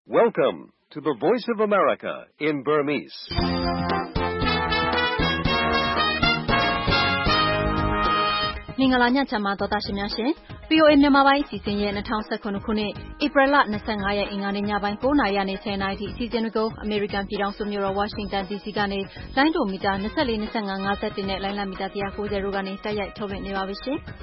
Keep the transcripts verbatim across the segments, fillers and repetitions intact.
Welcome to the Voice of America in Burmese. ။မင်္ဂလာညချမ်းပါသောတာရှင်များရှင်။ ဗီ အို အေ မြန်မာပိုင်းအစီအစဉ်ရဲ့၂၀၁၇ခုနှစ်ဧပြီလ၂၅ရက်အင်္ဂါနေ့ညပိုင်း၉နာရီကနေ၁၀နာရီထိအစီအစဉ်တွေကိုအမေရိကန်ပြည်ထောင်စုမြို့တော်ဝါရှင်တန်ဒီစီကနေလိုင်းဒိုမီတာ၂၄၊၂၅၊၅၁နဲ့လိုင်းလံမီတာ၁၉၀တို့ကနေတိုက်ရိုက်ထုတ်လွှင့်နေပါပြီရှင်။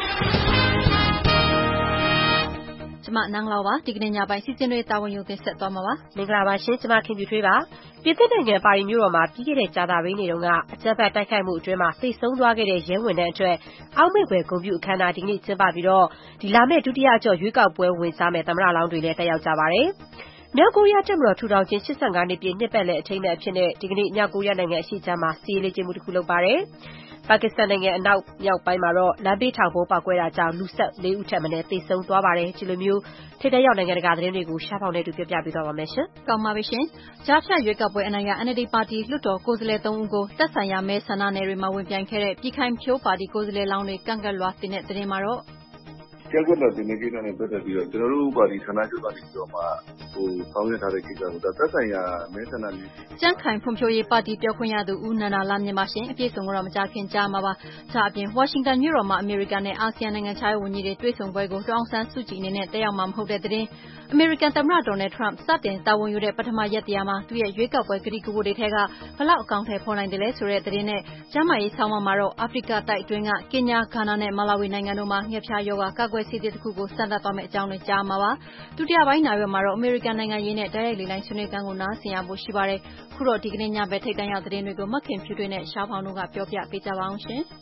ကျမနန်းလောက်ပါဒီကနေ့ညပိုင်းစီစဉ်တွေတာဝန်ယူတင်ဆက်သွားမှာပါ။မင်္ဂလာပါရှင်ကျမခင်ပြူထွေးပါ။ပြည်သစ်နိုင်ငံပါရီမြို့တော်မှာပြီးခဲ့တဲ့ကြာသပတေးနေ့တုန်းကအကြမ်းဖက်တိုက်ခိုက်မှုအတွင်းမှာသိဆုံးသွားခဲ့တဲ့ရဲဝန်ထမ်းအတွက်အောက်မေ့ဖွယ်ဂုဏ်ပြုအခမ်းအနားဒီကနေ့ကျင်းပပြီးတော့ဒီလာမယ့်ဒုတိယအကျော့ရွေးကောက်ပွဲဝင်စားမယ့်သမ္မတလောင်းတွေလည်းတက်ရောက်ကြပါတယ်။မြောက်ကိုရီးယားတပ်မတော်ထူထောင်ခြင်း၈၅နှစ်ပြည့်နှစ်ပတ်လည်အထိမ်းအမှတ်အဖြစ်နဲ့ဒီကနေ့မြောက်ကိုရီးယားနိုင်ငံအရှေ့ခြမ်းမှာစီးရေးလေ့ကျင့်မှုတစ်ခုလုပ်ပါတယ်။ပါကစ္စတန်နိုင်ငံအနောက်မြောက်ပိုင်းမှာတော့လမ်းဘေးထောင်ဗုံးပေါက်ကွဲတာကြောင့်လူ၁၄ဦးထက်မနည်းသေဆုံးသွားပါတယ်။ဒီလိုမျိုးထိပ်တန်းရောက်နိုင်ငံတကာသတင်းတွေကိုရှားဖောင်နဲ့တူပြပြပေးသွားပါမယ်ရှင်။ကောင်းပါပြီရှင်။ကြားဖြတ်ရွေးကောက်ပွဲအနိုင်ရ အန် အယ်လ် ဒီ ပါတီလွှတ်တော်ကိုယ်စားလှယ်၃ဦးကိုသက်ဆိုင်ရာမဲဆန္ဒနယ်တွေမှာဝင်ပြိုင်ခဲ့တဲ့ပြည်ခိုင်ဖြိုးပါတီကိုယ်စားလှယ်လောင်းတွေကန့်ကွက်လွှာတင်တဲ့သတင်းမှာတော့ကန့်ကွက်လွှာတင်တဲ့ကိစ္စနဲ့ပတ်သက်ပြီးတော့ကျွန်တော်တို့ပါတီဌာနချုပ်ကနေပြီးတော့မှဟိုဆောင်ရွက်ထားတဲ့ကိစ္စကိုဒါသက်ဆိုင်ရာမဲဆန္ဒနယ်ကျန်းခိုင်ဖွံ့ဖြိုးရေးပါတီပြောခွင့်ရသူဦးနန္ဒာလာမြင့်ပါရှင်အပြည့်စုံကိုတော့မကြခင်ကြားမှာပါ။ဒါအပြင်ဝါရှင်တန်မြို့တော်မှာအမေရိကန်နဲ့အာဆီယံနိုင်ငံခြားရေးဝန်ကြီးတွေတွေ့ဆုံပွဲကိုဒေါ်အောင်ဆန်းစုကြည်အနေနဲ့တက်ရောက်မှာမဟုတ်တဲ့သတင်းအမေရိကန်သမ္မတဒေါ်နယ်ထရမ့်စတင်တာဝန်ယူတဲ့ပထမရက်တရားမှာသူ့ရဲ့ရွေးကောက်ပွဲကတိကဝတ်တွေထဲကဘလောက်အကောင့်ထဲပေါ်နိုင်တယ်လဲဆိုတဲ့သတင်းနဲ့ကျန်းမာရေးဆောင်းပါးမှာတော့အာဖရိကတိုက်အတွင်းကကင်ညာဂါနာနဲ့မာလာဝီနိုင်ငံတို့မှာငှက်ဖျားရောဂါကာကွယ်ဆေးတစ်ခုကိုစမ်းသပ်သွားမယ့်အကြောင်းတွေကြားမှာပါ။ဒုတိယပိုင်းနာရီမှာတော့အမေရိကန်နိုင်ငံရေးနဲ့တိုက်ရိုက်လေလိုင်းဆွေးနွေးခန်းကိုနားဆင်ရဖို့ရှိပါတယ်။ခုတော့ဒီကနေ့ညဘက်ထိပ်တန်းရောက်သတင်းတွေကိုမခင်ဖြူတွေနဲ့ရှားဖောင်တို့ကပြောပြပေးကြပါအောင်ရှင်။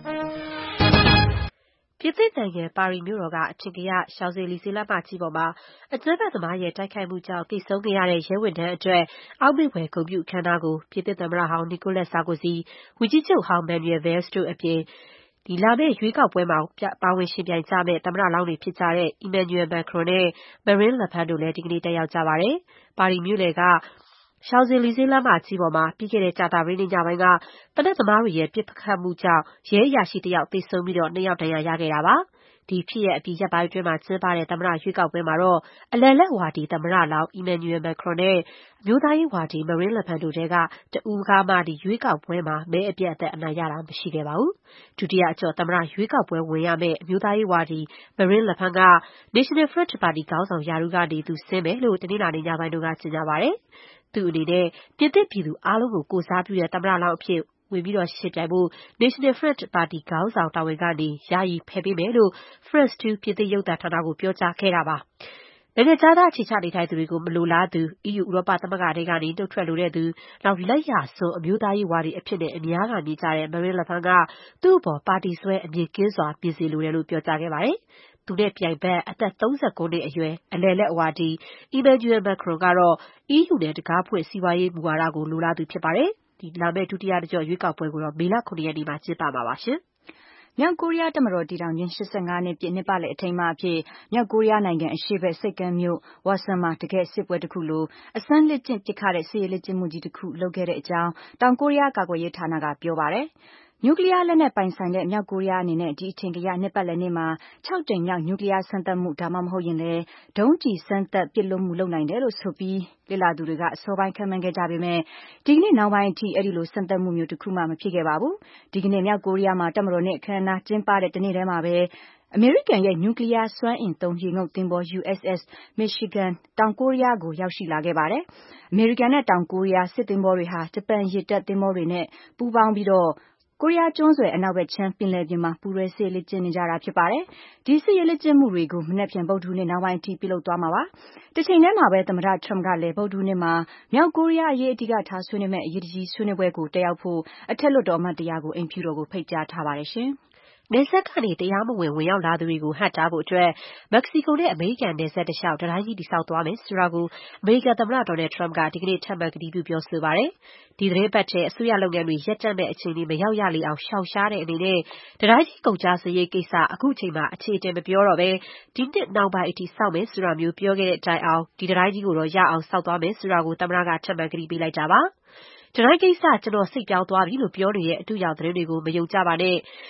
ပြည်သစ်နိုင်ငံပါရီမြို့တော်ကအထင်ကရရှောင်ဇေလီဇေးလမ်းမကြီးပေါ်မှာအကြမ်းဖက်သမားရဲ့တိုက်ခိုက်မှုကြောင့်သေဆုံးခဲ့ရတဲ့ရဲဝန်ထမ်းအတွက်အောက်မေ့ဖွယ်ဂုဏ်ပြုအခမ်းအနားကိုပြည်သစ်သမ္မတဟောင်းနီကိုလတ်ဆာကိုစီဝန်ကြီးချုပ်ဟောင်းမန်နျူယ်ဗယ်စ်တို့အပြင်ဒီလာမယ့်ရွေးကောက်ပွဲမှာပါဝင်ရှင်ပြိုင်ကြမယ့်သမ္မတလောင်းတွေဖြစ်ကြတဲ့အီမန်နျူယ်မက်ခရွန်နဲ့မရင်းလပန်းတို့လည်းဒီကနေ့တက်ရောက်ကြပါတယ်။ပါရီမြို့လယ်ကရှောင်ဇေလီဇေးလမ်းမကြီးပေါ်မှာပြီးခဲ့တဲ့ကြာသပတေးနေ့ညပိုင်းကသေနတ်သမားတွေရဲ့ပစ်ခတ်မှုကြောင့်ရဲအရာရှိတစ်ယောက်သေဆုံးပြီးတော့နှစ်ယောက်ဒဏ်ရာရခဲ့တာပါ။ဒီဖြစ်ရပ်အပြီးရက်ပိုင်းအတွင်းမှာကျင်းပတဲ့သမ္မတရွေးကောက်ပွဲမှာတော့အလယ်လက်ဝါဒီသမ္မတလောင်းအီမန်နျူယ်မက်ခရွန်နဲ့အမျိုးသားရေးဝါဒီမရင်းလပန်းတို့ထဲကတဦးကားမှဒီရွေးကောက်ပွဲမှာမဲအပြတ်အသတ်အနိုင်ရတာမရှိခဲ့ပါဘူး။ဒုတိယအကျော့သမ္မတရွေးကောက်ပွဲဝင်ရမယ့်အမျိုးသားရေးဝါဒီမရင်းလပန်းက National Front ပါတီခေါင်းဆောင်ရာထူးကနေသူဆင်းမယ်လို့တနင်္လာနေ့ညပိုင်းတုန်းကကြေညာပါတယ်။သူ့အနေနဲ့ပြင်သစ်ပြည်သူအားလုံးကိုကိုယ်စားပြုတဲ့သမ္မတလောင်းအဖြစ်ဝင်ပြီးတော့ရှင်းပြဖို့ National Front ပါတီခေါင်းဆောင်တာဝန်ကနေယာယီဖယ်ပေးမယ်လို့ France တူပြင်သစ်ရုပ်သံဌာနကိုပြောကြားခဲ့တာပါ။နိုင်ငံခြားသားအခြေချနေထိုင်သူတွေကိုမလိုလားသူ အီးယူဥရောပသမဂ္ဂထဲကနေနှုတ်ထွက်လိုတဲ့သူနောက်လက်ရစွန်းအမျိုးသားရေးဝါဒီအဖြစ်နဲ့အများကမြင်ကြတဲ့မရင်းလပန်းကသူ့အပေါ်ပါတီစွဲအမြင်ကင်းစွာမြင်စေလိုတယ်လို့ပြောကြားခဲ့ပါတယ်။သူနဲ့ပြိုင်ဘက်အသက်၃၉နှစ်အရွယ်အလယ်လက်ဝါဒီအီမန်နျူယ်မက်ခရွန်ကတော့ အီးယူ နဲ့တကားဖွင့်စီးပွားရေးမူဝါဒကိုလိုလားသူဖြစ်ပါတယ်။ဒီလာမယ့်ဒုတိယတစ်ကျော့ရွေးကောက်ပွဲကိုတော့မေလခုနှစ်ရက်နေ့မှာကျင်းပမှာပါရှင်။မြောက်ကိုရီးယားတပ်မတော်တည်ထောင်ခြင်း၈၅နှစ်ပြည့်နှစ်ပတ်လည်အထိမ်းအမှတ်အဖြစ်မြောက်ကိုရီးယားနိုင်ငံအရှေ့ဘက်ဆိပ်ကမ်းမြို့ဝါဆန်မှာတကယ့်စစ်ပွဲတစ်ခုလိုအစမ်းလက်ကျင့်ပစ်ခတ်တဲ့စစ်ရေးလက်ကျင့်မှုကြီးတစ်ခုလုပ်ခဲ့တဲ့အကြောင်းတောင်ကိုရီးယားကာကွယ်ရေးဌာနကပြောပါတယ်။နျူကလ িয়ার လက်နက်ပိုင်ဆိုင်တဲ့မြောက်ကိုရီးယားအနေနဲ့ဒီအထင်ကရနှစ်ပတ်လည်နေ့မှာ၆ကြိမ်မြောက်နျူကလ িয়ার စမ်းသပ်မှုဒါမှမဟုတ်ရင်လည်းဒုံးကျည်စမ်းသပ်ပစ်လွှတ်မှုလုပ်နိုင်တယ်လို့ဆိုပြီးလေ့လာသူတွေကအစောပိုင်းခန့်မှန်းခဲ့ကြပေမဲ့ဒီကနေ့နောက်ပိုင်းအထိအဲ့ဒီလိုစမ်းသပ်မှုမျိုးတစ်ခုမှမဖြစ်ခဲ့ပါဘူး။ဒီကနေ့မြောက်ကိုရီးယားမှာတပ်မတော်နဲ့အခမ်းအနားကျင်းပတဲ့တနေ့တည်းမှာပဲအမေရိကန်ရဲ့နျူကလ িয়ার စွမ်းအင်သုံးရေငုပ်သင်္ဘော ယူ အက်စ် အက်စ် Michigan တောင်ကိုရီးယားကိုရောက်ရှိလာခဲ့ပါတယ်။အမေရိကန်နဲ့တောင်ကိုရီးယားစစ်သင်္ဘောတွေဟာဂျပန်ရေတပ်သင်္ဘောတွေနဲ့ပူးပေါင်းပြီးတော့ကိုရီးယားကျွန်းဆွယ်အနောက်ဘက်ခြမ်းပင်လယ်ပြင်မှာပူးရဲစစ်ရေးလေ့ကျင့်နေကြတာဖြစ်ပါတယ်။ဒီစစ်ရေးလေ့ကျင့်မှုတွေကိုမနက်ဖြန်ဗုဒ္ဓဟူးနေ့နောက်ပိုင်းအထိပြုလုပ်သွားမှာပါ။တစ်ချိန်တည်းမှာပဲသမ္မတထရမ့်ကလည်းဗုဒ္ဓဟူးနေ့မှာမြောက်ကိုရီးယားအရေးအဓိကထားဆွေးနွေးမယ့်အရေးကြီးဆွေးနွေးပွဲကိုတက်ရောက်ဖို့အထက်လွှတ်တော်အမတ်တရာကိုအိမ်ဖြူတော်ကိုဖိတ်ကြားထားပါတယ်ရှင်။နယ်စပ်ကနေတရားမဝင်ဝင်ရောက်လာသူတွေကိုဟန့်တားဖို့အတွက်မက္ကဆီကိုနဲ့အမေရိကန်နယ်စပ်တလျှောက်တံတိုင်းကြီးတည်ဆောက်သွားမယ်ဆိုတာကိုအမေရိကန်သမ္မတဒေါ်နယ်ထရမ့်ကဒီကနေ့ထပ်မံကတိပြုပြောဆိုပါတယ်။ဒီသီတင်းပတ်ထဲအစိုးရလုပ်ငန်းတွေရပ်တန့်မဲ့အခြေအနေမရောက်ရလေအောင်ရှောင်ရှားတဲ့အနေနဲ့တံတိုင်းကြီးကုန်ကျစရိတ်ကိစ္စအခုအချိန်မှာအခြေအတင်မပြောတော့ဘဲဒီနှစ်နောက်ပိုင်းအထိစောင့်မယ်ဆိုတာမျိုးပြောခဲ့တဲ့အတိုင်းအောင်ဒီတံတိုင်းကြီးကိုတော့ရအောင်စောက်သွားမယ်ဆိုတာကိုသမ္မတကထပ်မံကတိပေးလိုက်တာပါ။တံတိုင်းကိစ္စကျွန်တော်စိတ်ပြောင်းသွားပြီလို့ပြောနေတဲ့အတူရောက်သတင်းတွေကိုမယုံကြပါနဲ့။မ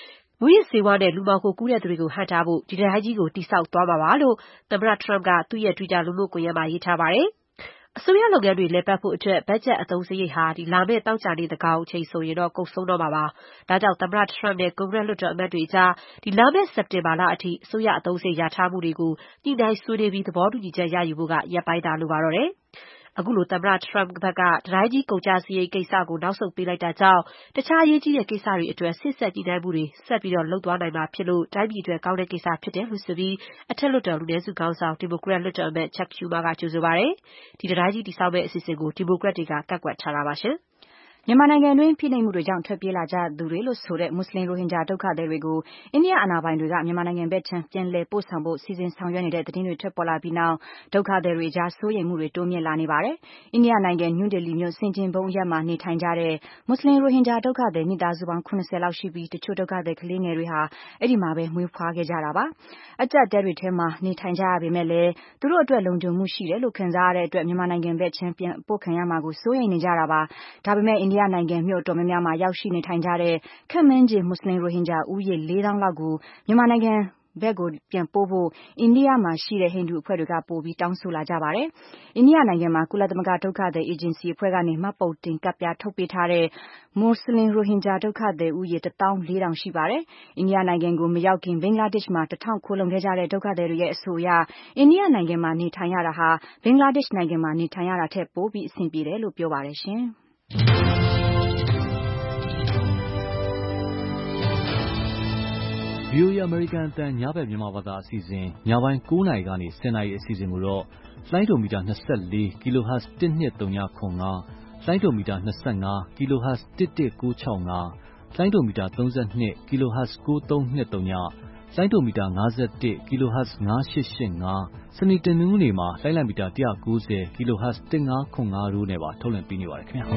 မူရစ်ဆေးဝါးနဲ့လူမှောင်ခိုကူးတဲ့သူတွေကိုဟန့်တားဖို့ဒီတိုင်းကြီးကိုတိဆောက်သွားမှာပါလို့သမ္မတ Trump ကသူ့ရဲ့ Twitter လူမှုကွန်ရက်မှာရေးထားပါတယ်။အစိုးရလုပ်ငန်းတွေလည်ပတ်ဖို့အတွက်ဘတ်ဂျက်အသုံးစရိတ်ဟာဒီလာမယ့်သောကြာနေ့သန်းခေါင်အချိန်ဆိုရင်တော့ကုန်ဆုံးတော့မှာပါ။ဒါကြောင့်သမ္မတ Trump နဲ့ကွန်ဂရက်လွှတ်တော်အမတ်တွေကြားဒီလာမယ့်စက်တင်ဘာလအထိအစိုးရအသုံးစရိတ်ရထားမှုတွေကိုညှိနှိုင်းဆွေးနွေးပြီးသဘောတူညီချက်ရယူဖို့ကရက်ပိုင်းသာလိုပါတော့တယ်။အခုလိုသမ္မတ Trump ဘက်ကတတိုင်းကြီးကုန်ကျစရိတ်ကိစ္စကိုနောက်ဆုတ်ပေးလိုက်တာကြောင့်တခြားအရေးကြီးတဲ့ကိစ္စတွေအတွက်ဆက်ဆက်ညှိနှိုင်းမှုတွေဆက်ပြီးတော့လုပ်သွားနိုင်မှာဖြစ်လို့တိုင်းပြည်အတွက်ကောင်းတဲ့ကိစ္စဖြစ်တယ်လို့ဆိုပြီးအထက်လွှတ်တော်လူနည်းစုခေါင်းဆောင်ဒီမိုကရက်လွှတ်တော်အမတ် Chuck Schumer ကကြိုဆိုပါတယ်။ဒီတတိုင်းကြီးတည်ဆောက်မယ့်အစီအစဉ်ကိုဒီမိုကရက်တွေကကန့်ကွက်ထားတာပါရှင်။မြန်မာနိုင်ငံတွင်းဖိနှိပ်မှုတွေကြောင့်ထွက်ပြေးလာကြသူတွေလို့ဆိုတဲ့မွတ်စလင်ရိုဟင်ဂျာဒုက္ခသည်တွေကိုအိန္ဒိယအာဏာပိုင်တွေကမြန်မာနိုင်ငံဘက်ခြမ်းပြန်လည်ပို့ဆောင်ဖို့စီစဉ်ဆောင်ရွက်နေတဲ့သတင်းတွေထွက်ပေါ်လာပြီးနောက်ဒုက္ခသည်တွေကြားစိုးရိမ်မှုတွေတိုးမြင့်လာနေပါတယ်။အိန္ဒိယနိုင်ငံနယူးဒေလီမြို့ဆင်ခြင်ဘုံအရပ်မှာနေထိုင်ကြတဲ့မွတ်စလင်ရိုဟင်ဂျာဒုက္ခသည်မိသားစုပေါင်းခုနှစ်ဆယ်လောက်ရှိပြီးတချို့ဒုက္ခသည်ကလေးငယ်တွေဟာအဲ့ဒီမှာပဲမွေးဖွားခဲ့ကြတာပါ။အကြက်တဲတွေထဲမှာနေထိုင်ကြရပေမဲ့လည်းသူတို့အတွက်လုံခြုံမှုရှိတယ်လို့ခံစားရတဲ့အတွက်မြန်မာနိုင်ငံဘက်ခြမ်းပြန်ပို့ခံရမှာကိုစိုးရိမ်နေကြတာပါ။ဒါပေမဲ့အိန္ဒိယနိုင်ငံမြို့တော်များများမှာရောက်ရှိနေထိုင်ကြတဲ့ခက်မင်းကြီးမွတ်စလင်ရိုဟင်ဂျာဦးရေလေးသောင်းလောက်ကိုမြန်မာနိုင်ငံဘက်ကိုပြန်ပို့ဖို့အိန္ဒိယမှာရှိတဲ့ဟိန္ဒူအဖွဲ့တွေကပို့ပြီးတောင်းဆိုလာကြပါတယ်။အိန္ဒိယနိုင်ငံမှာကုလသမဂ္ဂဒုက္ခသည်အေဂျင်စီအဖွဲ့ကနေမှတ်ပုံတင်ကပ်ပြားထုတ်ပေးထားတဲ့မွတ်စလင်ရိုဟင်ဂျာဒုက္ခသည်ဦးရေတစ်သောင်းလေးထောင်ရှိပါတယ်။အိန္ဒိယနိုင်ငံကိုမရောက်ခင်ဘင်္ဂလားဒေ့ရှ်မှာတစ်ထောင်ခိုလုံခဲ့ကြတဲ့ဒုက္ခသည်တွေရဲ့အဆိုအရအိန္ဒိယနိုင်ငံမှာနေထိုင်ရတာဟာဘင်္ဂလားဒေ့ရှ်နိုင်ငံမှာနေထိုင်ရတာထက်ပိုပြီးအဆင်ပြေတယ်လို့ပြောပါတယ်ရှင်။ဗွီအိုအေ American အသံညဘက်မြန်မာဘာသာအစီအစဉ်ညပိုင်း၉နာရီကနေ၁၀နာရီအစီအစဉ်ကိုတော့လိုင်းဒိုမီတာ၂၄ kilohertz တစ်နှစ်သုံးခု၅လိုင်းဒိုမီတာ၂၅ kilohertz တစ်တစ်၉၆၅လိုင်းဒိုမီတာ၃၂ kilohertz ၉၃၂၃လိုင်းဒိုမီတာ၅၁ kilohertz ၅၈၈၅စနေတနင်္ဂနွေမှာလိုင်းလံမီတာ၁၉၀ kilohertz တစ်၅ခု၅တို့နဲ့ပါထုတ်လွှင့်ပေးနေပါတယ်ခင်ဗျာ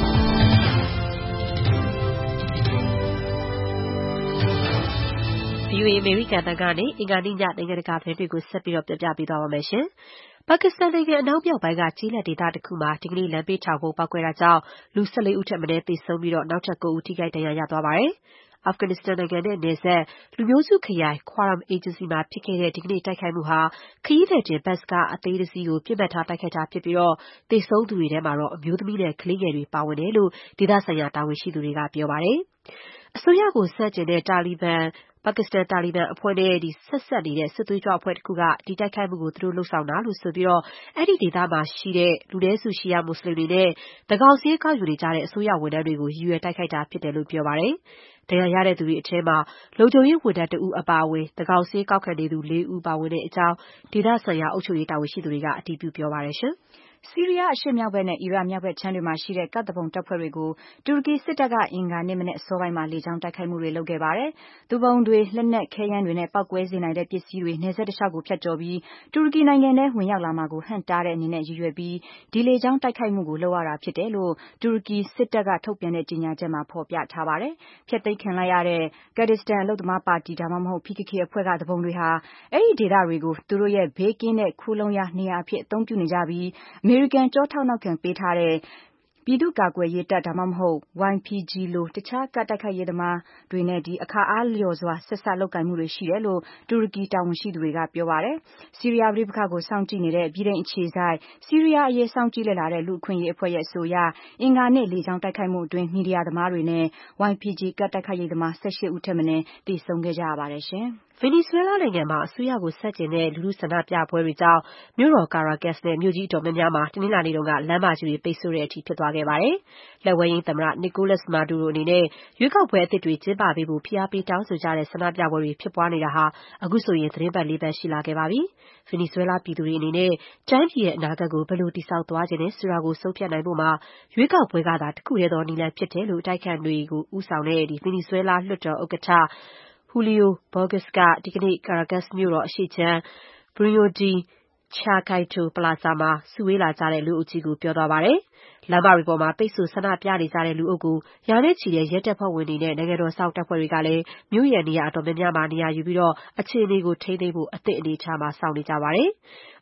ဗွီအိုအေအမေရိကန်အသံကနေအင်္ဂါနေ့ညနိုင်ငံတကာသတင်းတွေကိုဆက်ပြီးတော့ပြပြပေးသွားပါမယ်ရှင်။ပါကစ္စတန်နိုင်ငံအနောက်မြောက်ပိုင်းကကျေးလက်ဒေသတစ်ခုမှာဒီကနေ့လမ်းဘေးထောင်ဗုံးပေါက်ကွဲတာကြောင့်လူ၁၄ဦးထက်မနည်းသေဆုံးပြီးတော့နောက်ထပ်၉ဦးထိခိုက်ဒဏ်ရာရသွားပါတယ်။အာဖဂန်နစ္စတန်နိုင်ငံနဲ့နယ်စပ်လူမျိုးစုခရိုင် Quram Agency မှာဖြစ်ခဲ့တဲ့ဒီကနေ့တိုက်ခိုက်မှုဟာခရီးသည်တင်ဘတ်စ်ကားအသေးတစ်စီးကိုပစ်မှတ်ထားတိုက်ခိုက်တာဖြစ်ပြီးတော့သေဆုံးသူတွေထဲမှာတော့အမျိုးသမီးနဲ့ကလေးငယ်တွေပါဝင်တယ်လို့ဒေသဆိုင်ရာတာဝန်ရှိသူတွေကပြောပါတယ်။အစိုးရကိုဆန့်ကျင်တဲ့တာလီဘန်ပါကစ္စတန်တာလီဘန်အဖွဲ့နဲ့ဆက်စပ်နေတဲ့စစ်သွေးကြွအဖွဲ့တစ်ခုကဒီတိုက်ခိုက်မှုကိုသူတို့လှုပ်ဆောင်တာလို့ဆိုပြီးအဲ့ဒီဒေသမှာရှိတဲ့လူနည်းစုရှီယာမွတ်စလင်တွေနဲ့သန်းခေါင်စာရင်းကောက်ယူနေကြတဲ့အစိုးရဝန်ထမ်းတွေကိုရည်ရွယ်တိုက်ခိုက်တာဖြစ်တယ်လို့ပြောပါတယ်။ဒဏ်ရာရတဲ့သူတွေအထဲမှာလုံခြုံရေးဝန်ထမ်းတစ်ဦးအပါအဝင်သန်းခေါင်စာရင်းကောက်ခံနေသူလေးဦးပါဝင်တဲ့အကြောင်းဒေသဆိုင်ရာအုပ်ချုပ်ရေးတာဝန်ရှိသူတွေကအတည်ပြုပြောပါတယ်ရှင်။ဆီးရီးယားအရှေ့မြောက်ဘက်နဲ့အီရတ်မြောက်ဘက်ခြမ်းတွေမှာရှိတဲ့ကတ်တဘုံတပ်ဖွဲ့တွေကိုတူရကီစစ်တပ်ကအင်္ဂါနေ့မနက်အစောပိုင်းမှာလေကြောင်းတိုက်ခိုက်မှုတွေလုပ်ခဲ့ပါတယ်။သူပုန်တွေလက်နက်ခဲယမ်းတွေနဲ့ပောက်ကွဲစေနိုင်တဲ့ပစ္စည်းတွေနယ်စပ်တစ်လျှောက်ကိုဖြတ်ကျော်ပြီးတူရကီနိုင်ငံထဲဝင်ရောက်လာမှာကိုဟန့်တားတဲ့အနေနဲ့ရည်ရွယ်ပြီးဒီလေကြောင်းတိုက်ခိုက်မှုကိုလုပ်ရတာဖြစ်တယ်လို့တူရကီစစ်တပ်ကထုတ်ပြန်တဲ့ကြေညာချက်မှာဖော်ပြထားပါတယ်။ဖျက်သိမ်းခံလိုက်ရတဲ့ကာဒစ္စတန်အလုပ်သမားပါတီဒါမှမဟုတ် ပီ ကေ ကေ အဖွဲ့ကတပုံတွေဟာအဲ့ဒီဒေသတွေကိုသူတို့ရဲ့ဘေးကင်းတဲ့ခိုလုံရာနေရာအဖြစ်အသုံးပြုနေကြပြီးအမေရိကန်ကြောထောက်နောက်ခံပေးထားတဲ့ပြည်သူ့ကာကွယ်ရေးတပ်ဒါမှမဟုတ် ဝိုင် ပီ ဂျီ လိုတခြားကတိုက်ခိုက်ရေးသမားတွေနဲ့ဒီအခါအားလျော်စွာဆက်စပ်လုပ်ကိုင်မှုတွေရှိတယ်လို့တူရကီတာဝန်ရှိသူတွေကပြောပါတယ်။ဆီးရီးယားပြည်ပခါကိုစောင့်ကြည့်နေတဲ့ပြည်ထောင်အခြေဆိုင်ဆီးရီးယားအရေးစောင့်ကြည့်လေ့လာတဲ့လူအခွင့်အရေးအဖွဲ့ရဲ့အဆိုအရအင်္ဂါနေ့လေကြောင်းတိုက်ခိုက်မှုအတွင်းမီဒီယာသမားတွေနဲ့ ဝိုင် ပီ ဂျီ ကတိုက်ခိုက်ရေးသမား၁၈ဦးထက်မနည်းသေဆုံးခဲ့ကြရပါတယ်ရှင်။ဗင်နီဇွဲလားနိုင်ငံမှာအစိုးရကိုဆန့်ကျင်တဲ့လူထုဆန္ဒပြပွဲတွေကြောင့်မြို့တော်ကာရာကက်စ်နဲ့မြို့ကြီးအတော်များများမှာတနင်္လာနေ့တုန်းကလမ်းမကြီးတွေပိတ်ဆို့တဲ့အထိဖြစ်သွားခဲ့ပါတယ်။လက်ဝဲယိမ်းသမ္မတနီကိုလပ်စ်မာဒူရိုအနေနဲ့ရွေးကောက်ပွဲအသစ်တွေကျင်းပပေးဖို့ဖိအားပေးတောင်းဆိုကြတဲ့ဆန္ဒပြပွဲတွေဖြစ်ပွားနေတာဟာအခုဆိုရင်သီတင်းပတ်လေးပတ်ရှိလာခဲ့ပါပြီ။ဗင်နီဇွဲလားပြည်သူတွေအနေနဲ့တိုင်းပြည်ရဲ့အနာဂတ်ကိုဘယ်လိုတည်ဆောက်သွားချင်တယ်ဆိုတာကိုဆုံးဖြတ်နိုင်ဖို့မှာရွေးကောက်ပွဲကသာတစ်ခုတည်းသောနည်းလမ်းဖြစ်တယ်လို့အတိုက်အခံတွေကိုဦးဆောင်တဲ့ဗင်နီဇွဲလားလွှတ်တော်ဥက္ကဋ္ဌJulio Borges ကဒီကနေ့ Caracas မြို့တော်အရှေ့ခြမ်း Barrio de Charquito Plaza မှာစုဝေးလာကြတဲ့လူအုပ်ကြီးကိုပြောသွားပါတယ်။လမ်းမတွေပေါ်မှာပိတ်ဆို့ဆန္ဒပြနေကြတဲ့လူအုပ်ကိုရာနဲ့ချီတဲ့ရဲတပ်ဖွဲ့ဝင်တွေနဲ့နိုင်ငံတော်စောင့်တပ်ဖွဲ့တွေကလည်းမြို့ရဲ့နေရာအတော်များများမှာနေရာယူပြီးအခြေအနေကိုထိန်းသိမ်းဖို့အသင့်အနေအထားမှာစောင့်နေကြပါတယ်။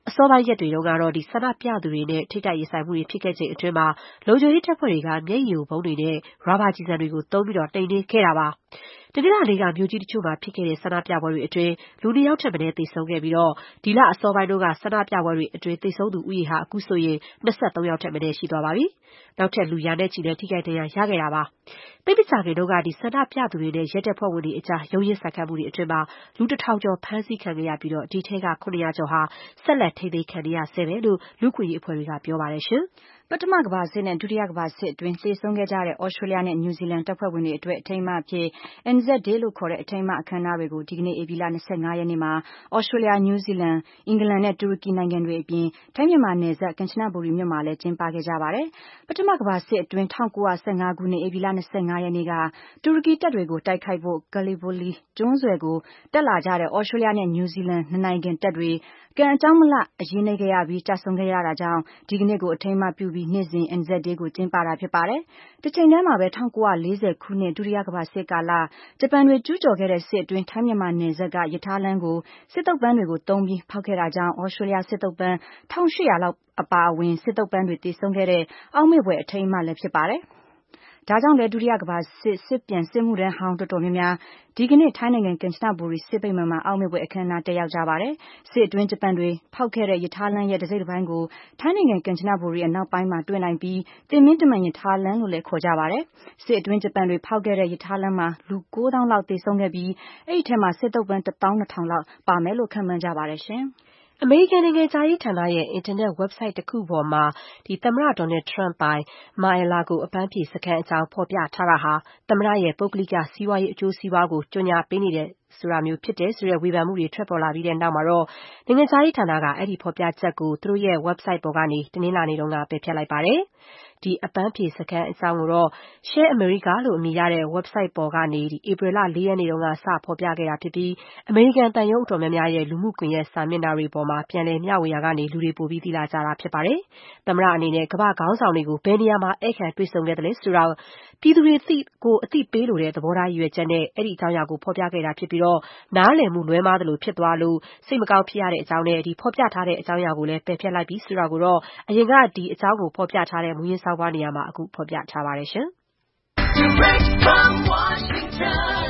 အစောပိုင်းရက်တွေတုန်းကတော့ဒီဆန္ဒပြသူတွေနဲ့ထိပ်တိုက်ရင်ဆိုင်မှုတွေဖြစ်ခဲ့ချိန်အတွင်းမှာလုံခြုံရေးတပ်ဖွဲ့တွေကမျက်ရည်ယိုဗုံးတွေနဲ့ရာဘာကျည်ဆံတွေကိုသုံးပြီးတော့နှိမ်နင်းခဲ့တာပါ။တနင်္လာနေ့ကမြို့ကြီးတချို့မှာဖြစ်ခဲ့တဲ့ဆန္ဒပြပွဲတွေအတွင်းလူနှစ်ယောက်ထက်မနည်းသေဆုံးခဲ့ပြီးတော့ဒီလအစောပိုင်းတို့ကဆန္ဒပြပွဲတွေအတွင်းသေဆုံးသူဦးရေဟာအခုဆိုရင်၂၃ယောက်ထက်မနည်းရှိသွားပါပြီ။နောက်ထပ်လူရာနဲ့ချီနဲ့ထိခိုက်ဒဏ်ရာရခဲ့တာပါ။သိပ်မကြာခင်တုန်းကဒီဆန္ဒပြသူတွေနဲ့ရဲတပ်ဖွဲ့ဝင်တွေအကြားရုန်းရင်းဆန်ခတ်မှုတွေအတွင်းမှာလူတစ်ထောင်ကျော်ဖမ်းဆီးခံခဲ့ရပြီးတော့ဒီထဲကခုနှစ်ရာကျော်ဟာဆက်လက်ထိန်းသိမ်းခံနေရဆဲပဲလို့လူ့အခွင့်အရေးအဖွဲ့တွေကပြောပါတယ်ရှင်။ပထမကမ္ဘာစစ်နဲ့ဒုတိယကမ္ဘာစစ်အတွင်းသေဆုံးခဲ့ကြတဲ့ဩစတြေးလျနဲ့နယူးဇီလန်တပ်ဖွဲ့ဝင်တွေအတွက်အထိမ်းအမှတ်အဖြစ် N Z Day လို့ခေါ်တဲ့အထိမ်းအမှတ်အခမ်းအနားတွေကိုဒီကနေ့ဧပြီလ၂၅ရက်နေ့မှာဩစတြေးလျ၊နယူးဇီလန်၊အင်္ဂလန်နဲ့တူရကီနိုင်ငံတွေအပြင်ထိုင်းမြန်မာနယ်စပ်ကမ်ချနဘူရီမြို့မှာလည်းကျင်းပခဲ့ကြပါတယ်။ပထမကမ္ဘာစစ်အတွင်း၁၉၁၅ခုနှစ်ဧပြီလ၂၅ရက်နေ့ကတူရကီတပ်တွေကိုတိုက်ခိုက်ဖို့ Gallipoli ကျွန်းဆွယ်ကိုတက်လာကြတဲ့ဩစတြေးလျနဲ့နယူးဇီလန်နှစ်နိုင်ငံတပ်တွေကံအကြောင်းမလှအရေးနိမ့်ခဲ့ရပြီးကျဆုံးခဲ့ရတာကြောင့်ဒီကနေ့ကိုအထိမ်းအမှတ်ပြုပြီးနေ့စဉ် N Z Day ကိုကျင်းပတာဖြစ်ပါတယ်။တချိန်တည်းမှာပဲ၁၉၄၀ခုနှစ်ဒုတိယကမ္ဘာစစ်ကာလဂျပန်တွေကျူးကျော်ခဲ့တဲ့စစ်အတွင်းထိုင်းမြန်မာနယ်စပ်ကရထားလမ်းကိုစစ်သုံ့ပန်းတွေကိုသုံးပြီးဖောက်ခဲ့တာကြောင့်ဩစတြေးလျစစ်သုံ့ပန်း၁၈၀၀လောက်အပါအဝင်စစ်သုံ့ပန်းတွေသေဆုံးခဲ့တဲ့အောက်မေ့ဖွယ်အထိမ်းအမှတ်လည်းဖြစ်ပါတယ်။ဒါကြောင့်လည်းဒုတိယကမ္ဘာစစ်စစ်ပြန်စစ်မှုထမ်းဟောင်းတော်တော်များများဒီကနေ့ထိုင်းနိုင်ငံကမ်ချနဘူရီစစ်ဗိမာန်မှာအောက်မေ့ဖွယ်အခမ်းအနားတက်ရောက်ကြပါတယ်။စစ်အတွင်းဂျပန်တွေဖောက်ခဲ့တဲ့ရထားလမ်းရဲ့တစိတ်တစ်ပိုင်းကိုထိုင်းနိုင်ငံကမ်ချနဘူရီအနောက်ပိုင်းမှာတွေ့နိုင်ပြီးတင်မင်းတမန်ရထားလမ်းလို့လည်းခေါ်ကြပါတယ်။စစ်အတွင်းဂျပန်တွေဖောက်ခဲ့တဲ့ရထားလမ်းမှာလူကိုးသောင်းလောက်သေဆုံးခဲ့ပြီးအဲ့ဒီထဲမှာစစ်သုံ့ပန်းတစ်သောင်းနှစ်ထောင်လောက်ပါမယ်လို့ခန့်မှန်းကြပါတယ်ရှင်။အမေရိကန်နိုင်ငံခြားရေးဌာနရဲ့အင်တာနက် website တစ်ခုပေါ်မှာဒီသမ္မတ Donald Trump ပိုင် Mar-a-Lago အပန်းဖြေစခန်းအကြောင်းဖော်ပြထားတာဟာသမ္မတရဲ့ပုဂ္ဂလိကစီးပွားရေးအကျိုးစီးပွားကိုကြော်ညာပေးနေတဲ့ဆိုတာမျိုးဖြစ်တယ်ဆိုတဲ့ဝေဖန်မှုတွေထွက်ပေါ်လာပြီးတဲ့နောက်မှာတော့နိုင်ငံခြားရေးဌာနကအဲ့ဒီဖော်ပြချက်ကိုသူတို့ရဲ့ website ပေါ်ကနေတနင်္လာနေ့တုန်းကပယ်ဖျက်လိုက်ပါတယ်။ဒီအပန်းဖြေစခန်းအကြောင်းကိုတော့ Share America လို့အမည်ရတဲ့ website ပေါ်ကနေဒီဧပြီလ၄ရက်နေ့တုန်းကစဖော်ပြခဲ့တာဖြစ်ပြီးအမေရိကန်တန်ယုံအတော်များများရဲ့လူမှုကွန်ရက်စာမျက်နှာတွေပေါ်မှာပြန်လည်မျှဝေရာကနေလူတွေပိုပြီးသိလာကြတာဖြစ်ပါတယ်။သမ္မတအနေနဲ့ကမ္ဘာခေါင်းဆောင်တွေကိုဘယ်နေရာမှာဧည့်ခံတွေ့ဆုံခဲ့တယ်လဲဆိုတာပြည်သူတွေသိကိုအသိပေးလို့တဲ့သဘောထားရည်ရွယ်ချက်နဲ့အဲ့ဒီအကြောင်းအရာကိုဖော်ပြခဲ့တာဖြစ်ပြီးတော့နားလည်မှုလွဲမှားသလိုဖြစ်သွားလို့စိတ်မကောင်းဖြစ်ရတဲ့အကြောင်းနဲ့ဒီဖော်ပြထားတဲ့အကြောင်းအရာကိုလည်းပယ်ဖျက်လိုက်ပြီးဆိုတာကိုတော့အရင်ကဒီအကြောင်းကိုဖော်ပြထားတဲ့မူရင်းဆောင်းပါးနေရာမှာအခုဖော်ပြထားပါတယ်ရှင်။ Direct from Washington,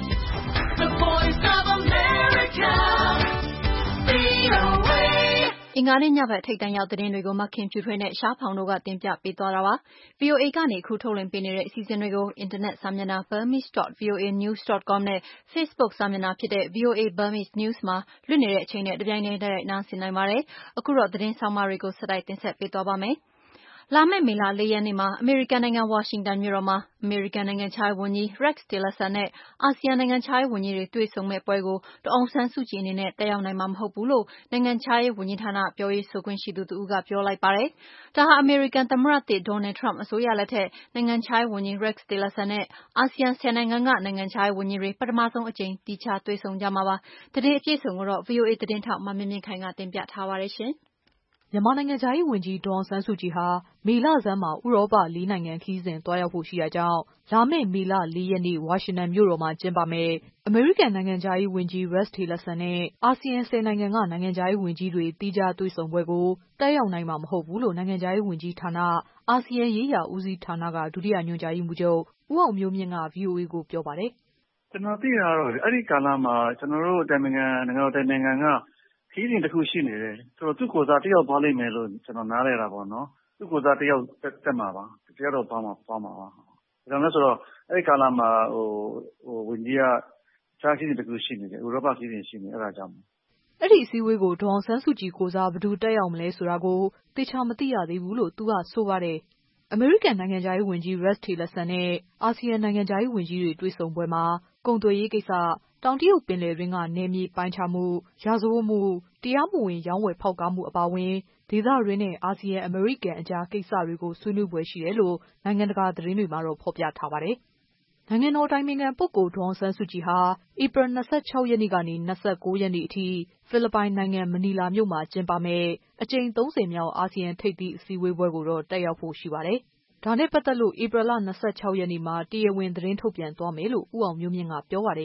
the voice of America, V O A အင်္ဂါနေ့ညဘက်ထိပ်တန်းရောက်သတင်းတွေကိုမခင်ဖြူထွေးနဲ့ရှားဖောင်တို့ကတင်ပြပေးသွားတာပါ။ V O A ကနေအခုထုတ်လွှင့်ပေးနေတဲ့အစီအစဉ်တွေကိုအင်တာနက်စာမျက်နှာ burmese dot v o a news dot com နဲ့ Facebook စာမျက်နှာဖြစ်တဲ့ V O A Burmese News မှာလွှင့်နေတဲ့အချိန်နဲ့တပြိုင်တည်းတိုက်ရိုက်နားဆင်နိုင်ပါတယ်။အခုတော့သတင်းဆောင်မတွေကိုဆက်တိုက်တင်ဆက်ပေးသွားပါမယ်။လာမယ့်မေလ၄ရက်နေ့မှာအမေရိကန်နိုင်ငံဝါရှင်တန်မြို့တော်မှာအမေရိကန်နိုင်ငံခြားရေးဝန်ကြီး Rex Tillerson နဲ့အာဆီယံနိုင်ငံခြားရေးဝန်ကြီးတွေတွေ့ဆုံမယ့်ပွဲကိုဒေါ်အောင်ဆန်းစုကြည်အနေနဲ့တက်ရောက်နိုင်မှာမဟုတ်ဘူးလို့နိုင်ငံခြားရေးဝန်ကြီးဌာနပြောရေးဆိုခွင့်ရှိသူတဦးကပြောလိုက်ပါတယ်။ဒါဟာအမေရိကန်သမ္မတသစ် Donald Trump အစိုးရလက်ထက်နိုင်ငံခြားရေးဝန်ကြီး Rex Tillerson နဲ့အာဆီယံဆယ်နိုင်ငံကနိုင်ငံခြားရေးဝန်ကြီးတွေပထမဆုံးအကြိမ်သီးခြားတွေ့ဆုံကြမှာပါ။သတင်းအပြည့်အစုံကိုတော့ V O A သတင်းထောက်မမြင့်မြင့်ခိုင်ကတင်ပြထားပါတယ်ရှင်။မြန်မာနိုင်ငံခြားရေးဝန်ကြီးဒေါ်အောင်ဆန်းစုကြည်ဟာမေလဆန်းမှာဥရောပလေးနိုင်ငံခရီးစဉ်သွားရောက်ဖို့ရှိတာကြောင့်လာမယ့်မေလ၄ရက်နေ့ဝါရှင်တန်မြို့တော်မှာကျင်းပမယ့်အမေရိကန်နိုင်ငံခြားရေးဝန်ကြီး Rex Tillerson နဲ့အာဆီယံဆယ်နိုင်ငံကနိုင်ငံခြားရေးဝန်ကြီးတွေသီးခြားတွေ့ဆုံပွဲကိုတက်ရောက်နိုင်မှာမဟုတ်ဘူးလို့နိုင်ငံခြားရေးဝန်ကြီးဌာနအာဆီယံရေးရာဦးစီးဌာနကဒုတိယညွှန်ကြားရေးမှူးချုပ်ဦးအောင်မျိုးမြင့်က V O A ကိုပြောပါတယ်။ကျွန်တော်သိတာတော့အဲ့ဒီကာလမှာကျွန်တော်တို့တိုင်ပင်ခံနိုင်ငံတော်တိုင်ပင်ခံကခီးစဉ်တစ်ခုရှိနေတယ်ဆိုတော့သူ့ကိုယ်စားတယောက်သွားလိမ့်မယ်လို့ကျွန်တော်နားလည်တာပေါ့နော်သူ့ကိုယ်စားတယောက်တက်မှာပါတယောက်တော့သွားမှာသွားမှာပါဒါကြောင့်လဲဆိုတော့အဲ့ဒီကာလမှာဟိုဟိုဝန်ကြီးကခြားခီးစဉ်တစ်ခုရှိနေတယ်ဥရောပခီးစဉ်ရှိနေအဲ့ဒါကြောင့်အဲ့ဒီအစည်းအဝေးကိုဒေါ်အောင်ဆန်းစုကြည်ကိုစားဘယ်သူတက်ရောက်မလဲဆိုတာကိုသေချာမသိရသေးဘူးလို့သူကဆိုပါတယ်အမေရိကန်နိုင်ငံခြားရေးဝန်ကြီး Rex Tillerson နဲ့အာဆီယံနိုင်ငံခြားရေးဝန်ကြီးတွေတွေ့ဆုံပွဲမှာကုန်သွယ်ရေးကိစ္စတောင်တရုတ်ပင်လယ်တွင်းကနယ်မြေပိုင်းခြားမှုရာဇဝတ်မှုတရားမဝင်ရောင်းဝယ်ဖောက်ကားမှုအပါအဝင်ဒေသတွင်းနဲ့အာဆီယံအမေရိကန်အကြားကိစ္စတွေကိုဆွေးနွေးပွဲရှိတယ်လို့နိုင်ငံတကာသတင်းတွေမှာတော့ဖော်ပြထားပါတယ်။နိုင်ငံတော်တိုင်ပင်ခံပုဂ္ဂိုလ်ဒေါ်အောင်ဆန်းစုကြည်ဟာဧပြီ၂၆ရက်နေ့ကနေ၂၉ရက်နေ့အထိဖိလစ်ပိုင်နိုင်ငံမနီလာမြို့မှာကျင်းပမယ့်အကြိမ်၃၀မြောက်အာဆီယံထိပ်သီးအစည်းအဝေးပွဲကိုတော့တက်ရောက်ဖို့ရှိပါတယ်။ဒါနဲ့ပတ်သက်လို့ဧပြီလ၂၆ရက်နေ့မှာတရားဝင်သတင်းထုတ်ပြန်သွားမယ်လို့ဦးအောင်မျိုးမြင့်ကပြောပါတယ်။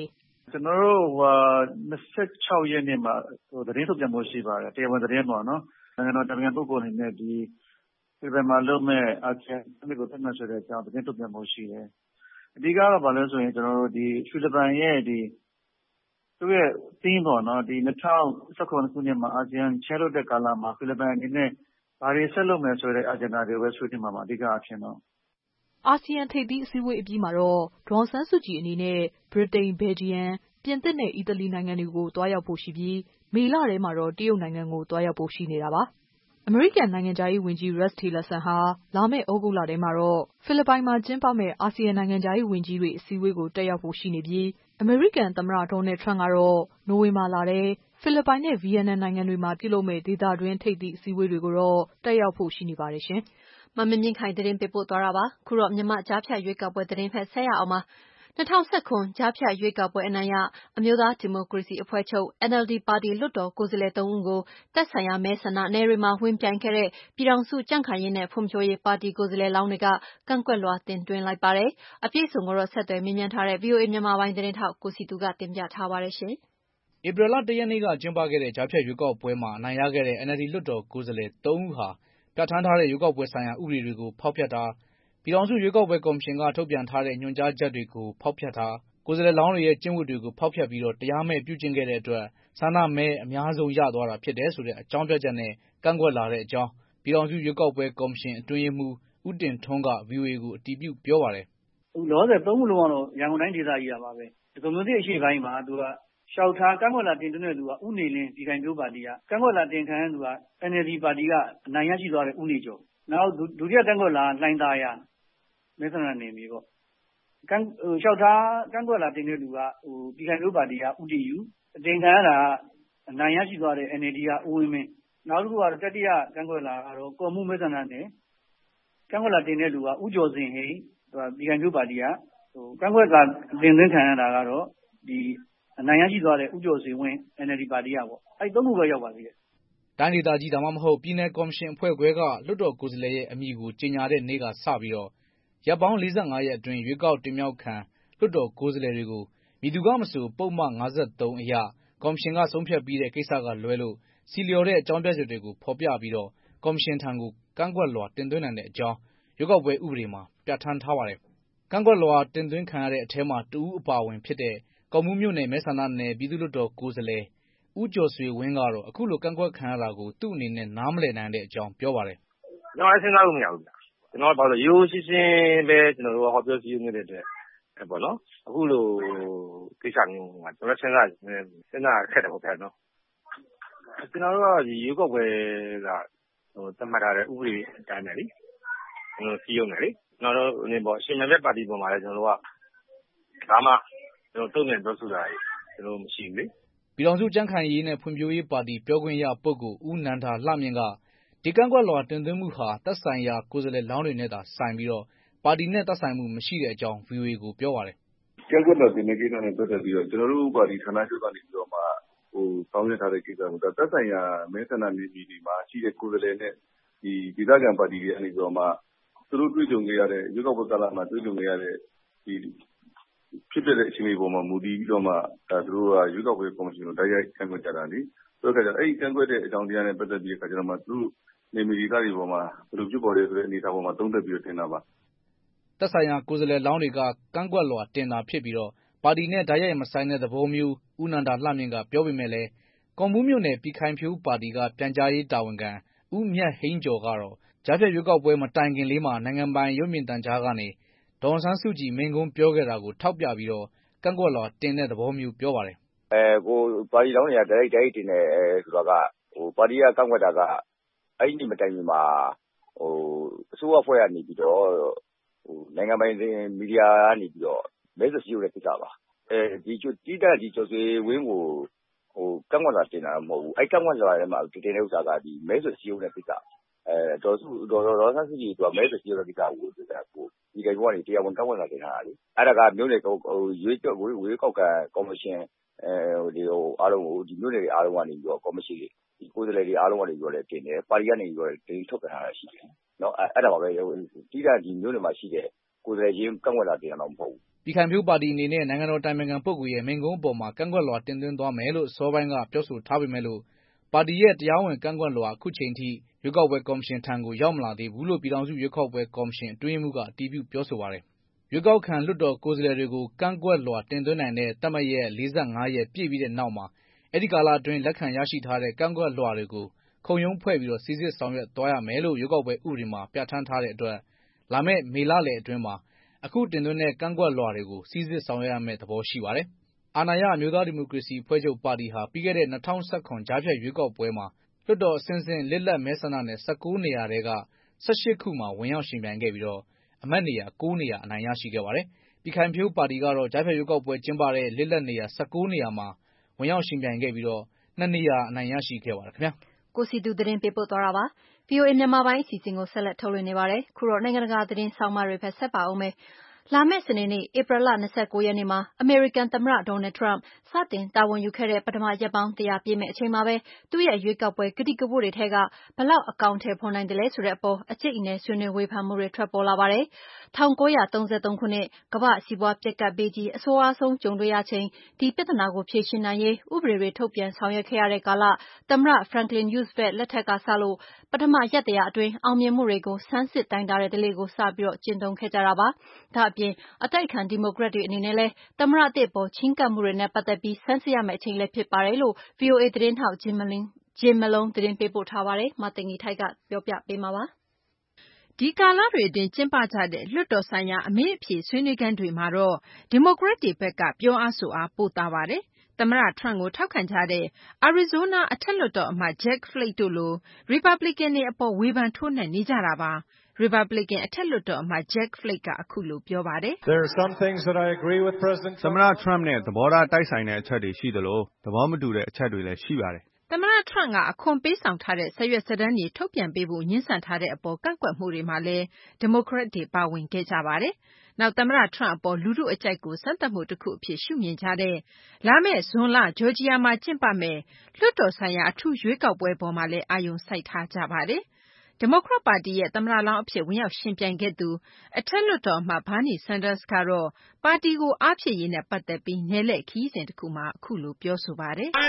ကျွန်တော်တို့ဟို၂၆ရက်နေ့မှာဟိုသတင်းထုတ်ပြန်မှုရှိပါတယ်တရားဝင်သတင်းပေါ့နော်နိုင်ငံတော်တိုင်ပင်ခံပုဂ္ဂိုလ်အနေနဲ့ဒီဒီဘက်မှာလုပ်မဲ့အာဆီယံအမြစ်ကိုတက်မှတ်ဆိုတဲ့အကြောင်းသတင်းထုတ်ပြန်မှုရှိတယ်အဓိကတော့ဘာလဲဆိုရင်ကျွန်တော်တို့ဒီဖိလစ်ပိုင်ရဲ့ဒီသူရဲ့တင်းပေါ့နော်ဒီ၂၀၁၇ခုနှစ်မှာအာဆီယံချဲလို့တဲ့ကာလမှာဖိလစ်ပိုင်အနေနဲ့ဘာတွေဆက်လုပ်မယ်ဆိုတဲ့ agenda တွေပဲဆွေးနွေးမှာပါအဓိကအဖြစ်တော့အာဆီယံထိပ်သီးအစည်းအဝေးအပြီးမှာတော့ဒေါ်အောင်ဆန်းစုကြည်အနေနဲ့ဗြိတိန်၊ဘယ်လ်ဂျီယံ၊ပြင်သစ်နဲ့အီတလီနိုင်ငံတွေကိုသွားရောက်ဖို့ရှိပြီးမေလထဲမှာတော့တရုတ်နိုင်ငံကိုသွားရောက်ဖို့ရှိနေတာပါ။အမေရိကန်နိုင်ငံခြားရေးဝန်ကြီး Rex Tillerson ဟာလာမယ့်သြဂုတ်လထဲမှာတော့ဖိလစ်ပိုင်မှာကျင်းပမယ့်အာဆီယံနိုင်ငံခြားရေးဝန်ကြီးတွေအစည်းအဝေးကိုတက်ရောက်ဖို့ရှိနေပြီးအမေရိကန်သမ္မတဒေါ်နယ်ထရန့်ကတော့နိုဝင်ဘာလထဲဖိလစ်ပိုင်နဲ့ဗီယက်နမ်နိုင်ငံတွေမှာပြုလုပ်မယ့်ဒေသတွင်းထိပ်သီးအစည်းအဝေးတွေကိုတော့တက်ရောက်ဖို့ရှိနေပါတယ်ရှင်။မမြင့်မြင့်ခိုင်သတင်းပေးပို့သွားတာပါ။ခုတော့မြန်မာကြားဖြတ်ရွေးကောက်ပွဲသတင်းဖက်ဆက်ရအောင်ပါ။၂၀၁၇ကြားဖြတ်ရွေးကောက်ပွဲအနိုင်ရအမျိုးသားဒီမိုကရေစီအဖွဲ့ချုပ် N L D ပါတီလွှတ်တော်ကိုယ်စားလှယ်သုံးဦးကိုသက်ဆိုင်ရာမဲဆန္ဒနယ်တွေမှာဝင်ပြိုင်ခဲ့တဲ့ပြည်ထောင်စုကြံ့ခိုင်ရေးနဲ့ဖွံ့ဖြိုးရေးပါတီကိုယ်စားလှယ်လောင်းတွေကကန့်ကွက်လွှာတင်သွင်းလိုက်ပါတယ်။အပြည့်အစုံကိုတော့ဆက်သွယ်မေးမြန်းထားတဲ့ ဗွီအိုအေမြန်မာပိုင်းသတင်းထောက်ကိုစည်သူကတင်ပြထားပါတယ်ရှင်။ဧပြီလ၁ရက်နေ့ကကျင်းပခဲ့တဲ့ကြားဖြတ်ရွေးကောက်ပွဲမှာအနိုင်ရခဲ့တဲ့ N L D လွှတ်တော်ကိုယ်စားလှယ်သုံးဦးဟာပြဋ္ဌာန်းထားတဲ့ရွေးကောက်ပွဲဆိုင်ရာဥပဒေတွေကိုဖောက်ဖျက်တာပြည်ထောင်စုရွေးကောက်ပွဲကော်မရှင်ကထုတ်ပြန်ထားတဲ့ညွှန်ကြားချက်တွေကိုဖောက်ဖျက်တာကိုယ်စားလှယ်လောင်းတွေရဲ့ကျင့်ဝတ်တွေကိုဖောက်ဖျက်ပြီးတော့တရားမဲ့ပြုကျင့်ခဲ့တဲ့အတွက်ဆန္ဒမဲအများဆုံးရသွားတာဖြစ်တယ်ဆိုတဲ့အကြောင်းပြချက်နဲ့ကန့်ကွက်လာတဲ့အကြောင်းပြည်ထောင်စုရွေးကောက်ပွဲကော်မရှင်အတွင်းရေးမှူးဦးတင်ထွန်းက ဗွီအိုအေကိုအတည်ပြုပြောပါတယ်။အခုလောဆယ်သုံးခုလုံးကတော့ရန်ကုန်တိုင်းဒေသကြီးတာပါပဲ။ဒီကွန်မြူနတီအရှိပိုင်းမှာသူကရှောက်ထားကန့်ကွက်လာတင်သွင်းတဲ့သူကဦးနေလင်းပြည်ခိုင်ဖြိုးပါတီကကန့်ကွက်လာတင်ခံရတဲ့သူက N L D ပါတီကအနိုင်ရရှိသွားတဲ့ဦးနေကျော်နောက်ဒုတိယကန့်ကွက်လာလှိုင်းသားရမဲဆန္ဒနယ်မြေပေါ့ကန့်ဟိုလျှောက်ထားကန့်ကွက်လာတင်တဲ့လူကဟိုပြည်ခိုင်ဖြိုးပါတီကဦးတီယူအတင်ခံရတာအနိုင်ရရှိသွားတဲ့ N L D ကဦးဝင်းမင်းနောက်တစ်ခုကတော့တတိယကန့်ကွက်လာကတော့ကော်မှုမဲဆန္ဒနယ်ကန့်ကွက်လာတင်တဲ့လူကဦးကျော်စင်ဟိန်းသူကပြည်ခိုင်ဖြိုးပါတီကဟိုကန့်ကွက်လာတင်သွင်းခံရတာကတော့ဒီအနိုင်ရရှိသွားတဲ့ဦးကျော်စင်ဝင်း N L D ပါတီကပေါ့အဲ့သုံးခုပဲရောက်ပါသေးတယ်တိုင်းဒေသကြီးဒါမှမဟုတ်ပြည်내ကော်မရှင်အဖွဲ့ခွဲကလွှတ်တော်ကိုယ်စားလှယ်ရဲ့အမည်ကိုကြေညာတဲ့နေ့ကစပြီးတော့ရပ်ပေါင်း၄၅ရက်အတွင်းရွေးကောက်တင်မြှောက်ခံလွှတ်တော်ကိုယ်စားလှယ်တွေကိုမည်သူကမဆိုပုဒ်မ၅၃အရကော်မရှင်ကဆုံးဖြတ်ပြီးတဲ့ကိစ္စကလွဲလို့စီလျော်တဲ့အကြောင်းပြချက်တွေကိုဖော်ပြပြီးတော့ကော်မရှင်ထံကိုကန့်ကွက်လွှာတင်သွင်းနိုင်တဲ့အကြောင်းရွေးကောက်ပွဲဥပဒေမှာပြဋ္ဌာန်းထားပါတယ်။ကန့်ကွက်လွှာတင်သွင်းခံရတဲ့အထဲမှာတဦးအပါအဝင်ဖြစ်တဲ့ကော်မှုမြို့နယ်မဲဆန္ဒနယ်ပြည်သူ့လွှတ်တော်ကိုယ်စားလှယ်ဦးကျော်ဆွေဝင်းကတော့အခုလိုကန့်ကွက်ခံရတာကိုသူ့အနေနဲ့နားမလည်နိုင်တဲ့အကြောင်းပြောပါတယ်။ကျွန်တော်စဉ်းစားလို့မရဘူးဗျ။ကျွန်တော်ဘာလို့ရိုးရှင်းရှင်းပဲကျွန်တော်တို့ဟောပြောစည်းနေတဲ့အတွက်အဲပေါ့နော်။အခုလိုကိစ္စမျိုးကကျွန်တော်စဉ်းစားစဉ်းစားခက်တယ်ပေါ့ဗျာနော်။ကျွန်တော်တို့ကဒီရွေးကောက်ပွဲကဟိုသတ်မှတ်ထားတဲ့ဥပဒေအတိုင်းပဲလေ။ကျွန်တော်စီးရုံးတယ်လေ။ကျွန်တော်တို့နေပေါ့ရှင်မြန်တဲ့ပါတီပေါ်မှာလည်းကျွန်တော်တို့ကဒါမှကျွန်တော်တုံ့ပြန်ပြောဆိုတာကျွန်တော်မရှိဘူးလေ။ပြည်ထောင်စုကြံ့ခိုင်ရေးနဲ့ဖွံ့ဖြိုးရေးပါတီပြောခွင့်ရပုဂ္ဂိုလ်ဦးနန္ဒာလှမြင့်ကဒီကန့်ကွက်လွှာတင်သွင်းမှုဟာသက်ဆိုင်ရာကိုယ်စားလှယ်လောင်းတွေနဲ့သာဆိုင်ပြီးတော့ပါတီနဲ့သက်ဆိုင်မှုမရှိတဲ့အကြောင်း ဗွီအိုအေကိုပြောပါတယ်။ကန့်ကွက်လွှာတင်တဲ့ကိစ္စနဲ့ပတ်သက်ပြီးတော့ကျွန်တော်တို့ပါတီဌာနချုပ်ကနေပြီးတော့မှဟိုစောင်းရထားတဲ့ကိစ္စကိုသက်ဆိုင်ရာမဲဆန္ဒနယ်မြေတွေမှာရှိတဲ့ကိုယ်စားလှယ်နဲ့ဒီဒေသခံပါတီတွေအနေနဲ့မှသူတို့တွေ့ကြုံခဲ့ရတဲ့ရွေးကောက်ပွဲကာလမှာတွေ့ကြုံခဲ့ရတဲ့ဒီဖြစ်တဲ့အခြေအနေပေါ်မှာမူတည်ပြီးတော့မှဒါသူတို့ကရွေးကောက်ပွဲကော်မရှင်ကိုတိုက်ရိုက်ကန့်ကွက်ကြတာလေဆိုတော့အဲ့ဒီကန့်ကွက်တဲ့အကြောင်းတရားနဲ့ပတ်သက်ပြီးအခါကျတော့မှသူတို့နေမီဒီသားတွေပေါ်မှာဘယ်လိုဖြစ်ပေါ်လဲဆိုတဲ့အနေအထားပေါ်မှာသုံးသပ်ပြီးတော့တင်တာပါသက်ဆိုင်ရာကိုယ်စားလှယ်လောင်းတွေကကန့်ကွက်လွှာတင်တာဖြစ်ပြီးတော့ပါတီနဲ့တိုက်ရိုက်မဆိုင်တဲ့သဘောမျိုးဦးနန္ဒာလှမြင့်ကပြောပေမဲ့လည်းကော်မှုမြို့နယ်ပြည်ခိုင်ဖြိုးပါတီကပြန်ကြားရေးတာဝန်ခံဦးမြတ်ဟိန်းကျော်ကတော့ကြားဖြတ်ရွေးကောက်ပွဲမတိုင်ခင်လေးမှာနိုင်ငံပိုင်ရုပ်မြင်သံကြားကနေဒေါ်အောင်ဆန်းစုကြည်မိန့်ခွန်းပြောခဲ့တာကိုထောက်ပြပြီးတော့ကန့်ကွက်လွှာတင်တဲ့သဘောမျိုးပြောပါတယ်။အဲကိုပါတီလောင်းတွေကတိုက်တိုက်တင်နေဆိုတော့ကဟိုပါတီကကန့်ကွက်တာကအဲ့ဒီမတိုင်ခင်မှာဟိုအစိုးရဖွဲ့ကနေပြီးတော့ဟိုနိုင်ငံပိုင်မီဒီယာကနေပြီးတော့မဲဆွယ်စည်းရုံးတဲ့ကိစ္စပါ။အဲဒီတိတက်ဒီကျော်ဆွေဝင်းကိုဟိုကန့်ကွက်လွှာတင်တာမဟုတ်ဘူး။အဲ့ကန့်ကွက်လွှာထဲမှာတင်တဲ့ဥစ္စာကဒီမဲဆွယ်စည်းရုံးတဲ့ကိစ္စအဲဒေါ်စုဒေါ်ဒေါ်ဆန်းစုကြည်ကမဲဆွယ်စည်းရုံးတဲ့ကိစ္စကိုပြောတာကိုဒီကိစ္စကနေတရားဝင်ကန့်ကွက်လာတင်တာလေအဲ့ဒါကမြို့နယ်ဟိုရွေးဝေးဝေးကောက်ကကော်မရှင်အဲဒီဟိုအားလုံးကိုဒီမြို့နယ်တွေအားလုံးကနေပြီးတော့ကော်မရှင်ဒီကိုယ်စားလှယ်တွေအားလုံးကနေပြီးတော့လည်းတင်တယ်ပါတီကနေပြီးတော့တင်ထုတ်ပြန်တာရှိတယ်နော်အဲ့ဒါပါပဲတိတက်ဒီမြို့နယ်မှာရှိတဲ့ကိုယ်စားလှယ်ချင်းကန့်ကွက်လာတင်တာတော့မဟုတ်ဘူးပြည်ခိုင်ဖြိုးပါတီအနေနဲ့နိုင်ငံတော်တိုင်ပင်ခံပုဂ္ဂိုလ်ရဲ့မိန့်ခွန်းအပေါ်မှာကန့်ကွက်လွှာတင်သွင်းသွားမယ်လို့အစောပိုင်းကပြောဆိုထားပေမဲ့လို့ပါတီရဲ့တရားဝင်ကန့်ကွက်လွှာအခုချိန်ထိရွေးကောက်ပွဲကော်မရှင်ထံကိုရောက်မလာသေးဘူးလို့ပြည်ထောင်စုရွေးကောက်ပွဲကော်မရှင်အတွင်းရေးမှူးကအတည်ပြုပြောဆိုပါတယ်။ရွေးကောက်ခံလွှတ်တော်ကိုယ်စားလှယ်တွေကိုကန့်ကွက်လွှာတင်သွင်းနိုင်တဲ့သတ်မှတ်ရက်လေးဆယ့်ငါးရက်ပြည့်ပြီးတဲ့နောက်မှာအဲဒီကာလအတွင်းလက်ခံရရှိထားတဲ့ကန့်ကွက်လွှာတွေကိုခုံရုံးဖွဲ့ပြီးစိစစ်ဆောင်ရွက်သွားရမယ်လို့ရွေးကောက်ပွဲဥပဒေမှာပြဋ္ဌာန်းထားတဲ့အတွက်လာမယ့်မေလလယ်အတွင်းမှာအခုတင်သွင်းတဲ့ကန့်ကွက်လွှာတွေကိုစိစစ်ဆောင်ရွက်ရမယ့်သဘောရှိပါတယ်။အာဏာရအမျိုးသားဒီမိုကရေစီအဖွဲ့ချုပ်ပါတီဟာပြီးခဲ့တဲ့၂၀၁၇ကြားဖြတ်ရွေးကောက်ပွဲမှာလွှတ်တော်အဆင့်ဆင့်လစ်လပ်မဲဆန္ဒနယ်၁၉နေရာထဲက၁၈ခုမှာဝင်ရောက်ယှဉ်ပြိုင်ခဲ့ပြီးတော့အမတ်နေရာ၉နေရာအနိုင်ရရှိခဲ့ပါတယ်။ပြည်ခိုင်ဖြိုးပါတီကတော့ကြားဖြတ်ရွေးကောက်ပွဲကျင်းပတဲ့လစ်လပ်နေရာ၁၉နေရာမှာဝင်ရောက်ယှဉ်ပြိုင်ခဲ့ပြီးတော့၂နေရာအနိုင်ရရှိခဲ့ပါတယ်ခင်ဗျာ။ကိုစီသူသတင်းပေးပို့သွားတာပါ။ ဗွီအိုအေမြန်မာပိုင်းအစီအစဉ်ကိုဆက်လက်ထုတ်လွှင့်နေပါတယ်။ခုတော့နိုင်ငံတကာသတင်းဆောင်းပါးတွေဘက်ဆက်ပါဦးမယ်။လာမယ့်စနေနေ့ဧပြီလ၂၉ရက်နေ့မှာအမေရိကန်သမ္မတ Donald Trump စတင်တာဝန်ယူခဲ့တဲ့ပထမရက်ပေါင်းတရာပြည့်မယ့်အချိန်မှာပဲသူ့ရဲ့ရွေးကောက်ပွဲကတိကဝတ်တွေထဲကဘယ်လောက်အကောင်အထည်ဖော်နိုင်သလဲဆိုတဲ့အပေါ်အကျိတ်အနယ်ဆွေးနွေးဝေဖန်မှုတွေထွက်ပေါ်လာပါတယ်။၁၉၃၃ခုနှစ်ကမ္ဘာ့စီးပွားပျက်ကပ်ဘေးကြီးအဆိုးဝါးဆုံးကြုံတွေ့ရချိန်ဒီပြဿနာကိုဖြေရှင်းနိုင်ရေးဥပဒေတွေထုတ်ပြန်ဆောင်ရွက်ခဲ့ရတဲ့ကာလသမ္မတ Franklin Roosevelt လက်ထက်ကစလို့ပထမရက်တရာအတွင်းအောင်မြင်မှုတွေကိုဆန်းစစ်တိုင်းတာတဲ့ဓလေ့ကိုစပြီးကျင့်သုံးခဲ့ကြတာပါ။ဒါ့အပြင်အတိုက်အခံဒီမိုကရက်တွေအနေနဲ့လည်းသမ္မတသစ်အပေါ်ချဉ်းကပ်မှုတွေနဲ့ပတ်သက်ပြီးဆန်းစစ်ရမယ့်အချိန်လည်းဖြစ်ပါတယ်လို့ ဗွီအိုအေသတင်းထောက် Jim Malone သတင်းပေးပို့ထားပါတယ်။မသိင်္ဂီထိုက်ကပြောပြပေးမှာပါ။ဒီကာလတွေအတွင်းကျင်းပကြတဲ့လွှတ်တော်ဆိုင်ရာအမေးအဖြေဆွေးနွေးခန်းတွေမှာတော့ဒီမိုကရက်တွေဘက်ကပြောအားဆိုအားပိုသာပါတယ်။သမ္မတ Trump ကိုထောက်ခံကြတဲ့ Arizona အထက်လွှတ်တော်အမတ် Jack Flake တို့လိုရီပတ်ပလီကန်တွေအပေါ်ဝေဖန်ထိုးနှက်နေကြတာပါ။ ရီပတ်ပလီကန်အထက်လွှတ်တော်အမတ် Jack Flake ကအခုလိုပြောပါတယ်။သမ္မတ Trump နဲ့သဘောထားတိုက်ဆိုင်တဲ့အချက်တွေရှိသလိုသဘောမတူတဲ့အချက်တွေလည်းရှိပါတယ်။သမ္မတ Trump ကအခွန်ပေးဆောင်ထားတဲ့စာရွက်စာတမ်းတွေထုတ်ပြန်ပေးဖို့ငြင်းဆန်ထားတဲ့အပေါ်ကန့်ကွက်မှုတွေမှာလည်းဒီမိုကရက်တွေပါဝင်ခဲ့ကြပါတယ်။နောက်သမ္မတ Trump အပေါ်လူထုအကြိုက်ကိုစမ်းသပ်မှုတခုအဖြစ်ရှုမြင်ကြတဲ့လာမယ့်ဇွန်လဂျော်ဂျီယာမှာကျင်းပမယ့်လွှတ်တော်ဆိုင်ရာအထူးရွေးကောက်ပွဲပေါ်မှာလည်းအာရုံစိုက်ထားကြပါတယ်။ဒီမိုကရက်ပါတီရဲ့သမ္မတလောင်းအဖြစ်ဝင်ရောက်ယှဉ်ပြိုင်ခဲ့သူအထက်လွှတ်တော်အမတ် Bernie Sanders ကတော့ပါတီကိုအားဖြည့်ရေးနဲ့ပတ်သက်ပြီးနယ်လှည့်ခရီးစဉ်တခုမှာအခုလိုပြောဆိုပါတယ်။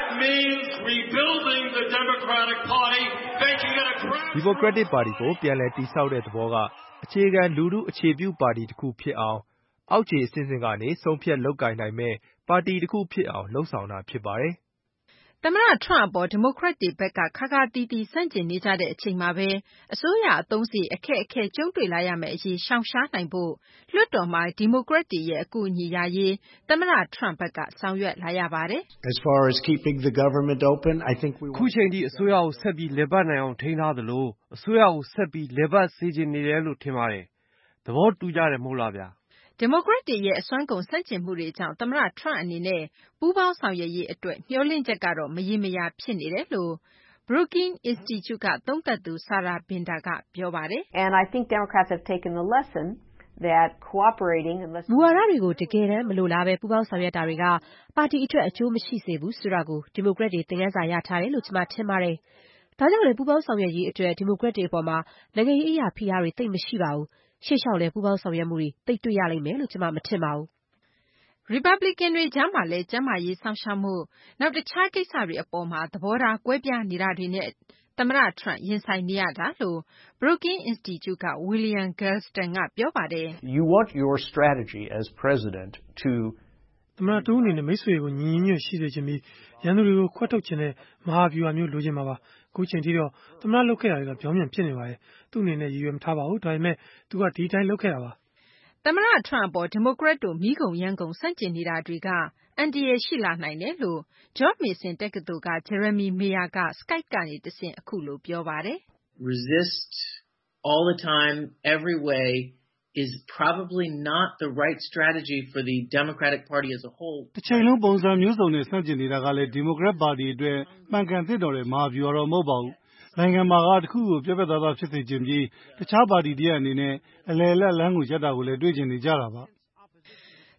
Democratic ပါတီကိုပြန်လည်တည်ဆောက်တဲ့သဘောကအခြေခံလူထုအခြေပြုပါတီတခုဖြစ်အောင်အောက်ခြေအဆင့်ဆင့်ကနေဆုံးဖြတ်လုပ်ကိုင်နိုင်မယ့်ပါတီတခုဖြစ်အောင်လှုံ့ဆော်တာဖြစ်ပါတယ်။သမ္မတ Trump အပေါ်ဒီမိုကရက်တွေဘက်ကခါးခါးသီးသီးဆန့်ကျင်နေကြတဲ့အချိန်မှာပဲအစိုးရအသုံးစရိတ်အခက်အခဲကြုံတွေ့လာရမယ့်အရေးရှောင်ရှားနိုင်ဖို့လွှတ်တော်မှာဒီမိုကရက်တွေရဲ့အကူအညီရရေးသမ္မတ Trump ဘက်ကဆောင်ရွက်လာရပါတယ်။ As far as keeping the government open, I think we ခုချိန်ထိအစိုးရကိုဆက်ပြီးလည်ပတ်နိုင်အောင်ထိန်းထားသလိုအစိုးရကိုဆက်ပြီးလည်ပတ်စေချင်နေတယ်လို့ထင်ပါတယ်။သဘောတူကြတယ်မဟုတ်လားဗျာ။ဒီမိုကရက်တွေရဲ့အစွမ်းကုန်ဆန့်ကျင်မှုတွေကြောင့်သမ္မတ Trump အနေနဲ့ပူးပေါင်းဆောင်ရွက်ရေးအတွက်မျှော်လင့်ချက်ကတော့မရေမရာဖြစ်နေတယ်လို့ Brookings Institute ကသုံးသပ်သူ Sarah Binder ကပြောပါတယ်။ And I think Democrats have taken the lesson that cooperating unless မူဝါဒတွေကိုတကယ်တမ်းမလိုလားပဲပူးပေါင်းဆောင်ရွက်တာတွေကပါတီအတွက်အကျိုးမရှိစေဘူးဆိုတာကိုဒီမိုကရက်တွေသင်ခန်းစာရထားတယ်လို့ကျွန်မထင်ပါတယ်။ဒါကြောင့်လည်းပူးပေါင်းဆောင်ရွက်ရေးအတွက်ဒီမိုကရက်တွေအပေါ်မှာနိုင်ငံရေးအရာဖိအားတွေသိပ်မရှိပါဘူး။ရှေ့လျှောက်လည်းပူးပေါင်းဆောင်ရွက်မှုတွေသိပ်တွေ့ရလိမ့်မယ်လို့ကျွန်မမထင်ပါဘူး။ ရီပတ်ပလီကန်တွေကြားမှာလည်းကျန်းမာရေးစောင့်ရှောက်မှုနောက်တခြားကိစ္စတွေအပေါ်မှာသဘောထားကွဲပြားနေတာတွေနဲ့သမ္မတ Trump ရင်ဆိုင်နေရတာလို့ Brookings Institute က William Galston ကပြောပါတယ်။ You want your strategy as president to သမ္မတတူအနေနဲ့မိတ်ဆွေကိုညီညီညွတ်ရှိစေချင်ပြီးရန်သူတွေကိုခွတ်ထုတ်ခြင်းနဲ့မဟာဗျူဟာမျိုးလိုချင်မှာပါအခုချိန်ထိတော့သမ္မတလုပ်ခဲ့တာတွေကပြောင်းပြန်ဖြစ်နေပါတယ်သူ့အနေနဲ့ရည်ရွယ်မထားပါဘူးဒါပေမဲ့သူကဒီတိုင်းလုပ်ခဲ့တာပါသမ္မတ Trump အပေါ်ဒီမိုကရက်တို့မိကုန်ရန်ကုန်ဆန့်ကျင်နေတာတွေကအန္တရာယ်ရှိလာနိုင်တယ်လို့ George Mason တက္ကသိုလ်က Jeremy Mayer က Skype ကနေတဆင့်အခုလိုပြောပါတယ်။ Resist all the time every way is probably not the right strategy for the Democratic Party as a whole. တစ်ချိန်လုံးပုံစံမျိုးစုံနဲ့ဆန့်ကျင်နေတာကလည်း Democrat ပါတီအတွက်မှန်ကန်သင့်တော်တဲ့မဟာဗျူဟာတော့မဟုတ်ပါဘူး။နိုင်ငံမှာကတစ်ခုကိုပြတ်ပြတ်သားသားဖြစ်စေချင်ပြီးတခြားပါတီတရပ်အနေနဲ့အလယ်အလတ်လမ်းကိုရပ်တာကိုလည်းတွေ့ချင်နေကြတာပါ။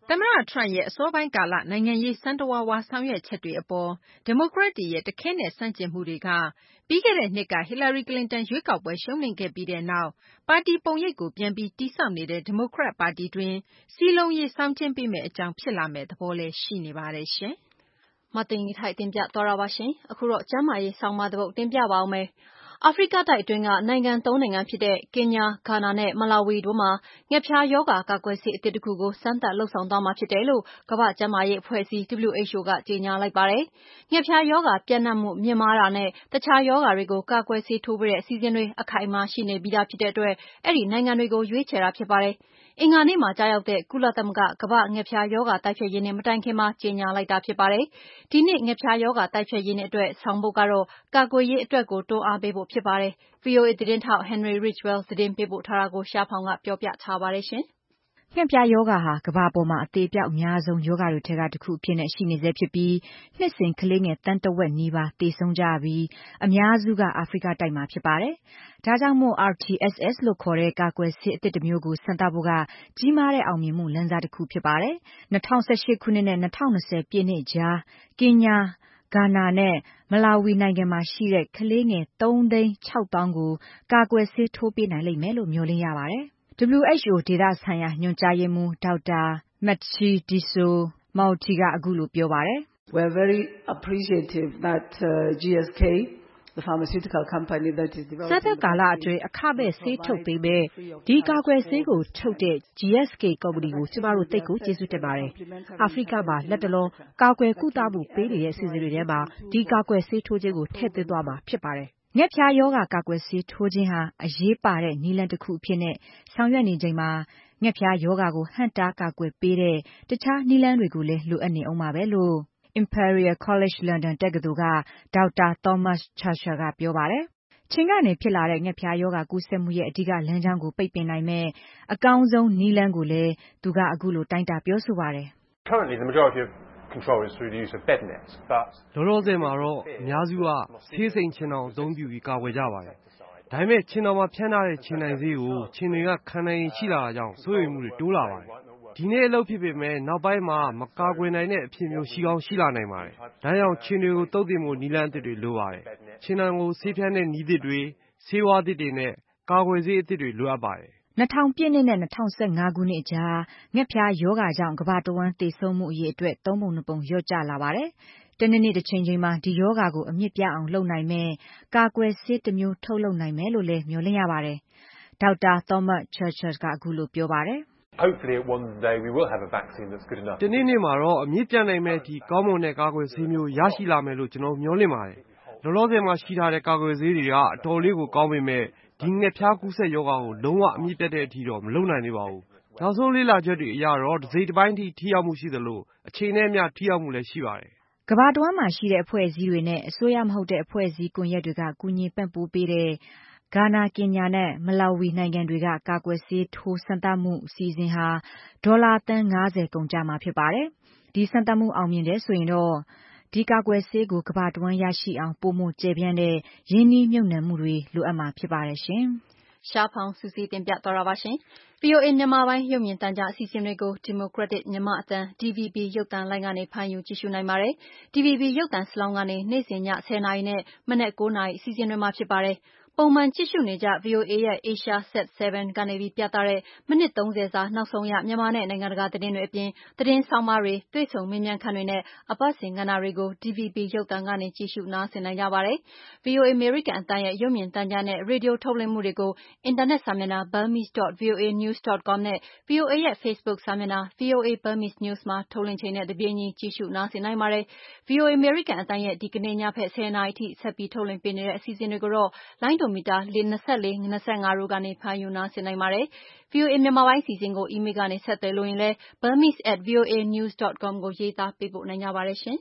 သမ္မတ Trump ရဲ့အစောပိုင်းကာလနိုင်ငံရေးစမ်းတဝါးဝါဆောင်ရွက်ချက်တွေအပေါ်ဒီမိုကရက်တွေရဲ့တခဲနက်ဆန့်ကျင်မှုတွေကပြီးခဲ့တဲ့နှစ်က Hillary Clinton ရွေးကောက်ပွဲရှုံးနိမ့်ခဲ့ပြီးတဲ့နောက်ပါတီပုံရိပ်ကိုပြန်ပြီးတည်ဆောက်နေတဲ့ဒီမိုကရက်ပါတီတွင်စည်းလုံးရေးဆောင်ကျဉ်ပေးမယ့်အကြောင်းဖြစ်လာမယ့်သဘောလည်းရှိနေပါတယ်ရှင်။မသိင်္ဂီထိုက်တင်ပြသွားတာပါရှင်။အခုတော့ကျမ်းမာရေးဆောင်းပါးတစ်ပုဒ်တင်ပြပါအောင်မယ်။အာဖရိကတိုက်အတွင်းကနိုင်ငံသုံးနိုင်ငံဖြစ်တဲ့ကင်ညာ၊ဂါနာနဲ့မလာဝီတို့မှာငှက်ဖျားရောဂါကာကွယ်ဆေးအသစ်တစ်ခုကိုစမ်းသပ်လုပ်ဆောင်သွားမှာဖြစ်တယ်လို့ကမ္ဘာ့ကျန်းမာရေးအဖွဲ့အစည်း W H O ကကြေညာလိုက်ပါတယ်။ငှက်ဖျားရောဂါပြန့်နှံ့မှုမြင့်မားတာနဲ့တခြားရောဂါတွေကိုကာကွယ်ဆေးထိုးပေးတဲ့အစီအစဉ်တွေအခိုင်အမာရှိနေပြီးသားဖြစ်တဲ့အတွက်အဲဒီနိုင်ငံတွေကိုရွေးချယ်တာဖြစ်ပါတယ်။အင်္ဂါနေ့မှာကျရောက်တဲ့ကုလသမဂ္ဂကမ္ဘာ့ငှက်ဖျားရောဂါတိုက်ဖျက်ရေးနေ့မတိုင်ခင်မှာကြေညာလိုက်တာဖြစ်ပါတယ်။ဒီနှစ်ငှက်ဖျားရောဂါတိုက်ဖျက်ရေးနေ့အတွက်ဆောင်ပုဒ်ကတော့ကာကွယ်ရေးအတွက်ကိုတွန်းအားပေးဖို့ဖြစ်ပါတယ်။ V O A သတင်းထောက် Henry Ridgwell သတင်းပေးပို့ထားတာကိုရှားဖောင်ကပြောပြထားပါတယ်ရှင်။ငှက်ဖျားရောဂါဟာကမ္ဘာပေါ်မှာအသေအပျောက်အများဆုံးရောဂါတွေထဲကတစ်ခုအဖြစ်နဲ့ရှိနေဆဲဖြစ်ပြီးနှစ်စဉ်ကလေးငယ်တန်းတဝက်နီးပါးသေဆုံးကြပြီးအများစုကအာဖရိကတိုက်မှာဖြစ်ပါတယ်။ဒါကြောင့်မို့ R T S S လို့ခေါ်တဲ့ကာကွယ်ဆေးအသစ်တစ်မျိုးကိုစမ်းသပ်ဖို့ကကြီးမားတဲ့အောင်မြင်မှုလမ်းစာတစ်ခုဖြစ်ပါတယ်။၂၀၁၈ခုနှစ်နဲ့၂၀၂၀ပြည့်နှစ်ကြားကင်ညာဂါနာနဲ့မလာဝီနိုင်ငံမှာရှိတဲ့ကလေးငယ်သုံးသိန်းခြောက်သောင်းကိုကာကွယ်ဆေးထိုးပေးနိုင်လိမ့်မယ်လို့မျှော်လင့်ရပါတယ်။ W H O ဒေသဆိုင်ရာညွှန်ကြားရေးမှူးဒေါက်တာ Matshidiso Moeti ကအခုလိုပြောပါတယ်။ We're very appreciative that uh, G S K the pharmaceutical company that is developing စတဲ့ကာလအတွင်းအခမဲ့ဆေးထုတ်ပေးမဲ့ဒီကာကွယ်ဆေးကိုထုတ်တဲ့ G S K ကုမ္ပဏီကိုကျမတို့သိကိုကျေးဇူးတင်ပါတယ်။အာဖရိကမှာလက်တလုံးကာကွယ်ကုသမှုပေးနေတဲ့အစီအစဉ်တွေထဲမှာဒီကာကွယ်ဆေးထိုးခြင်းကိုထည့်သွင်းသွားမှာဖြစ်ပါတယ်ငှက်ဖျားရောဂါကာကွယ်ဆေးထိုးခြင်းဟာအရေးပါတဲ့နည်းလမ်းတစ်ခုအဖြစ်နဲ့ဆောင်ရွက်နေချိန်မှာငှက်ဖျားရောဂါကိုဟန့်တားကာကွယ်ပေးတဲ့တခြားနည်းလမ်းတွေကိုလည်းလိုအပ်နေအောင်ပါပဲလို့ Imperial College London တက္ကသိုလ်ကဒေါက်တာ Thomas Churcher ကပြောပါတယ်။ခြင်ကနေဖြစ်လာတဲ့ငှက်ဖျားရောဂါကူးစက်မှုရဲ့အဓိကလမ်းကြောင်းကိုပိတ်ပင်နိုင်မဲ့အကောင်းဆုံးနည်းလမ်းကိုလည်းသူကအခုလိုတိုင်းတာပြောဆိုပါတယ်။ Currently the majority of control is through the use of bed nets but လောလောဆယ်မှာတော့အများစုကဆေးစိမ်ခြင်တောင်အသုံးပြုပြီးကာကွယ်ကြပါတယ်။ဒါပေမဲ့ခြင်တောင်မှာဖြန်းထားတဲ့ခြင်နိုင်ဆေးကိုခြင်တွေကခံနိုင်ရင်ရှိလာတာကြောင့်စိုးရိမ်မှုတွေတိုးလာပါတယ်။ဒီနေ့အလုပ်ဖြစ်ပေမဲ့နောက်ပိုင်းမှာမကာကွယ်နိုင်တဲ့အဖြစ်မျိုးရှိကောင်းရှိလာနိုင်ပါတယ်။ဒါကြောင့်ခြင်တွေကိုတုတ်တင်ဖို့နည်းလမ်းအသစ်တွေလိုပါတယ်။ခြင်တောင်ကိုဆေးဖြန်းတဲ့နည်းသစ်တွေဆေးဝါးသစ်တွေနဲ့ကာကွယ်ဆေးအသစ်တွေလိုအပ်ပါတယ်၂၀၀၀ပြည့်နှစ်နဲ့၂၀၁၅ခုနှစ်ကြားငှက်ဖျားရောဂါကြောင့်ကမ္ဘာတဝန်းသေဆုံးမှုအရေအတွက်သုံးပုံနှစ်ပုံလျော့ကျလာပါတယ်။တနေ့နေ့တစ်ချိန်ချိန်မှာဒီရောဂါကိုအမြစ်ပြအောင်လုပ်နိုင်မဲ့ကာကွယ်ဆေးတစ်မျိုးထုတ်လုပ်နိုင်မယ်လို့လည်းမျှော်လင့်ရပါတယ်။ဒေါက်တာ Thomas Churcher ကအခုလိုပြောပါတယ်။ Hopefully one day we will have a vaccine that's good enough. တနေ့နေ့မှာတော့အမြစ်ပြနိုင်မဲ့ဒီကောင်းမွန်တဲ့ကာကွယ်ဆေးမျိုးရရှိလာမယ်လို့ကျွန်တော်မျှော်လင့်ပါတယ်။လောလောဆယ်မှာရှိထားတဲ့ကာကွယ်ဆေးတွေကအတော်လေးကိုကောင်းပေမဲ့ဒီငှက်ဖျားကူးစက်ရောဂါကိုလုံးဝအမြစ်ပြတ်တဲ့အထိတော့မလုပ်နိုင်သေးပါဘူး။နောက်ဆုံးလေ့လာချက်တွေအရတော့တစ်စိတ်တစ်ပိုင်းထိထိရောက်မှုရှိသလိုအချိန်နဲ့အမျှထိရောက်မှုလည်းရှိပါတယ်။ကမ္ဘာတဝန်းမှာရှိတဲ့အဖွဲ့အစည်းတွေနဲ့အစိုးရမဟုတ်တဲ့အဖွဲ့အစည်းကွန်ရက်တွေကကူညီပံ့ပိုးပေးတဲ့ဂါနာကင်ညာနဲ့မလာဝီနိုင်ငံတွေကကာကွယ်ဆေးထိုးစမ်းသပ်မှုအစီအစဉ်ဟာဒေါ်လာသန်းငါးဆယ်ကုန်ကျမှာဖြစ်ပါတယ်။ဒီစမ်းသပ်မှုအောင်မြင်တယ်ဆိုရင်တော့ဒီကာကွယ်ဆေးကိုကမ္ဘာတဝန်းရရှိအောင်ပိုမိုကျယ်ပြန့်တဲ့ရင်းနှီးမြှုပ်နှံမှုတွေလိုအပ်မှာဖြစ်ပါတယ်ရှင်။ရှားဖောင်စူးစီးတင်ပြသွားတာပါရှင်။ V O A မြန်မာပိုင်းရုပ်မြင်သံကြားအစီအစဉ်တွေကို Democratic မြန်မာအသံ D V B ရုပ်သံလိုင်းကနေဖမ်းယူကြည့်ရှုနိုင်ပါတယ်။ D V B ရုပ်သံစလောင်းကနေနေ့စဉ်ညဆယ်နာရီနဲ့မနက်ကိုးနာရီအစီအစဉ်တွေမှာဖြစ်ပါတယ်။ပုံမှန်ကြည့်ရှုနေကြ V O A ရဲ့ Asiaset 7ကနေပြီးပြသတဲ့မိနစ်သုံးဆယ်စာနောက်ဆုံးရမြန်မာနဲ့နိုင်ငံတကာသတင်းတွေအပြင်သတင်းဆောင်းပါးတွေတွေ့ဆုံမေးမြန်းခန်းတွေနဲ့အပတ်စဉ်ကဏ္ဍတွေကို D V B ရုပ်သံကနေကြည့်ရှုနားဆင်နိုင်ကြပါတယ်။ V O A အမေရိကန်အသံရဲ့ရုပ်မြင်သံကြားနဲ့ရေဒီယိုထုတ်လွှင့်မှုတွေကိုအင်တာနက်စာမျက်နှာ burmese dot v o a news dot com နဲ့ V O A ရဲ့ Facebook စာမျက်နှာ V O A Burmese News မှာထုတ်လွှင့်ချိန်နဲ့တပြေးညီကြည့်ရှုနားဆင်နိုင်ပါတယ်။ V O A အမေရိကန်အသံရဲ့ဒီကနေ့ညဖက်ဆယ်နာရီထိဆက်ပြီးထုတ်လွှင့်ပေးနေတဲ့အစီအစဉ်တွေကိုတော့လိုင်းဒိုမီတာ၂၄-၂၅တို့ကနေဖမ်းယူနားဆင်နိုင်ပါတယ်။ V O A မြန်မာပိုင်းအစီအစဉ်ကိုအီးမေးလ်ကနေဆက်သွယ်လိုရင်လည်း burmese at v o a news dot com ကိုရေးသားပေးပို့နိုင်ကြပါတယ်ရှင်။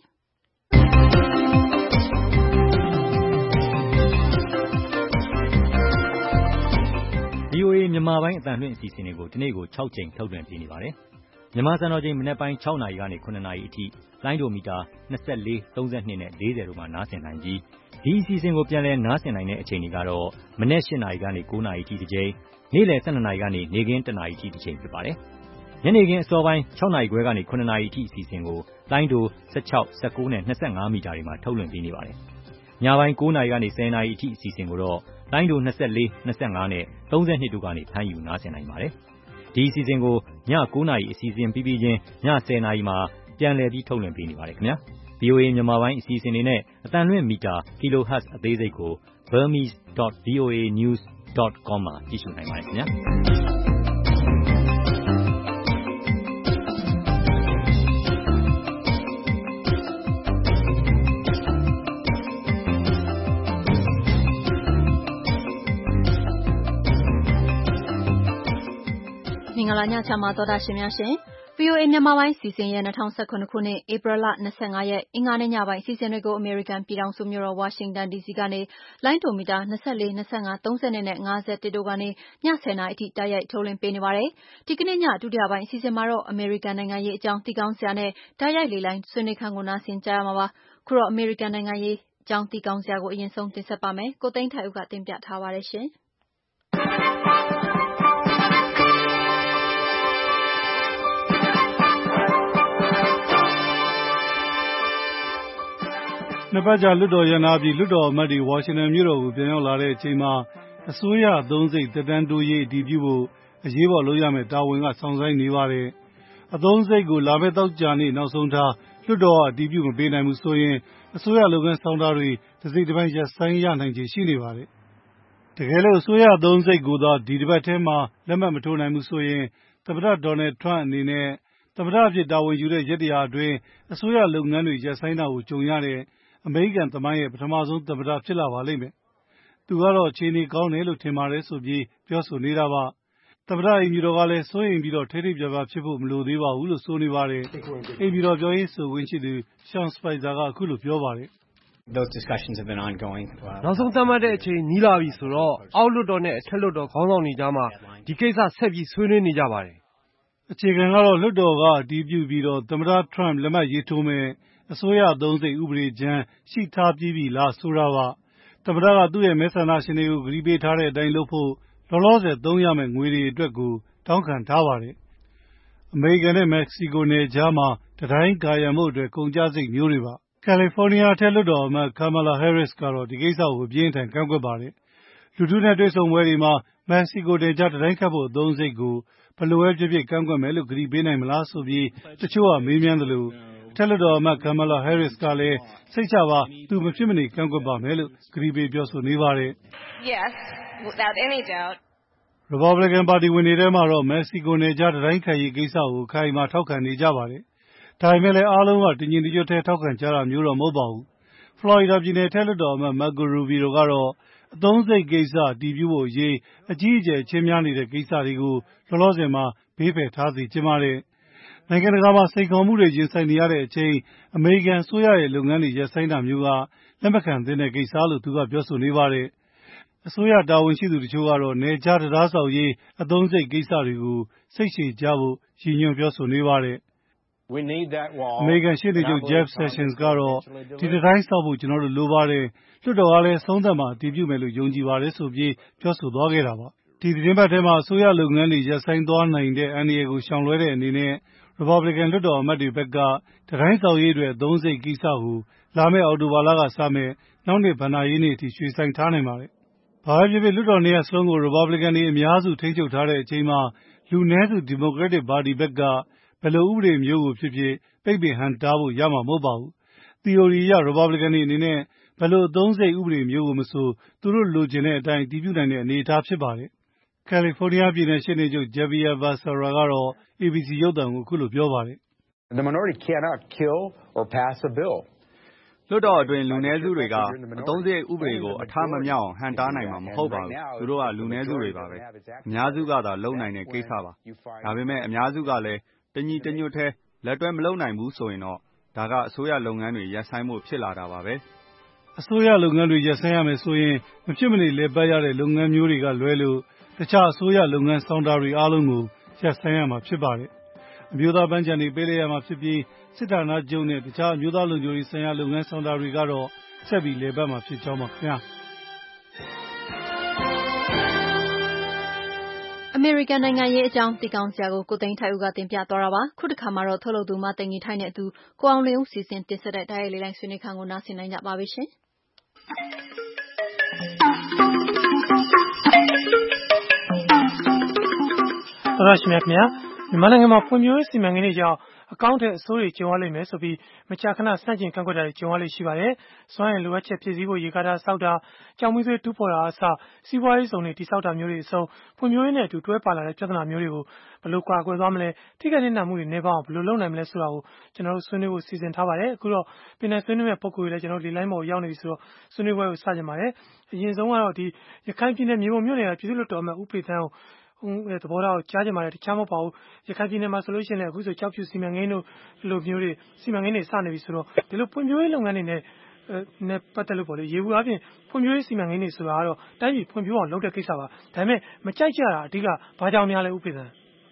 V O A မြန်မာပိုင်းအသံလွှင့်အစီအစဉ်တွေကိုဒီနေ့ကို၆ကြိမ်ထုတ်လွှင့်ပေးနေပါတယ်။မြန်မာစံတော်ချိန်မနက်ပိုင်း၆နာရီကနေခုနှစ်နာရီအထိလိုင်းဒိုမီတာ၂၄၊၃၂နဲ့၄၀တို့မှာနားဆင်နိုင်ပြီးဒီအစီအစဉ်ကိုပြန်လည်နားဆင်နိုင်တဲ့အချိန်တွေကတော့မနက်၈နာရီကနေ၉နာရီအထိတစ်ကြိမ်နေ့လယ်၁၂နာရီကနေနေ့ခင်း၁နာရီအထိတစ်ကြိမ်ဖြစ်ပါတယ်။ညနေခင်းအစောပိုင်း၆နာရီခွဲကနေ၇နာရီအထိအစီအစဉ်ကိုလိုင်းတို၁၆ ၁၉နဲ့၂၅မီတာတွေမှာထုတ်လွှင့်ပေးနေပါတယ်။ညပိုင်း၉နာရီကနေ၁၀နာရီအထိအစီအစဉ်ကိုတော့လိုင်းတို၂၄ ၂၅နဲ့၃၂တို့ကနေဖမ်းယူနားဆင်နိုင်ပါတယ်။ဒီအစီအစဉ်ကိုည၉နာရီအစီအစဉ်ပြီးပြီးချင်းည၁၀နာရီမှာပြန်လည်ပြီးထုတ်လွှင့်ပေးနေပါတယ်ခင်ဗျာ။ဗွီအိုအေ မြန်မာပိုင်းအစီအစဉ်တွေနဲ့အသံလွှင့်မီတာ kilohertz အသေးစိတ်ကို burmese dot v o a news dot com မှာကြည့်ရှုနိုင်ပါတယ်ခင်ဗျာ။မင်္ဂလာညချမ်းပါသောတာရှင်များရှင် ဗွီအိုအေ မြန်မာပိုင်းစီစဉ်ရဲ့၂၀၁၇ခုနှစ်ဧပြီလ၂၅ရက်အင်္ဂါနေ့ညပိုင်းစီစဉ်တွေကိုအမေရိကန်ပြည်ထောင်စုမြို့တော်ဝါရှင်တန်ဒီစီကနေလိုင်းတိုမီတာ၂၄ ၂၅ ၃၂နဲ့၅၁တို့ကနေည၁၀နာရီအထိတိုက်ရိုက်ထုတ်လွှင့်ပေးနေပါတယ်။ဒီကနေ့ညဒုတိယပိုင်းအစီအစဉ်မှာတော့အမေရိကန်နိုင်ငံရေးအကြောင်းသိကောင်းစရာနဲ့တိုက်ရိုက်လေလိုင်းဆွေးနွေးခန်းကိုနားဆင်ကြရမှာပါ။ခုတော့အမေရိကန်နိုင်ငံရေးအကြောင်းသိကောင်းစရာကိုအရင်ဆုံးတင်ဆက်ပါမယ်။ကိုသိန်းထိုင်ဦးကတင်ပြထားပါတယ်ရှင်။နှစ်ပတ်ကြာလွှတ်တော်ရန်နာပြီးလွှတ်တော်အမတ်တွေဝါရှင်တန်မြို့တော်ကိုပြန်ရောက်လာတဲ့အချိန်မှာအစိုးရအသုံးစိတ်သက်တမ်းတိုးရေးအတည်ပြုဖို့အရေးပေါ်လုပ်ရမယ့်တာဝန်ကဆောင်ဆိုင်နေပါတယ်။အသုံးစိတ်ကိုလာမယ့်သောကြာနေ့နောက်ဆုံးထားလွှတ်တော်ကအတည်ပြုမပေးနိုင်ဘူးဆိုရင်အစိုးရလုပ်ငန်းဆောင်တာတွေတစ်စိတ်တစ်ပိုင်းရပ်ဆိုင်းရနိုင်ခြေရှိနေပါတယ်။တကယ်လို့အစိုးရအသုံးစိတ်ကိုသာဒီတစ်ပတ်ထဲမှာလက်မှတ်မထိုးနိုင်ဘူးဆိုရင်သမ္မတဒေါ်နယ်ထရန့်အနေနဲ့သမ္မတအဖြစ်တာဝန်ယူတဲ့ရက်တရာအတွင်းအစိုးရလုပ်ငန်းတွေရပ်ဆိုင်းတာကိုကြုံရတဲ့အမေရိကန်သမိုင်းရဲ့ပထမဆုံးသမ္မတဖြစ်လာပါလိမ့်မယ်။သူကတော့အခြေအနေကောင်းတယ်လို့ထင်ပါတယ်ဆိုပြီးပြောဆိုနေတာပါ။သမ္မတအိမ်ဖြူတော်ကလည်းစိုးရိမ်ပြီးတော့ထိထိပြပြဖြစ်ဖို့မလိုသေးပါဘူးလို့ဆိုနေပါတယ်။အိမ်ဖြူတော်ပြောရေးဆိုခွင့်ရှိသူ Sean Spicer ကအခုလိုပြောပါတယ်။ Those discussions have been ongoing. နောက်ဆုံးသတ်မှတ်တဲ့အချိန်နီးလာပြီဆိုတော့အောက်လွှတ်တော်နဲ့အထက်လွှတ်တော်ခေါင်းဆောင်တွေကြားမှာဒီကိစ္စဆက်ပြီးဆွေးနွေးနေကြပါတယ်။အခြေခံကတော့လွှတ်တော်ကအတည်ပြုပြီးတော့သမ္မတထရန့်လက်မှတ်ရေးထိုးမယ်အစိုးရအသုံးစိတ်ဥပဒေကြမ်းရှိထားပြီးပြီလားဆိုတာပါသမ္မတကသူ့ရဲ့မဲဆန္ဒရှင်တွေကိုဂရုပေးထားတဲ့အတိုင်းလုပ်ဖို့လောလောဆယ်သုံးရမယ့်ငွေတွေအတွက်ကိုတောင်းခံထားပါတယ်အမေရိကန်နဲ့မက္ကဆီကိုနယ်ကြားမှာတံတိုင်းကာရံမှုအတွက်ကုန်ကျစရိတ်မျိုးတွေပါကယ်လီဖိုးနီးယားအထက်လွှတ်တော်အမတ် Kamala Harris ကတော့ဒီကိစ္စကိုပြင်းထန်ကန့်ကွက်ပါတယ်လူထုနဲ့တွေ့ဆုံပွဲတွေမှာမက္ကဆီကိုနယ်ကြားတံတိုင်းခတ်ဖို့အသုံးစိတ်ကိုဘယ်လိုပဲဖြစ်ဖြစ်ကန့်ကွက်မယ်လို့ဂရုပေးနိုင်မလားဆိုပြီးတချို့ကမေးမြန်းတယ်လို့ထက်လွှတ်တော်အမတ် Kamala Harris ကလည်းစိတ်ချပါသူမဖြစ်မနေကန့်ကွက်ပါမယ်လို့ကတိပေးပြောဆိုနေပါတယ်။ Yes, without any doubt. Republican ပါတီဝင်တွေထဲမှာတော့မက္ကဆီကိုနယ်ကြားတံတိုင်းခတ်ရေးကိစ္စကိုခိုင်မာထောက်ခံနေကြပါတယ်။ဒါပေမဲ့လည်းအားလုံးကတညီတညွတ်တည်းထောက်ခံကြတာမျိုးတော့မဟုတ်ပါဘူး။ Florida ပြည်နယ်ထက်လွှတ်တော်အမတ် Marco Rubio ကတော့အသုံးစိတ်ကိစ္စတည်ပြုဖို့အရေးအကြီးအကျယ်ချင်းများနေတဲ့ကိစ္စတွေကိုလောလောဆယ်မှာဘေးဖယ်ထားစီချင်ပါတယ်။နိုင်ငံတကာမှာစိန်ခေါ်မှုတွေရင်ဆိုင်နေရတဲ့အချိန်အမေရိကန်အစိုးရရဲ့လုပ်ငန်းတွေရပ်ဆိုင်းတာမျိုးကလက်မခံသင့်တဲ့ကိစ္စလို့သူကပြောဆိုနေပါတယ်။အစိုးရတာဝန်ရှိသူတချို့ကတော့နယ်ခြားတရားဆောက်ရေးအသုံးစိတ်ကိစ္စတွေကိုစိတ်ရှည်ကြဖို့ရည်ညွှန်းပြောဆိုနေပါတယ်။ အမေရိကန်ရှေ့နေချုပ် Jeff Sessions ကတော့ဒီတိုင်းဆောက်ဖို့ကျွန်တော်တို့လိုပါတယ်။လွှတ်တော်ကလည်းဆုံးသက်မှာအတည်ပြုမယ်လို့ယုံကြည်ပါတယ်ဆိုပြီးပြောဆိုသွားခဲ့တာပါ။ဒီသတင်းပတ်ထဲမှာအစိုးရလုပ်ငန်းတွေရပ်ဆိုင်းသွားနိုင်တဲ့အန္တရာယ်ကိုရှောင်လွှဲတဲ့အနေနဲ့Republican လွှတ်တော်အမတ်တွေဘက်ကတံတိုင်းဆောက်ရေးအတွက်အသုံးစိတ်ကိစ္စကိုလာမယ့်အောက်တိုဘာလကစမယ့်နောက်နှစ်ဘဏ္ဍာရေးနှစ်အထိရွှေ့ဆိုင်းထားနိုင်ပါတယ်။ဘာပဲဖြစ်ဖြစ်လွှတ်တော်နေရာစလုံးကို Republican တွေအများစုထိန်းချုပ်ထားတဲ့အချိန်မှာလူနည်းစု Democratic ပါတီဘက်ကဘယ်လိုဥပဒေမျိုးကိုဖြစ်ဖြစ်ပိတ်ပင်ဟန့်တားဖို့ရမှာမဟုတ်ပါဘူး။ Theory အရ Republican တွေအနေနဲ့ဘယ်လိုအသုံးစိတ်ဥပဒေမျိုးကိုမဆိုသူတို့လိုချင်တဲ့အတိုင်းအတည်ပြုနိုင်တဲ့အနေအထားဖြစ်ပါတယ်။ကယ်လီဖိုးနီးယားပြည်နယ်ရှေ့နေချုပ် Xavier Becerra ကတော့ A B C ရုပ်သံကိုအခုလိုပြောပါတယ်။ The minority cannot kill or pass a bill. လွှတ်တော်အတွင်းလူနည်းစုတွေကအသုံးစရိတ်ဥပဒေကိုအထမမြောက်အောင်ဟန်တားနိုင်မှာမဟုတ်ပါဘူး။သူတို့ကလူနည်းစုတွေပါပဲ။အများစုကသာလုံနိုင်တဲ့ကိစ္စပါ။ဒါပေမဲ့အများစုကလည်းတညီတညွတ်ထဲလက်တွဲမလုံနိုင်ဘူးဆိုရင်တော့ဒါကအစိုးရလုပ်ငန်းတွေရပ်ဆိုင်းဖို့ဖြစ်လာတာပါပဲ။အစိုးရလုပ်ငန်းတွေရပ်ဆိုင်းရမယ်ဆိုရင်မဖြစ်မနေလည်ပတ်ရတဲ့လုပ်ငန်းမျိုးတွေကလွဲလို့တခြားအစိုးရလုပ်ငန်းဆောင်တာတွေအားလုံးကိုရပ်ဆိုင်းရမှာဖြစ်ပါတယ်။အမျိုးသားပန်းခြံတွေပေးလိုက်ရမှာဖြစ်ပြီးစစ်ဌာနချုပ်နဲ့တခြားအမျိုးသားလုံခြုံရေးဆိုင်ရာလုပ်ငန်းဆောင်တာတွေကတော့ဆက်ပြီးလည်ပတ်မှာဖြစ်ကြောင်းပါခင်ဗျာ။အမေရိကန်နိုင်ငံရေးအကြောင်းသိကောင်းစရာကိုကိုသိန်းထိုက်ဦးကတင်ပြသွားတာပါခုတစ်ခါမှာတော့ထုတ်လုပ်သူမသိင်ကြီးထိုက်နဲ့အတူကိုအောင်လင်းဦးစီစဉ်တင်ဆက်တဲ့တိုက်ရိုက်လေးတိုင်းဆွေးနွေးခန်းကိုနားဆင်နိုင်ကြပါပြီရှင်ဟုတ်ပါရှင်ခင်ဗျာမြန်မာနိုင်ငံမှာဖွံ့ဖြိုးရေးစီမံကိန်းတွေကြောင့်အကောင့်ထဲအစိုးရကြုံရလိမ့်မယ်ဆိုပြီးမကြာခဏစန့်ကျင်ကန့်ကွက်တာတွေကြုံရလိမ့်ရှိပါတယ်။စွမ်းရည်လိုအပ်ချက်ဖြည့်ဆည်းဖို့ရေကာတာဆောက်တာကြောင်မီးသွေးတူးဖော်တာအစစီးပွားရေးစုံတွေတိစောက်တာမျိုးတွေအစုံဖွံ့ဖြိုးရေးနဲ့အတူတွဲပါလာတဲ့ပြဿနာမျိုးတွေကိုဘယ်လိုကွာကွယ်သွားမလဲထိခိုက်နေတာမှုတွေနေပါအောင်ဘယ်လိုလုပ်နိုင်မလဲဆိုတာကိုကျွန်တော်တို့ဆွေးနွေးဖို့စီစဉ်ထားပါတယ်။အခုတော့ပြည်내ဆွေးနွေးမဲ့ပုံကိုယ်တွေလည်းကျွန်တော်ဒီလိုင်းပေါ်ရောက်နေပြီဆိုတော့ဆွေးနွေးပွဲကိုစကြပါတယ်။အရင်ဆုံးကတော့ဒီရခိုင်ပြည်နယ်မြေပုံမြို့နယ်ကပြည်သူ့လွှတ်တော်အမတ်ဦးဖေသန်းကိုသဘောထားကိုကြားကြပါတယ်တခြားမဟုတ်ပါဘူးရခိုင်ပြည်နယ်မှာဆိုလို့ရှိရင်လည်းအခုဆိုကြောက်ဖြူစီမံကိန်းတို့လိုမျိုးတွေစီမံကိန်းတွေစနေပြီဆိုတော့ဒီလိုဖွံ့ဖြိုးရေးလုပ်ငန်းတွေနဲ့နဲ့ပတ်သက်လို့ပေါ့လေရေဘူးအပြင်ဖွံ့ဖြိုးရေးစီမံကိန်းတွေဆိုတာကတော့တိုင်းပြည်ဖွံ့ဖြိုးအောင်လုပ်တဲ့ကိစ္စပါဒါပေမဲ့မကြိုက်ကြတာအဓိကဘာကြောင့်များလဲဥပ္ပေသံ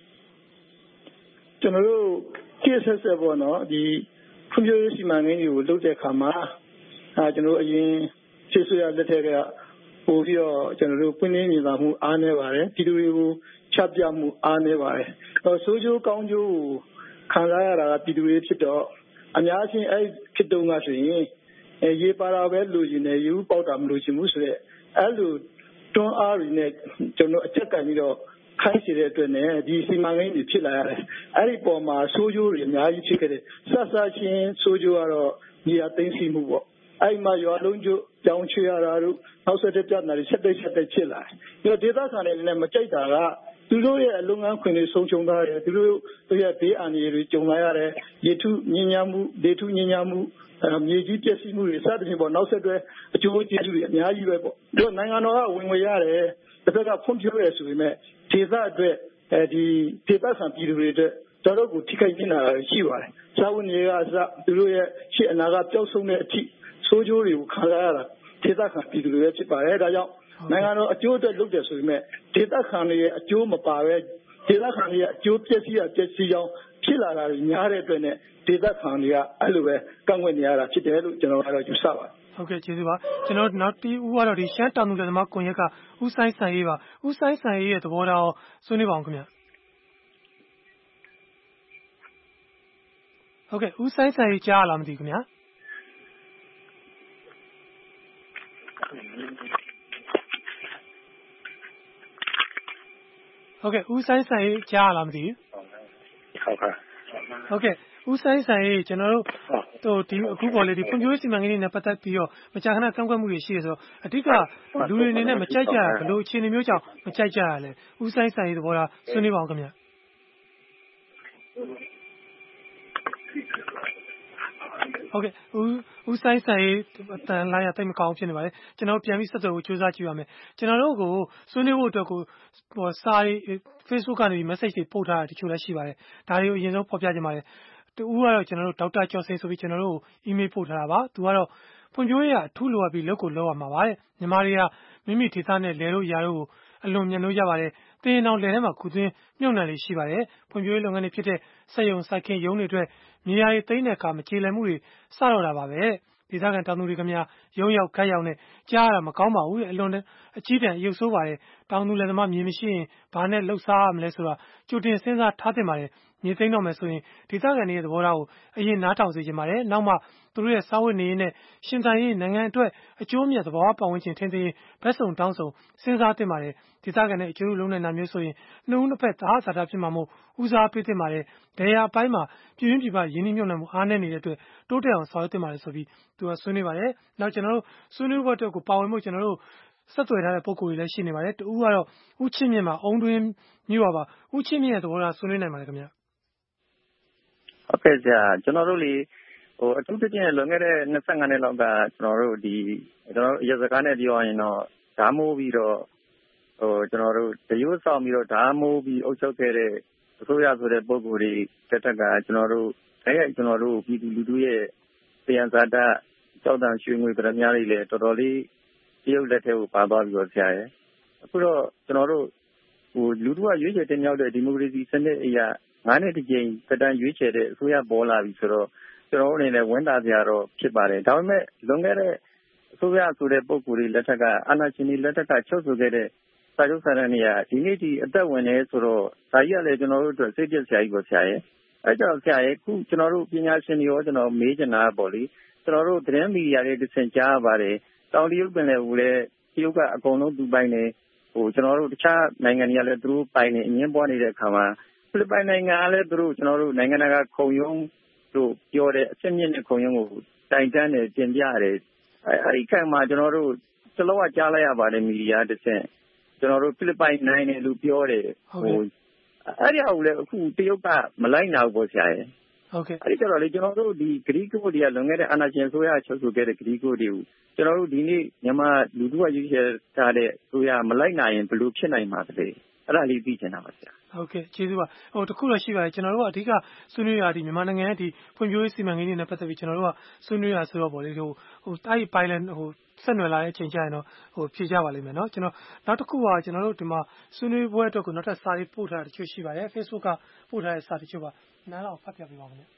ကျွန်တော်တို့ကြည့်ဆက်ဆက်ပေါ့နော်ဒီဖွံ့ဖြိုးရေးစီမံကိန်းတွေကိုလုပ်တဲ့အခါမှာအဲကျွန်တော်တို့အရင်ရှေ့ဆွေရလက်ထက်ကပို့ပြီးတော့ကျွန်တော်တို့ပွင့်လင်းမြင်သာမှုအားနည်းပါတယ်ပြည်သူတွေကိုချပြမှုအားနည်းပါတယ်တော့ဆိုးကျိုးကောင်းကျိုးကိုခံစားရတာကပြည်သူတွေဖြစ်တော့အများချင်းအဲ့ဖြစ်တုံးကဆိုရင်ရေပါတာပဲလူကျင်နေယူပေါက်တာမလို့ချင်ဘူးဆိုတော့အဲ့လိုတွန်းအားတွေနဲ့ကျွန်တော်အချက်ကန်ပြီးတော့ခိုင်းစီတဲ့အတွက်နဲ့ဒီစီမံကိန်းတွေဖြစ်လာရတယ်အဲ့ဒီပေါ်မှာဆိုးကျိုးတွေအများကြီးဖြစ်ခဲ့တယ်ဆက်ဆက်ချင်းဆိုးကျိုးကတော့ညီအသိသိမှုပေါ့အဲ့မှာရွာလုံးကျကြောင်းချရတာတို့နောက်ဆက်တဲ့ပြဿနာတွေဆက်တိုက်ဆက်တိုက်ဖြစ်လာတယ်ဒီဒေသခံတွေလည်းမကြိုက်တာကသူတို့ရဲ့အလုပ်ငန်းခွင်တွေဆုံးရှုံးထားတယ်သူတို့တို့ရဲ့ဘေးအန္တရာယ်တွေကြုံလာရတယ်ရေထုညဉ့်ညမ်းမှုဒေထုညဉ့်ညမ်းမှုမြေကြီးပျက်စီးမှုတွေစသဖြင့်ပေါ့နောက်ဆက်တွဲအကျိုးကျေးဇူးတွေအများကြီးပဲပေါ့ဒီနိုင်ငံတော်ကဝင်ငွေရတယ်တစ်ဖက်ကဖွံ့ဖြိုးရဆိုပေမဲ့ဒေသအတွက်အဲဒီဒေသခံပြည်သူတွေအတွက်တော်တော်ကိုထိခိုက်နေတာရှိပါတယ်စာဝန်တွေကစသူတို့ရဲ့ရှေ့အနာကပျောက်ဆုံးတဲ့အထိဆိုးကျိုးတွေကိုခံစားရတာဒေသခံပြည်သူတွေပဲဖြစ်ပါတယ်ဒါကြောင့်နိုင်ငံတော်အကျိုးအတွက်လုပ်တယ်ဆိုပေမဲ့ဒေသခံတွေရဲ့အကျိုးမပါပဲဒေသခံတွေရဲ့အကျိုးပျက်စီးရပျက်စီးကြောင်းဖြစ်လာတာများတဲ့အတွက်နဲ့ဒေသခံတွေကအဲ့လိုပဲကန့်ကွက်နေရတာဖြစ်တယ်လို့ကျွန်တော်ကတော့ယူဆပါတယ်ဟုတ်ကဲ့ကျေးဇူးပါကျွန်တော်နောက်တီးဦးကတော့ဒီရှမ်းတောင်သူလက်သမားကွန်ရက်ကဦးဆိုင်ဆန်ရေးပါဦးဆိုင်ဆန်ရေးရဲ့သဘောထားဆွေးနွေးပါအောင်ခင်ဗျဟုတ်ကဲ့ဦးဆိုင်ဆန်ရေးကြားလားမသိဘူးခင်ဗျာဟုတ်ကဲ့ဦးဆိုင်ဆိုင်ကြားလားမသိဘူးဟုတ်ကဲ့ဟုတ်ကဲ့ဦးဆိုင်ဆိုင်ကျွန်တော်တို့ဟိုဒီအခုပေါ်လေဒီဖွံ့ဖြိုးရေးစီမံကိန်းတွေနဲ့ပတ်သက်ပြီးတော့မကြာခဏကန့်ကွက်မှုတွေရှိရဆိုတော့အဓိကလူတွေအနေနဲ့မကြိုက်ကြတာဘယ်လိုအခြေအနေမျိုးကြောင့်မကြိုက်ကြရလဲဦးဆိုင်ဆိုင်သဘောထားဆွေးနွေးပါအောင်ခင်ဗျဟုတ်ကဲ့ဦးဦးဆိုင်ဆိုင်အတန်လိုင်းရတိတ်မကောင်းဖြစ်နေပါလေကျွန်တော်ပြန်ပြီးဆက်သွယ်ဖို့ကြိုးစားကြည့်ပါမယ်ကျွန်တော်တို့ကိုဆွေးနွေးဖို့အတွက်ကိုဟိုစာရေး Facebook ကနေ message တွေပို့ထားတာတချို့လည်းရှိပါတယ်ဒါတွေကိုအရင်ဆုံးဖော်ပြချင်ပါတယ်တူဦးကတော့ကျွန်တော်တို့ဒေါက်တာကျော်စိန်ဆိုပြီးကျွန်တော်တို့ email ပို့ထားတာပါသူကတော့ဖွံ့ဖြိုးရေးအထူးလိုအပ်ပြီးလုပ်ကိုလုပ်ရမှာပါတဲ့မြန်မာတွေကမိမိဒေသနဲ့လယ်လို့ရာတို့ကိုအလွန်မြတ်လို့ရပါတယ်တင်းအောင်လယ်ထဲမှာခုသွင်းမြုပ်နှံလေးရှိပါတယ်ဖွံ့ဖြိုးရေးလုပ်ငန်းတွေဖြစ်တဲ့စက်ရုံစိုက်ခင်းရုံးတွေအတွက်မြေယာတွေသိမ်းတဲ့အခါမကြေလည်မှုတွေစတော့တာပါပဲဒေသခံတောင်သူတွေကများရုံရောက်ခတ်ရောက်နဲ့ကြားရတာမကောင်းပါဘူးတဲ့အလွန်အကြီးတန်းရုပ်ဆိုးပါတယ်တောင်သူလည်းသမားမြေမရှိရင်ဘာနဲ့လှုပ်ရှားရမလဲဆိုတာကြိုတင်စဉ်းစားထားသင့်ပါတယ်မြေသိမ်းတော့မယ်ဆိုရင်ဒေသခံတွေရဲ့သဘောထားကိုအရင်နားထောင်စေချင်ပါတယ်နောက်မှသူတို့ရဲ့စာဝတ်နေရေးနဲ့ရှင်သန်ရေးနိုင်ငံအတွက်အကျိုးမြတ်သဘောပတ်ဝန်းကျင်ထင်သေးရင်ဘက်စုံတောင်းစုံစဉ်းစားသင့်ပါတယ်ဒေသခံတွေအကျိုးလုံးနိုင်တာမျိုးဆိုရင်နှုတ်နှစ်ဖက်သားစာတာဖြစ်မှာမို့ဦးစားပေးသင့်ပါတယ်ဒေယာအပိုင်းမှာပြည်ရင်းပြည်ပရင်းနှီးမြှုပ်နှံမှုအားနည်းနေတဲ့အတွက်တိုးတက်အောင်ဆောင်ရွက်သင့်ပါတယ်ဆိုပြီးသူကဆွေးနွေးပါတယ်နောက်ကျွန်တော်တို့ဆွေးနွေးပွဲအတွက်ကိုပါဝင်မှုကျွန်တော်တို့ဆက်သွယ်ထားတဲ့ပုံကိုယ်တွေလည်းရှိနေပါတယ်တူကတော့ဦးချင်းမြင့်မှာအုံတွင်းမြို့ပါပါဦးချင်းမြင့်ရဲ့သဘောထားဆွေးနွေးနိုင်ပါတယ်ခင်ဗျဟုတ်ကဲ့ကြာကျွန်တော်တို့လေဟိုအထူးသဖြင့်လွန်ခဲ့တဲ့နှစ်၅နှစ်လောက်ကကျွန်တော်တို့ဒီကျွန်တော်တို့ရစကားနဲ့ပြောရရင်တော့ဓာမိုးပြီးတော့ဟိုကျွန်တော်တို့တရုတ်ဆောင်ပြီးတော့ဓာမိုးပြီးအုပ်ချုပ်ခဲ့တဲ့အစိုးရဆိုတဲ့ပုံကိုယ်တွေတက်တက်ကကျွန်တော်တို့အဲ့ရကျွန်တော်တို့ပြည်သူလူထုရဲ့ပြန်စားတာကြောက်တန်ရွှေငွေပရမများတွေလည်းတော်တော်လေးတရုတ်လက်ထဲကိုပါသွားပြီးတော့ဆရာရဲ့အခုတော့ကျွန်တော်တို့ဟိုလူထုကရွေးချယ်တင်မြှောက်တဲ့ဒီမိုကရေစီစနစ်အရာငါးနှစ်တစ်ကြိမ်သက်တမ်းရွေးချယ်တဲ့အစိုးရပေါ်လာပြီဆိုတော့ကျွန်တော်တို့အနေနဲ့ဝန်တာစရာတော့ဖြစ်ပါတယ်ဒါပေမဲ့လွန်ခဲ့တဲ့အစိုးရဆိုတဲ့ပုံကိုယ်တွေလက်ထက်ကအာဏာရှင်တွေလက်ထက်ကချုပ်ဆိုခဲ့တဲ့စာချုပ်စာတမ်းတွေကဒီနေ့ဒီအသက်ဝင်နေဆိုတော့ဒါကြီးကလည်းကျွန်တော်တို့အတွက်စိတ်ပြည့်စရာကြီးကိုဆရာရဲ့အဲကြောင့်ဆရာရဲ့ခုကျွန်တော်တို့ပညာရှင်တွေရောကျွန်တော်မေးချင်တာပေါ့လေကျွန်တော်တို့သတင်းမီဒီယာတွေတစ်ဆင့်ကြားပါတယ်တောင်တရုတ်ပင်လယ်ကိုလည်းတရုတ်ကအကုန်လုံးသူပိုင်နေဟိုကျွန်တော်တို့တခြားနိုင်ငံတွေကလည်းသူတို့ပိုင်နေအငင်းပွားနေတဲ့အခါမှာဖိလစ်ပိုင်နိုင်ငံကလည်းသူတို့ကျွန်တော်တို့နိုင်ငံတကာခုံရုံးတို့ပြောတဲ့အစ်မြင့်တဲ့ခုံရုံးကိုတိုင်တန်းတယ်တင်ပြရတယ်အဲဒီကံမှာကျွန်တော်တို့စလောကကြားလိုက်ရပါတယ်မီဒီယာတစ်ဆင့်ကျွန်တော်တို့ဖိလစ်ပိုင်နိုင်တယ်လို့ပြောတယ်ဟိုအဲ့ဒီအောင်လည်းအခုတရုတ်ကမလိုက်နိုင်ဘူးပေါ့ဆရာရဲ့ဟုတ်ကဲ့အဲ့ဒီကျတော့လေကျွန်တော်တို့ဒီဂရီကိုတွေကလွန်ခဲ့တဲ့အာဏာရှင်ဆိုရချုပ်ဆိုခဲ့တဲ့ဂရီကိုတွေကိုကျွန်တော်တို့ဒီနေ့မြန်မာလူထုကရွေးချယ်ထားတဲ့ဆိုရမလိုက်နိုင်ရင်ဘယ်လိုဖြစ်နိုင်မှာလဲအဲ့ဒါလေးသိချင်တာပါဆရာဟုတ်ကဲ့ကျေးဇူးပါဟိုတခုတော့ရှိပါတယ်ကျွန်တော်တို့ကအဓိကဆွေးနွေးရဒီမြန်မာနိုင်ငံရဲ့ဒီဖွံ့ဖြိုးရေးစီမံကိန်းတွေနဲ့ပတ်သက်ပြီးကျွန်တော်တို့ကဆွေးနွေးရဆိုတော့ဗောလေဟိုဟိုတိုက်ပိုင်လန်ဟိုဆက်နွယ်လာတဲ့အချိန်ကျရင်တော့ဟိုဖြေကြပါလိမ့်မယ်เนาะကျွန်တော်နောက်တစ်ခုကကျွန်တော်တို့ဒီမှာဆွေးနွေးပွဲအတွက်ကိုနောက်ထပ်စာရေးပို့ထားတာတချို့ရှိပါတယ် Facebook ကပို့ထားတဲ့စာတချို့ပါနားလောက်ဖတ်ပြပေးပါဦးခင်ဗျ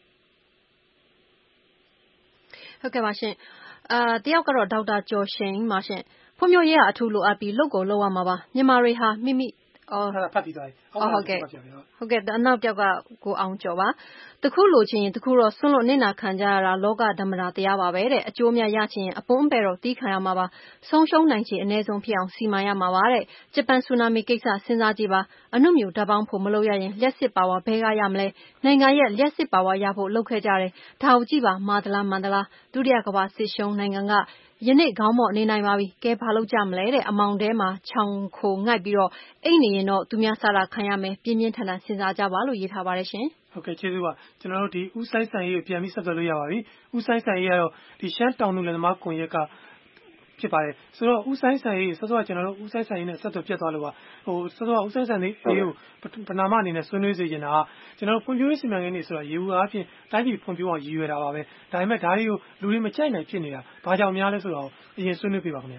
ဟုတ်ကဲ့ပါရှင်အာတယောက်ကတော့ဒေါက်တာကျော်ရှိန်ပါရှင်ဖွံ့ဖြိုးရေးအထူးလိုအပ်ပြီးလုပ်ကိုလုပ်ရမှာပါမြန်မာတွေဟာမိမိအော်ဖတ်ပြီးသွားပြီဟုတ်ကဲ့ဟုတ်ကဲ့အနောက်ပြောက်ကကိုအောင်ကျော်ပါတခုလိုချင်ရင်တခုတော့ဆွန့်လို့နစ်နာခံကြရတာလောကဓမ္မတာတရားပါပဲတဲ့အကျိုးများရချင်ရင်အပွန်းပဲတော့တီးခံရမှာပါဆုံးရှုံးနိုင်ချေအ ਨੇ ဆုံးဖြစ်အောင်စီမံရမှာပါတဲ့ဂျပန်ဆူနာမီကိစ္စစဉ်းစားကြည့်ပါအနုမြူဓာတ်ပေါင်းဖို့မလုပ်ရရင်လျှက်စစ်ပါဝါဘဲကရမလဲနိုင်ငံရဲ့လျှက်စစ်ပါဝါရဖို့လုပ်ခဲ့ကြတယ်ဒါကိုကြည့်ပါမာဒလာမန္တလာဒုတိယကမ္ဘာစစ်ရှုံးနိုင်ငံကယနေ့ခေါင်းမော့နေနိုင်ပါပြီကဲဘာလုပ်ကြမလဲတဲ့အမောင်ထဲမှာခြောင်ခိုငိုက်ပြီးတော့အိတ်နေရင်တော့သူများစားတာခံရမယ်ပြင်းပြင်းထန်ထန်စဉ်းစားကြပါလို့ရေးထားပါတယ်ရှင်ဟုတ်ကဲ့ကျေးဇူးပါကျွန်တော်တို့ဒီဦးဆိုင်ဆိုင်ရေးကိုပြန်ပြီးဆက်သွယ်လို့ရပါပြီဦးဆိုင်ဆိုင်ရေးကတော့ဒီရှမ်းတောင်သူလယ်သမားကွန်ရက်ကဖြစ်ပါတယ်ဆိုတော့ဦးဆိုင်ဆိုင်ရေးစောစောကကျွန်တော်တို့ဦးဆိုင်ဆိုင်ရေးနဲ့ဆက်သွယ်ပြတ်သွားလို့ပါဟိုစောစောကဦးဆိုင်ဆိုင်ရေးကိုပဏာမအနေနဲ့ဆွေးနွေးစေချင်တာကကျွန်တော်တို့ဖွံ့ဖြိုးရေးစီမံကိန်းတွေဆိုတာရေဘူးအားဖြင့်တိုင်းပြည်ဖွံ့ဖြိုးအောင်ရည်ရွယ်တာပါပဲဒါပေမဲ့ဒါတွေကိုလူတွေမကြိုက်နိုင်ဖြစ်နေတာဘာကြောင့်များလဲဆိုတော့အရင်ဆွေးနွေးပြပါခင်ဗျ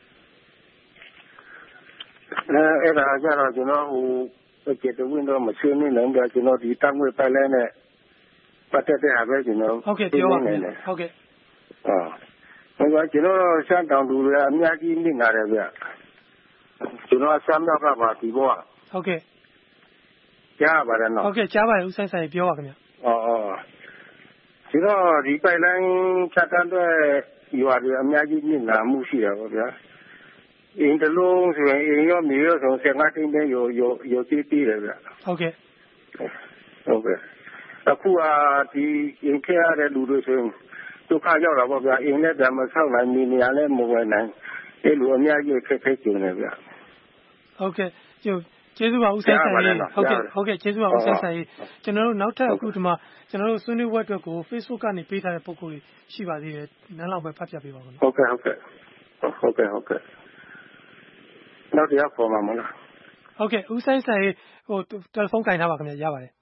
အဲအဲ့ဒါကြတော့ကျွန်တော်ဟိုကျေတဝင်းတော့မဆွေးနွေးနိုင်ကြကျွန်တော်ဒီတောင်းဝဲပိုင်လဲနဲ့ပတ်သက်တဲ့အားပဲကျွန်တော်ဟုတ်ကဲ့ပြောပါမယ်ဟုတ်ကဲ့အာဟုတ်ကဲ့ကျွန်တော်ရှမ်းတောင်သူတွေအများကြီးနေနေတယ်ဗျကျွန်တော်ရှမ်းမြောက်ကပါဒီဘောဟုတ်ကဲ့ကြားပါတယ်နော်ဟုတ်ကဲ့ကြားပါတယ်ဦးဆိုင်ဆိုင်ပြောပါခင်ဗျအော်အော်ကျွန်တော်ဒီပိုင်လိုင်းချက်တန်းတဲ့ယူရအများကြီးနေလာမှုရှိတယ်ပေါ့ဗျာအင်းတလုံးဆိုရင်အင်းရောမြေရောဆိုဆယ်ငါးသိန်းပဲရောရောရောတီးတီးတယ်ဗျဟုတ်ကဲ့ဟုတ်ကဲ့အခုကဒီအင်းခဲရတဲ့လူတွေဆိုရင်ဒုက္ခရောက်တာပေါ့ဗျာအင်းနဲ့တည်းမဆောက်နိုင်နေနေရလဲမဝယ်နိုင်အဲ့လိုအများကြီးခက်ခဲကြုံနေဗျဟုတ်ကဲ့ကျုပ်ကျေးဇူးပါဦးဆိုင်ဆိုင်ရေးဟုတ်ကဲ့ဟုတ်ကဲ့ကျေးဇူးပါဦးဆိုင်ဆိုင်ရေးကျွန်တော်တို့နောက်ထပ်အခုဒီမှာကျွန်တော်တို့ဆွေးနွေးပွဲအတွက်ကို Facebook ကနေပေးထားတဲ့ပုံကိုယ်ကြီးရှိပါသေးတယ်နန်းလောက်ပဲဖတ်ပြပေးပါဦးဟုတ်ကဲ့ဟုတ်ကဲ့ဟုတ်ကဲ့ဟုတ်ကဲ့နောက်တရားပေါ်မှာမလားဟုတ်ကဲ့ဦးဆိုင်ဆိုင်ရေးဟိုတယ်လီဖုန်းကင်ထားပါခင်ဗျာရပါတယ်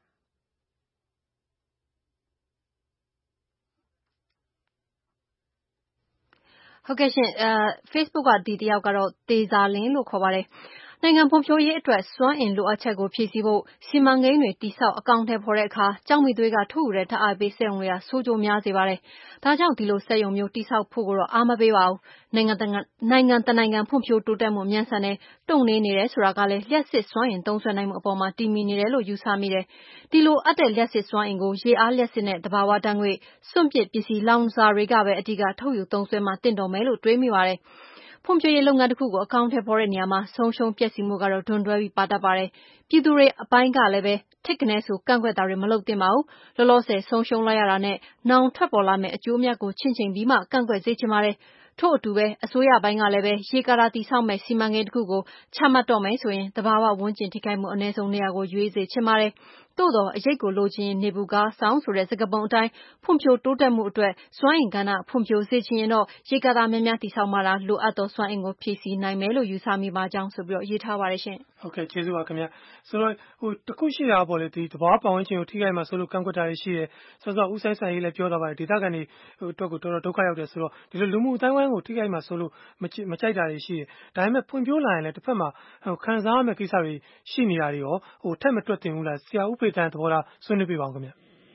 ဟုတ်ကဲ့ရှင်အဲ Facebook ကဒီတယောက်ကတော့တေဇာလင်းလို့ခေါ်ပါတယ်နိုင်ငံဖွံ့ဖြိုးရေးအတွက်စွမ်းအင်လိုအပ်ချက်ကိုဖြည့်ဆည်းဖို့စီမံကိန်းတွေတိဆောက်အကောင့်ထဲပေါ်တဲ့အခါကြောက်မိသွေးကထုတ်ယူတဲ့ဓာတ်အားပေးစက်ရုံတွေကဆိုးကျိုးများစေပါတယ်။ဒါကြောင့်ဒီလိုစက်ရုံမျိုးတိဆောက်ဖို့ကိုတော့အားမပေးပါဘူး။နိုင်ငံတကာနိုင်ငံတနိုင်ငံဖွံ့ဖြိုးတိုးတက်မှုမြန်ဆန်တဲ့တုံ့နေနေတယ်ဆိုတာကလည်းလျှက်စစ်စွမ်းအင်သုံးစွဲနိုင်မှုအပေါ်မှာတည်မီနေတယ်လို့ယူဆမိတယ်။ဒီလိုအပ်တဲ့လျှက်စစ်စွမ်းအင်ကိုရေအားလျှက်စစ်နဲ့တဘာဝတန်းငွေစွန့်ပစ်ပစ္စည်းလောင်စာတွေကပဲအဓိကထုတ်ယူသုံးစွဲမှတင့်တော်မယ်လို့တွေးမိပါတယ်။ဖွံ့ဖြိုးရေးလုပ်ငန်းတစ်ခုကိုအကောင့်ထဲပေါ်တဲ့နေရာမှာဆုံးရှုံးပျက်စီးမှုကတော့ဒွန်တွဲပြီးပါတတ်ပါတယ်။ပြည်သူတွေအပိုင်းကလည်းပဲထစ်ကနေဆိုကန့်ကွက်တာတွေမလုပ်သင့်ပါဘူး။လောလောဆယ်ဆုံးရှုံးလိုက်ရတာနဲ့နောင်ထွက်ပေါ်လာမယ့်အကျိုးအမြတ်ကိုချင့်ချိန်ပြီးမှကန့်ကွက်စေချင်ပါတယ်။ထို့အတူပဲအစိုးရပိုင်းကလည်းပဲရေကာတာတည်ဆောက်မဲ့စီမံကိန်းတစ်ခုကိုချမှတ်တော့မယ်ဆိုရင်တဘာဝဝန်းကျင်ထိခိုက်မှုအ ਨੇ ဆုံးနေရာကိုရွေးစေချင်ပါတယ်။သို့တော်အရေးကိုလိုချင်နေဘူးကားဆောင်ဆိုတဲ့စကားပုံအတိုင်းဖွံ့ဖြိုးတိုးတက်မှုအတွက်စွမ်းအင်ကဏ္ဍဖွံ့ဖြိုးစေချင်ရင်တော့ရေကာတာများများတည်ဆောက်မှသာလိုအပ်သောစွမ်းအင်ကိုဖြည့်ဆည်းနိုင်မယ်လို့ယူဆမိပါကြောင်းဆိုပြီးတော့ရေးထားပါတယ်ရှင်ဟုတ်ကဲ့ကျေးဇူးပါခင်ဗျဆိုတော့ဟိုတခုရှိတာပေါ့လေဒီတဘာပတ်ဝန်းကျင်ကိုထိခိုက်မှဆိုလို့ကန့်ကွက်တာရှိတယ်ဆိုတော့ဦးဆိုင်ဆိုင်ရေးလည်းပြောတာပါတယ်ဒေသခံတွေဟိုအတွက်ကိုတော်တော်ဒုက္ခရောက်တယ်ဆိုတော့ဒီလိုလူမှုအတိုင်းဝိုင်းကိုထိခိုက်မှဆိုလို့မမကြိုက်တာတွေရှိတယ်ဒါပေမဲ့ဖွံ့ဖြိုးလာရင်လည်းတစ်ဖက်မှာဟိုခံစားရမယ့်ကိစ္စတွေရှိနေတာတွေရောဟိုထက်မတွက်တင်ဘူးလားဆရာဦးဖေတန်းသဘောထားဆွေးနွေးပြပါဦးခင်ဗျဒါ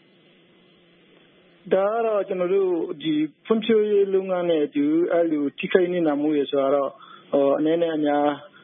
ကတော့ကျွန်တော်တို့ဒီဖွံ့ဖြိုးရေးလုပ်ငန်းနဲ့အတူအဲ့လိုထိခိုက်နေတာမှုရဆိုတော့ဟိုအနေနဲ့အများဟ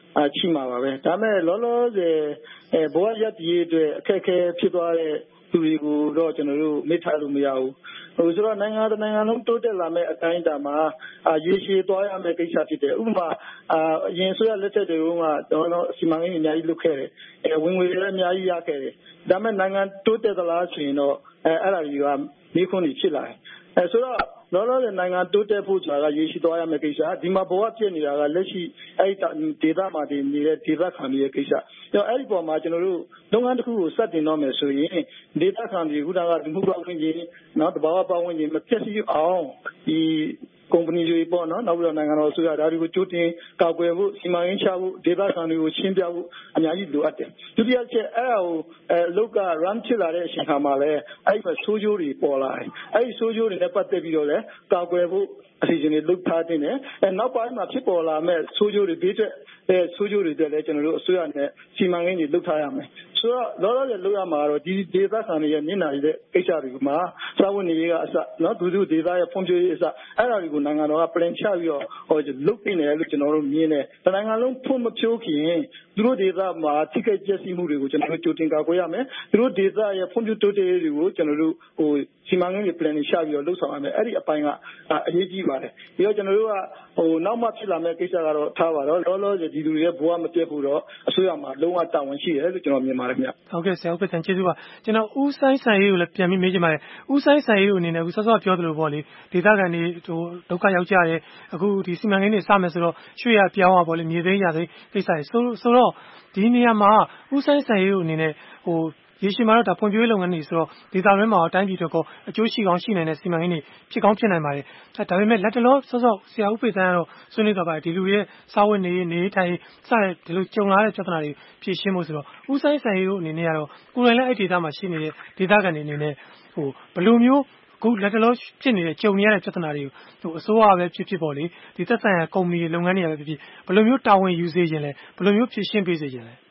ရှိမှာပါပဲဒါပေမဲ့လောလောဆယ်ဘဝရပ်တည်ရေးအတွက်အခက်အခဲဖြစ်သွားတဲ့သူတွေကိုတော့ကျွန်တော်တို့မေ့ထားလို့မရဘူးဟိုဆိုတော့နိုင်ငံတကာနိုင်ငံလုံးတိုးတက်လာမဲ့အတိုင်းအတာမှာရေရှည်သွားရမယ့်ကိစ္စဖြစ်တယ်ဥပမာအရင်ဆိုရလက်ထက်တွေကတော့စီမံကိန်းအများကြီးလုပ်ခဲ့တယ်ဝင်ငွေလည်းအများကြီးရခဲ့တယ်ဒါပေမဲ့နိုင်ငံတိုးတက်သလားဆိုရင်တော့အဲအဲ့ဒါတွေကမိခွန်းတွေဖြစ်လာတယ်အဲဆိုတော့လောလောဆယ်နိုင်ငံတိုးတက်ဖို့ဆိုတာကရေရှည်သွားရမယ့်ကိစ္စဒီမှာဘဝပြည့်နေတာကလက်ရှိအဲ့ဒေသမှာတည်နေတဲ့ဒေသခံတွေရဲ့ကိစ္စအဲ့ဒီပေါ်မှာကျွန်တော်တို့လုပ်ငန်းတစ်ခုကိုစတင်တော့မယ်ဆိုရင်ဒေသခံတွေခုနကဒီမှုပတ်ဝန်းကျင်နော်တဘာဝပတ်ဝန်းကျင်မပြည့်စုံအောင်ဒီကုမ္ပဏီတွေပေါ့နော်နောက်ပြီးတော့နိုင်ငံတော်အစိုးရဒါတွေကိုကြိုတင်ကာကွယ်ဖို့စီမံကိန်းချဖို့ဒေသခံတွေကိုရှင်းပြဖို့အများကြီးလိုအပ်တယ်ဒုတိယချက်အဲ့ဒါကိုအဲလောက်က run ဖြစ်လာတဲ့အချိန်ခါမှာလည်းအဲ့ဒီဆိုးကျိုးတွေပေါ်လာတယ်အဲ့ဒီဆိုးကျိုးတွေနဲ့ပတ်သက်ပြီးတော့လည်းကာကွယ်ဖို့အစီအစဉ်တွေလုပ်ထားတဲ့နဲ့အဲနောက်ပိုင်းမှာဖြစ်ပေါ်လာမဲ့ဆိုးကျိုးတွေဘေးထွက်အဲဆိုးကျိုးတွေတက်လည်းကျွန်တော်တို့အစိုးရနဲ့စီမံကိန်းတွေလုပ်ထားရမယ်ဆိုတော့လောလောဆယ်လုပ်ရမှာတော့ဒီဒေသခံတွေရဲ့မျက်နှာရည်တဲ့ကိစ္စတွေမှာစာဝန်နေရေးကအစနော်ဒုတိယဒေသရဲ့ဖွံ့ဖြိုးရေးအစအဲ့ဒါတွေကိုနိုင်ငံတော်က plan ချပြီးတော့ဟိုလုပ်နေတယ်လို့ကျွန်တော်တို့မြင်တယ်။နိုင်ငံလုံးဖွံ့မဖြိုးခင်သူတို့ဒေသမှာထိခိုက်ကျစီမှုတွေကိုကျွန်တော်တို့ကြိုတင်ကာကွယ်ရမယ်။သူတို့ဒေသရဲ့ဖွံ့ဖြိုးတိုးတက်ရေးတွေကိုကျွန်တော်တို့ဟိုစီမံကိန်းတွေ plan ချပြီးတော့လုပ်ဆောင်ရမယ်။အဲ့ဒီအပိုင်းကအရေးကြီးပါတယ်။ပြီးတော့ကျွန်တော်တို့ကဟိုနောက်မှဖြစ်လာမယ့်ကိစ္စကတော့ထားပါတော့လောလောဆယ်ဒီလူတွေရဲ့ဘဝမပြတ်ဖို့တော့အစိုးရမှာလုံးဝတာဝန်ရှိတယ်လို့ကျွန်တော်မြင်ပါတယ်ခင်ဗျ။ဟုတ်ကဲ့ဆရာဥပ္ပတန်ကျေးဇူးပါ။ကျွန်တော်ဦးဆိုင်ဆိုင်ရေးကိုလည်းပြန်ပြီးမေးချင်ပါတယ်။ဦးဆိုင်ဆိုင်ရေးကိုအနေနဲ့အခုစောစောပြောသလိုပေါ့လေဒေသခံတွေဟိုဒုက္ခရောက်ကြတယ်အခုဒီစီမံကိန်းတွေစမယ်ဆိုတော့ရွှေရပြောင်းอ่ะပေါ့လေမြေသိမ်းရသိမ်းကိစ္စတွေဆိုဆိုတော့ဒီနေရာမှာဦးဆိုင်ဆိုင်ရေးကိုအနေနဲ့ဟိုရေရှည်မှာတော့ဒါဖွံ့ဖြိုးရေးလုပ်ငန်းတွေဆိုတော့ဒေသတွင်းမှာတိုင်းပြည်တွေကအကျိုးရှိကောင်းရှိနိုင်တဲ့စီမံကိန်းတွေဖြစ်ကောင်းဖြစ်နိုင်ပါတယ်ဒါပေမဲ့လက်တလောစောစောဆရာဥပ္ပတန်ကတော့ဆွေးနွေးတော့ပါတယ်ဒီလူရဲ့စာဝတ်နေနေထိုင်စတဲ့ဒီလိုကြုံလာတဲ့ပြဿနာတွေဖြေရှင်းဖို့ဆိုတော့ဦးဆိုင်ဆိုင်ရေးကိုအနေနဲ့ကတော့ကိုယ်တိုင်လည်းအဲ့ဒေသမှာရှိနေတဲ့ဒေသခံတွေအနေနဲ့ဟိုဘယ်လိုမျိုးခုလက်တလုံးဖြစ်နေတဲ့ကြုံနေရတဲ့ပြဿနာတွေကိုဟိုအစိုးရပဲဖြစ်ဖြစ်ပေါ့လေဒီသက်ဆိုင်ရာကုမ္ပဏီတွေလုပ်ငန်းတွေပဲဖြစ်ဖြစ်ဘယ်လိုမျိုးတာဝန်ယူစေခြင်းလဲဘယ်လိုမျိုးဖြည့်ရှင်းပေးစေခြင်းလဲ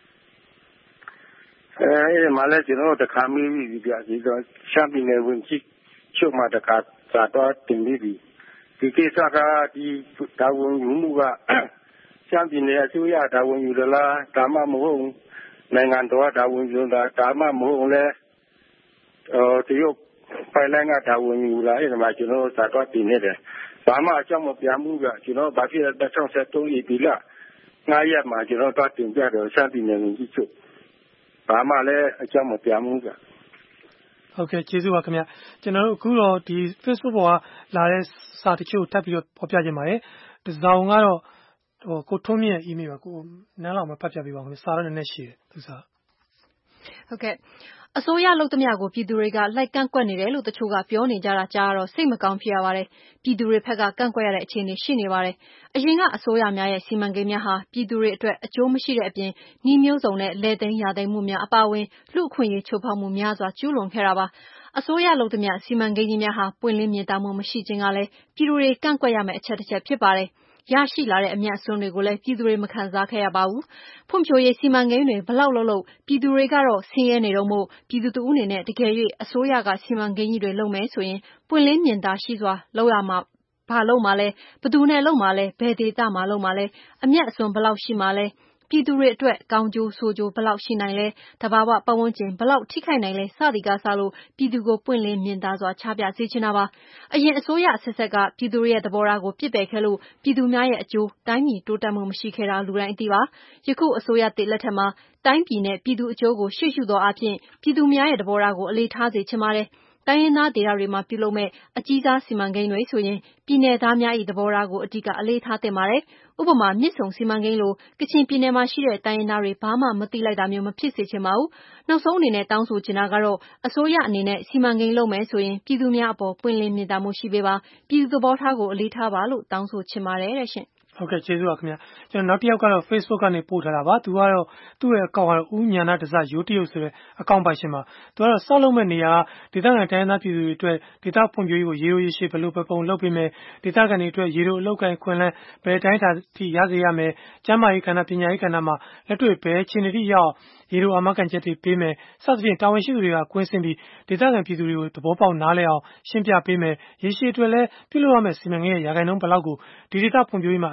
အဲမလဲကျွန်တော်တခါမေးပြီးပြစီတော့ရှမ်းပြည်နယ်ဝင်ကြီးချုပ်မှာတခါသာတော့တင်ပြီးပြီဒီကိစ္စကဒီတာဝန်ယူမှုကရှမ်းပြည်နယ်အစိုးရတာဝန်ယူသလားဒါမှမဟုတ်နိုင်ငံတော်တာဝန်ယူတာဒါမှမဟုတ်လဲအော်တရုတ်ပိုင်လိုင်းကတာဝန်ယူလာအဲ့ဒါမှကျွန်တော်သာတော့တင်နေတယ်ဘာမှအကြောင်းမပြမှုကကျွန်တော်ဘာဖြစ်လဲတစ်ထောင်ဆက်သုံးပြီလားငါးရက်မှာကျွန်တော်တော့တင်ပြတယ်ရှမ်းပြည်နယ်ဝင်ကြီးချုပ်ဘာမှလည်းအကြောင်းမပြမှုကဟုတ်ကဲ့ကျေးဇူးပါခင်ဗျကျွန်တော်တို့အခုတော့ဒီ Facebook ပေါ်ကလာတဲ့စာတချို့ထပ်ပြီးတော့ဖော်ပြခြင်းပါတယ်ဒီဇောင်ကတော့ဟိုကိုထုံးမြင့်ရဲ့ email ပါကိုနန်းလောက်မဖတ်ပြပေးပါဦးခင်ဗျစာတော့နည်းနည်းရှိတယ်သူစာဟုတ်ကဲ့အစိုးရလုပ်သမျှကိုပြည်သူတွေကလိုက်ကန့်ကွက်နေတယ်လို့တချို့ကပြောနေကြတာကြားတော့စိတ်မကောင်းဖြစ်ရပါတယ်ပြည်သူတွေဘက်ကကန့်ကွက်ရတဲ့အခြေအနေရှိနေပါတယ်အရင်ကအစိုးရများရဲ့စီမံကိန်းများဟာပြည်သူတွေအတွက်အကျိုးမရှိတဲ့အပြင်နှီးမျိုးစုံနဲ့လဲသိမ်းရသိမ်းမှုများအပါအဝင်လူအခွင့်အရေးချိုးဖောက်မှုများစွာကျူးလွန်ခဲ့တာပါအစိုးရလုပ်သမျှစီမံကိန်းကြီးများဟာပွင့်လင်းမြင်သာမှုမရှိခြင်းကလည်းပြည်သူတွေကန့်ကွက်ရမယ့်အချက်တစ်ချက်ဖြစ်ပါတယ်ရရှိလာတဲ့အမြတ်အစွန်းတွေကိုလည်းပြည်သူတွေမခံစားခဲ့ရပါဘူး။ဖွံ့ဖြိုးရေးစီမံကိန်းတွေဘလောက်လုပ်လို့ပြည်သူတွေကတော့ဆင်းရဲနေတော့မို့ပြည်သူတဦးအနေနဲ့တကယ်၍အစိုးရကစီမံကိန်းကြီးတွေလုပ်မယ်ဆိုရင်ပွင့်လင်းမြင်သာရှိစွာလုပ်ရမှာဘာလုပ်မှာလဲဘယ်သူနဲ့လုပ်မှာလဲဘယ်ဒေသမှာလုပ်မှာလဲအမြတ်အစွန်းဘလောက်ရှိမှာလဲပြည်သူတွေအတွက်ကောင်းကျိုးဆိုးကျိုးဘလောက်ရှိနိုင်လဲတဘာဝပတ်ဝန်းကျင်ဘလောက်ထိခိုက်နိုင်လဲစသည်ကစားလို့ပြည်သူကိုပွင့်လင်းမြင်သာစွာချပြစေချင်တာပါအရင်အစိုးရအဆက်ဆက်ကပြည်သူရဲ့သဘောထားကိုပြစ်ပယ်ခဲ့လို့ပြည်သူများရဲ့အကျိုးတိုင်းပြည်တိုးတက်မှုမရှိခဲ့တာလူတိုင်းအသိပါယခုအစိုးရတည်လက်ထက်မှာတိုင်းပြည်နဲ့ပြည်သူအကျိုးကိုရှေ့ရှုသောအဖြစ်ပြည်သူများရဲ့သဘောထားကိုအလေးထားစေချင်ပါတယ်တိုင်းရင်းသားဒေသတွေမှာပြုလုပ်မဲ့အကြီးစားစီမံကိန်းတွေဆိုရင်ပြည်내သားများ၏သဘောထားကိုအဓိကအလေးထားသင့်ပါတယ်။ဥပမာမြစ်ဆုံစီမံကိန်းလိုကချင်ပြည်နယ်မှာရှိတဲ့တိုင်းရင်းသားတွေဘာမှမသိလိုက်တာမျိုးမဖြစ်စေချင်ပါဘူး။နောက်ဆုံးအနေနဲ့တောင်းဆိုချင်တာကတော့အစိုးရအနေနဲ့စီမံကိန်းလုပ်မယ်ဆိုရင်ပြည်သူများအပေါ်ပွင့်လင်းမြင်သာမှုရှိပေးပါ။ပြည်သူသဘောထားကိုအလေးထားပါလို့တောင်းဆိုချင်ပါတယ်တဲ့ရှင်။ဟုတ်ကဲ့ကျေးဇူးပါခင်ဗျာကျွန်တော်နောက်တစ်ယောက်ကတော့ Facebook ကနေပို့ထားတာပါသူကတော့သူ့ရဲ့အကောင့်ကတော့ဦးညာနာတစရိုးတရုတ်ဆိုတဲ့အကောင့်ပိုင်ရှင်မှာသူကတော့စောက်လုံးမဲ့နေရာဒေသခံတိုင်းသားပြည်သူတွေအတွက်ဒေသဖွံ့ဖြိုးရေးကိုရေရိုးရေရှည်ဘယ်လိုပဲပုံလုပ်ပေးမယ်ဒေသခံတွေအတွက်ရေရိုးအလောက်ကိုင်ခွင့်လန်းဘယ်တိုင်းတာထိရစေရမယ်ကျန်းမာရေးကဏ္ဍပညာရေးကဏ္ဍမှာလက်တွေ့ဘယ်ခြေနေထိရောက်ရေလိုအာမခံချက်တွေပေးမယ်စသဖြင့်တာဝန်ရှိသူတွေကကွင်းဆင်းပြီးဒေသခံပြည်သူတွေကိုသဘောပေါက်နားလည်အောင်ရှင်းပြပေးမယ်ရေရှည်အတွက်လည်းပြုလုပ်ရမယ့်စီမံကိန်းရဲ့ရာခိုင်နှုန်းဘလောက်ကိုဒီဒေသဖွံ့ဖြိုးရေးမှာအ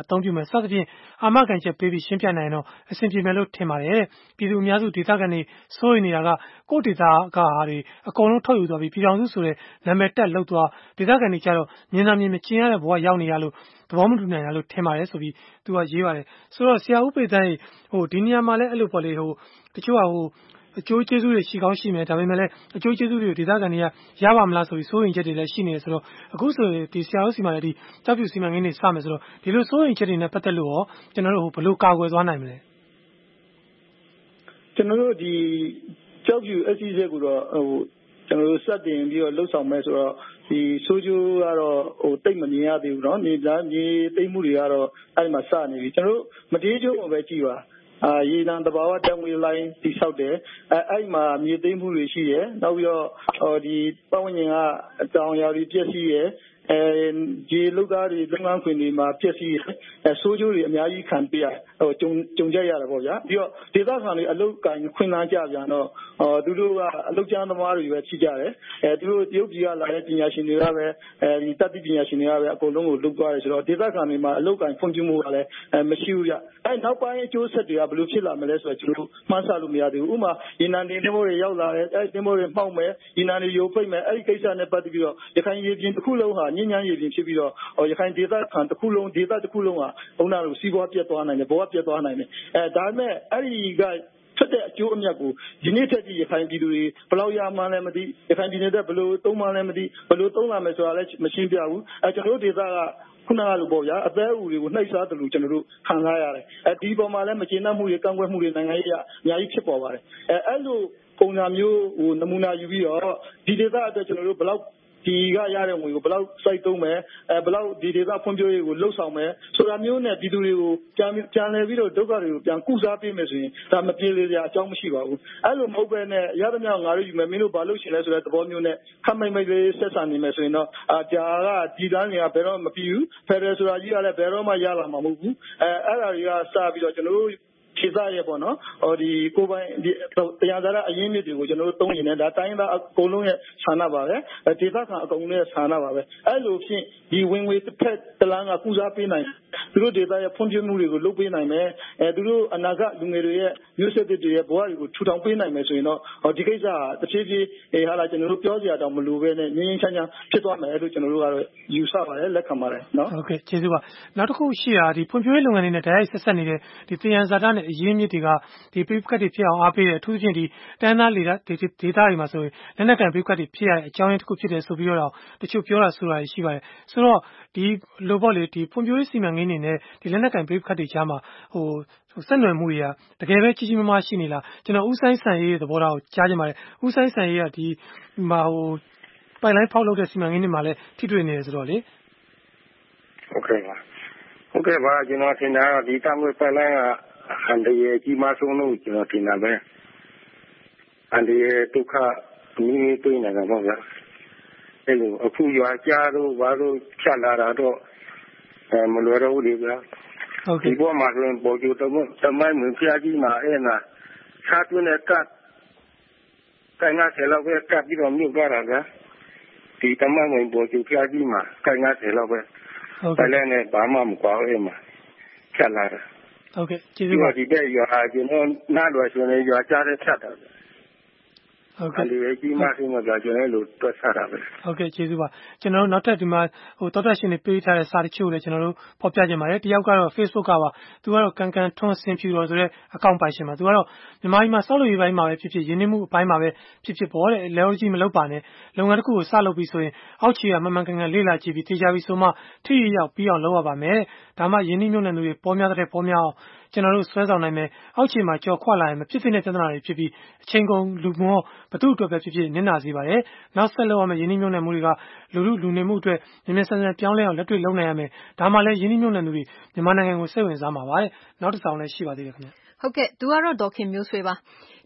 သုံးပြုမယ်စသဖြင့်အာမခံချက်ပေးပြီးရှင်းပြနိုင်ရင်တော့အဆင်ပြေမယ်လို့ထင်ပါတယ်ပြည်သူအများစုဒေသခံတွေစိုးရိမ်နေတာကကိုယ့်ဒေသကဟာတွေအကုန်လုံးထုတ်ယူသွားပြီးပြည်ထောင်စုဆိုတဲ့နာမည်တက်လှုပ်သွားဒေသခံတွေကြတော့မြင်သာမြင်မကျင်ရတဲ့ဘဝရောက်နေရလို့သဘောမတူနိုင်ရလို့ထင်ပါတယ်ဆိုပြီးသူကရေးပါတယ်ဆိုတော့ဆရာဦးပေတန်းဟိုဒီနေရာမှာလည်းအဲ့လိုပေါ့လေဟိုတချို့ကဟိုအကျိုးကျေးဇူးတွေရှိကောင်းရှိမယ်ဒါပေမဲ့လည်းအကျိုးကျေးဇူးတွေကိုဒေသခံတွေကရပါမလားဆိုပြီးစိုးရိမ်ချက်တွေလည်းရှိနေတယ်ဆိုတော့အခုဆိုဒီဆရာတို့စီမှာလည်းဒီကြောက်ဖြူစီမံကိန်းတွေစမယ်ဆိုတော့ဒီလိုစိုးရိမ်ချက်တွေနဲ့ပတ်သက်လို့ရောကျွန်တော်တို့ဟိုဘယ်လိုကာကွယ်သွားနိုင်မလဲကျွန်တော်တို့ဒီကြောက်ဖြူအစည်းအဝေးကိုတော့ဟိုကျွန်တော်တို့စတင်ပြီးတော့လှုပ်ဆောင်မယ်ဆိုတော့ဒီဆိုးကျိုးကတော့ဟိုတိတ်မမြင်ရသေးဘူးเนาะနေသားမြေသိမ့်မှုတွေကတော့အဲ့ဒီမှာစနေပြီကျွန်တော်တို့မတေးကျိုးကိုပဲကြည့်ပါအာရေနံတဘာဝတံငွေလိုင်းတိဆောက်တယ်အဲအဲ့မှာမြေသိမ်းမှုတွေရှိတယ်နောက်ပြီးတော့ဟိုဒီပတ်ဝန်းကျင်ကအတောင်ရာတွေပြည့်စည်ရယ်အဲဒီလူသားတွေလုပ်ငန်းခွင်တွေမှာပြည့်စည်အဲဆိုးကျိုးတွေအများကြီးခံပြရဟိုကြုံကြုံကြရတာပေါ့ဗျာပြီးတော့ဒေသခံတွေအလုပ်ကိုင်ခွင်လန်းကြပြန်တော့ဟောသူတို့ကအလုပ်ကျန်းသမားတွေပဲဖြစ်ကြတယ်အဲသူတို့တရုတ်ပြည်ကလာတဲ့ပညာရှင်တွေကပဲအဲဒီတတိပညာရှင်တွေကပဲအကုန်လုံးကိုလုပ်သွားတယ်ဆိုတော့ဒေသခံတွေမှာအလုပ်ကိုင်ဖွံ့ဖြိုးမှုကလည်းအဲမရှိဘူးဗျအဲနောက်ပိုင်းအကျိုးဆက်တွေကဘယ်လိုဖြစ်လာမလဲဆိုတော့ကျွန်တော်တို့မှန်းဆလို့မရသေးဘူးဥပမာရေနံတင်တင်မိုးတွေရောက်လာတယ်အဲတင်မိုးတွေမှောက်မယ်ရေနံတွေယိုပိတ်မယ်အဲဒီကိစ္စနဲ့ပတ်သက်ပြီးတော့ရခိုင်ရေပြင်တစ်ခုလုံးဟာညဉ့်ညမ်းရေပြင်ဖြစ်ပြီးတော့ရခိုင်ဒေသခံတစ်ခုလုံးဒေသတစ်ခုလုံးဟာဘုံနာကိုစီးပွားပြတ်သွားနိုင်တယ်ဘဝပြတ်သွားနိုင်တယ်အဲဒါပေမဲ့အဲ့ဒီကထွက်တဲ့အကျိုးအမြတ်ကိုဒီနေ့ထက်ကြီးရခိုင်ပြည်သူတွေဘယ်လောက်ရမှန်းလဲမသိရခိုင်ပြည်နယ်တဲ့ဘယ်လိုသုံးမှန်းလဲမသိဘယ်လိုသုံးလာမယ်ဆိုတာလည်းမရှင်းပြဘူးအဲကျွန်တော်တို့ဒေသကခုနကလိုပေါ့ဗျာအသက်အူတွေကိုနှိပ်စားတယ်လို့ကျွန်တော်တို့ခံစားရတယ်အဲဒီပေါ်မှာလည်းမကျေနပ်မှုတွေကန့်ကွက်မှုတွေနိုင်ငံရေးအများကြီးဖြစ်ပေါ်ပါတယ်အဲအဲ့လိုပုံစံမျိုးဟိုနမူနာယူပြီးတော့ဒီဒေသအတွက်ကျွန်တော်တို့ဘယ်လောက်ဒီကရတဲ့ငွေကိုဘယ်လောက်စိုက်သုံးမယ်အဲဘယ်လောက်ဒီဒေသဖွံ့ဖြိုးရေးကိုလှုပ်ဆောင်မယ်ဆိုတာမျိုးနဲ့ပြည်သူတွေကိုပြန်ပြန်လဲပြီးတော့ဒုက္ခတွေကိုပြန်ကုစားပေးမယ်ဆိုရင်ဒါမပြေလေစရာအကြောင်းမရှိပါဘူးအဲ့လိုမဟုတ်ပဲနဲ့ရသမျှငါတို့ယူမယ်မင်းတို့ဘာလုပ်ရှင်လဲဆိုတဲ့သဘောမျိုးနဲ့ခမိတ်မိတ်လေးဆက်ဆံနေမယ်ဆိုရင်တော့အာကြာကဒီတန်းတွေကဘယ်တော့မပြီးဘူးဖယ်ဒရယ်ဆိုတာကြီးကလည်းဘယ်တော့မှရလာမှာမဟုတ်ဘူးအဲအဲ့ဒါတွေကစပြီးတော့ကျွန်တော်တို့ခြေစားရပေါ့နော်ဟိုဒီကိုပိုင်ဒီတရားသာအရင်းမြစ်တွေကိုကျွန်တော်တို့သုံးနေတယ်ဒါတိုင်းသားအကုန်လုံးရဲ့ဌာနပါပဲဒေသခံအကုန်လုံးရဲ့ဌာနပါပဲအဲ့လိုဖြင့်ဒီဝင်ငွေတစ်ဖက်တလန်းကကုစားပေးနိုင်သူတို့ဒေသရဲ့ဖွံ့ဖြိုးမှုတွေကိုလုပ်ပေးနိုင်မယ်အဲသူတို့အနာဂတ်လူငယ်တွေရဲ့မျိုးဆက်တွေရဲ့ဘဝတွေကိုထူထောင်ပေးနိုင်မယ်ဆိုရင်တော့ဟောဒီကိစ္စကတစ်ဖြည်းဖြည်းအေးဟာလာကျွန်တော်တို့ပြောစရာတောင်မလိုပဲနဲ့ငင်းငင်းချမ်းချမ်းဖြစ်သွားမယ်လို့ကျွန်တော်တို့ကတော့ယူဆပါတယ်လက်ခံပါတယ်နော်ဟုတ်ကဲ့ကျေးဇူးပါနောက်တစ်ခုရှိတာဒီဖွံ့ဖြိုးရေးလုပ်ငန်းတွေနဲ့တိုက်ရိုက်ဆက်ဆက်နေတဲ့ဒီသယံဇာတနဲ့အရင်းမြစ်တွေကဒီပြိပခတ်တွေဖြစ်အောင်အားပေးတယ်အထူးသဖြင့်ဒီတန်းသားလေဒေသတွေမှာဆိုရင်လက်နက်ကန်ပြိပခတ်တွေဖြစ်ရတဲ့အကြောင်းရင်းတစ်ခုဖြစ်တယ်ဆိုပြီးတော့တချို့ပြောတာဆိုတာရှိပါတယ်ဆိုတော့ဒီလိုပေါ့လေဒီဖွံ့ဖြိုးရေးစီမံကိန်းတွေနဲ့ဒီလက်နက်ကန်ပြိပခတ်တွေကြားမှာဟိုဆက်နွယ်မှုတွေကတကယ်ပဲကြီးကြီးမားမားရှိနေလားကျွန်တော်ဦးဆိုင်ဆန်ရေးရဲ့သဘောထားကိုကြားချင်ပါတယ်ဦးဆိုင်ဆန်ရေးကဒီမှာဟိုပိုင်လိုင်းဖောက်လုပ်တဲ့စီမံကိန်းတွေမှာလည်းထိတွေ့နေတယ်ဆိုတော့လေဟုတ်ကဲ့ပါဟုတ်ကဲ့ပါကျွန်တော်ထင်တာကဒီတမ်းပိုင်လိုင်းကအန်ဒီရဲ့ကြီးမားဆုံးလို့ကျွန်တော်ထင်တာပဲအန်ဒီရဲ့ဒုက္ခအမြင်တွေ့နေတာပေါ့ဗျာအဲ့လိုအခုရွာကြားတော့ဘာလို့ဖြတ်လာတာတော့အဲမလွယ်တော့ဘူးလေဗျာဟုတ်ကဲ့ဒီပေါ်မှာဆိုရင်ပေါ်ကျတမတမိုင်းမဖျားကြီးမှာအဲ့နာချားတွင်းနဲ့ကတ်ကိုင်ငါဆယ်လောက်ပဲကတ်ပြီးတော့မြုပ်သွားတာဗျာဒီတမိုင်းဝင်ပေါ်ကျဖျားကြီးမှာကိုင်ငါဆယ်လောက်ပဲဟုတ်ကဲ့လည်းနဲ့ဘာမှမကွာအဲ့မှာဖြတ်လာတာဟုတ်ကဲ့ကျေးဇူးပါဒီတဲ့ရွာကျွန်တော်နားလွယ်ဆိုရင်ရွာကြားတဲ့ဖြတ်တာဟုတ်ကဲ့ဒီအကြီးမားဆုံးကကျွန်တော်တို့တွက်ဆတာပဲဟုတ်ကဲ့ကျေးဇူးပါကျွန်တော်တို့နောက်ထပ်ဒီမှာဟိုတော်တော်ရှင်တွေပေးထားတဲ့စာတချို့လည်းကျွန်တော်တို့ဖော်ပြကြပါတယ်တယောက်ကတော့ Facebook ကပါသူကတော့ကန်ကန်ထွန်းစင်ဖြူတော်ဆိုတဲ့အကောင့်ပိုင်ရှင်ပါသူကတော့မြန်မာပြည်မှာစောက်လို့ရေးပိုင်းမှာပဲဖြစ်ဖြစ်ရင်းနှီးမှုအပိုင်းမှာပဲဖြစ်ဖြစ်ပေါ်တဲ့လဲဝကြီးမလုပ်ပါနဲ့လုပ်ငန်းတစ်ခုကိုစလုပ်ပြီးဆိုရင်အောက်ခြေကမှန်မှန်ကန်ကန်လေ့လာကြည့်ပြီးထေချာပြီးဆိုမှထိရရောက်ပြီးအောင်လုပ်ရပါမယ်ဒါမှရင်းနှီးမြှုပ်နှံသူတွေပေါ်များတဲ့ပေါ်များအောင်ကျွန်တော်တို့ဆွဲဆောင်နိုင်မယ်အောက်ခြေမှာကြော်ခွလာရင်မဖြစ်တဲ့ပြဿနာတွေဖြစ်ပြီးအချိန်ကုန်လူမောဘသူ့အတွက်ပဲဖြစ်ဖြစ်နစ်နာစေပါတယ်နောက်ဆက်လုပ်ရမယ့်ရင်းနှီးမြှုပ်နှံမှုတွေကလူလူလူနေမှုအတွက်မြန်မြန်ဆန်ဆန်ပြောင်းလဲအောင်လက်တွေ့လုပ်နိုင်ရမယ်ဒါမှလည်းရင်းနှီးမြှုပ်နှံသူတွေမြန်မာနိုင်ငံကိုစိတ်ဝင်စားမှာပါတဲ့နောက်တစ်ဆောင်လည်းရှိပါသေးတယ်ခင်ဗျဟုတ်ကဲ့သူကတော့ဒေါ်ခင်မျိုးဆွေပါ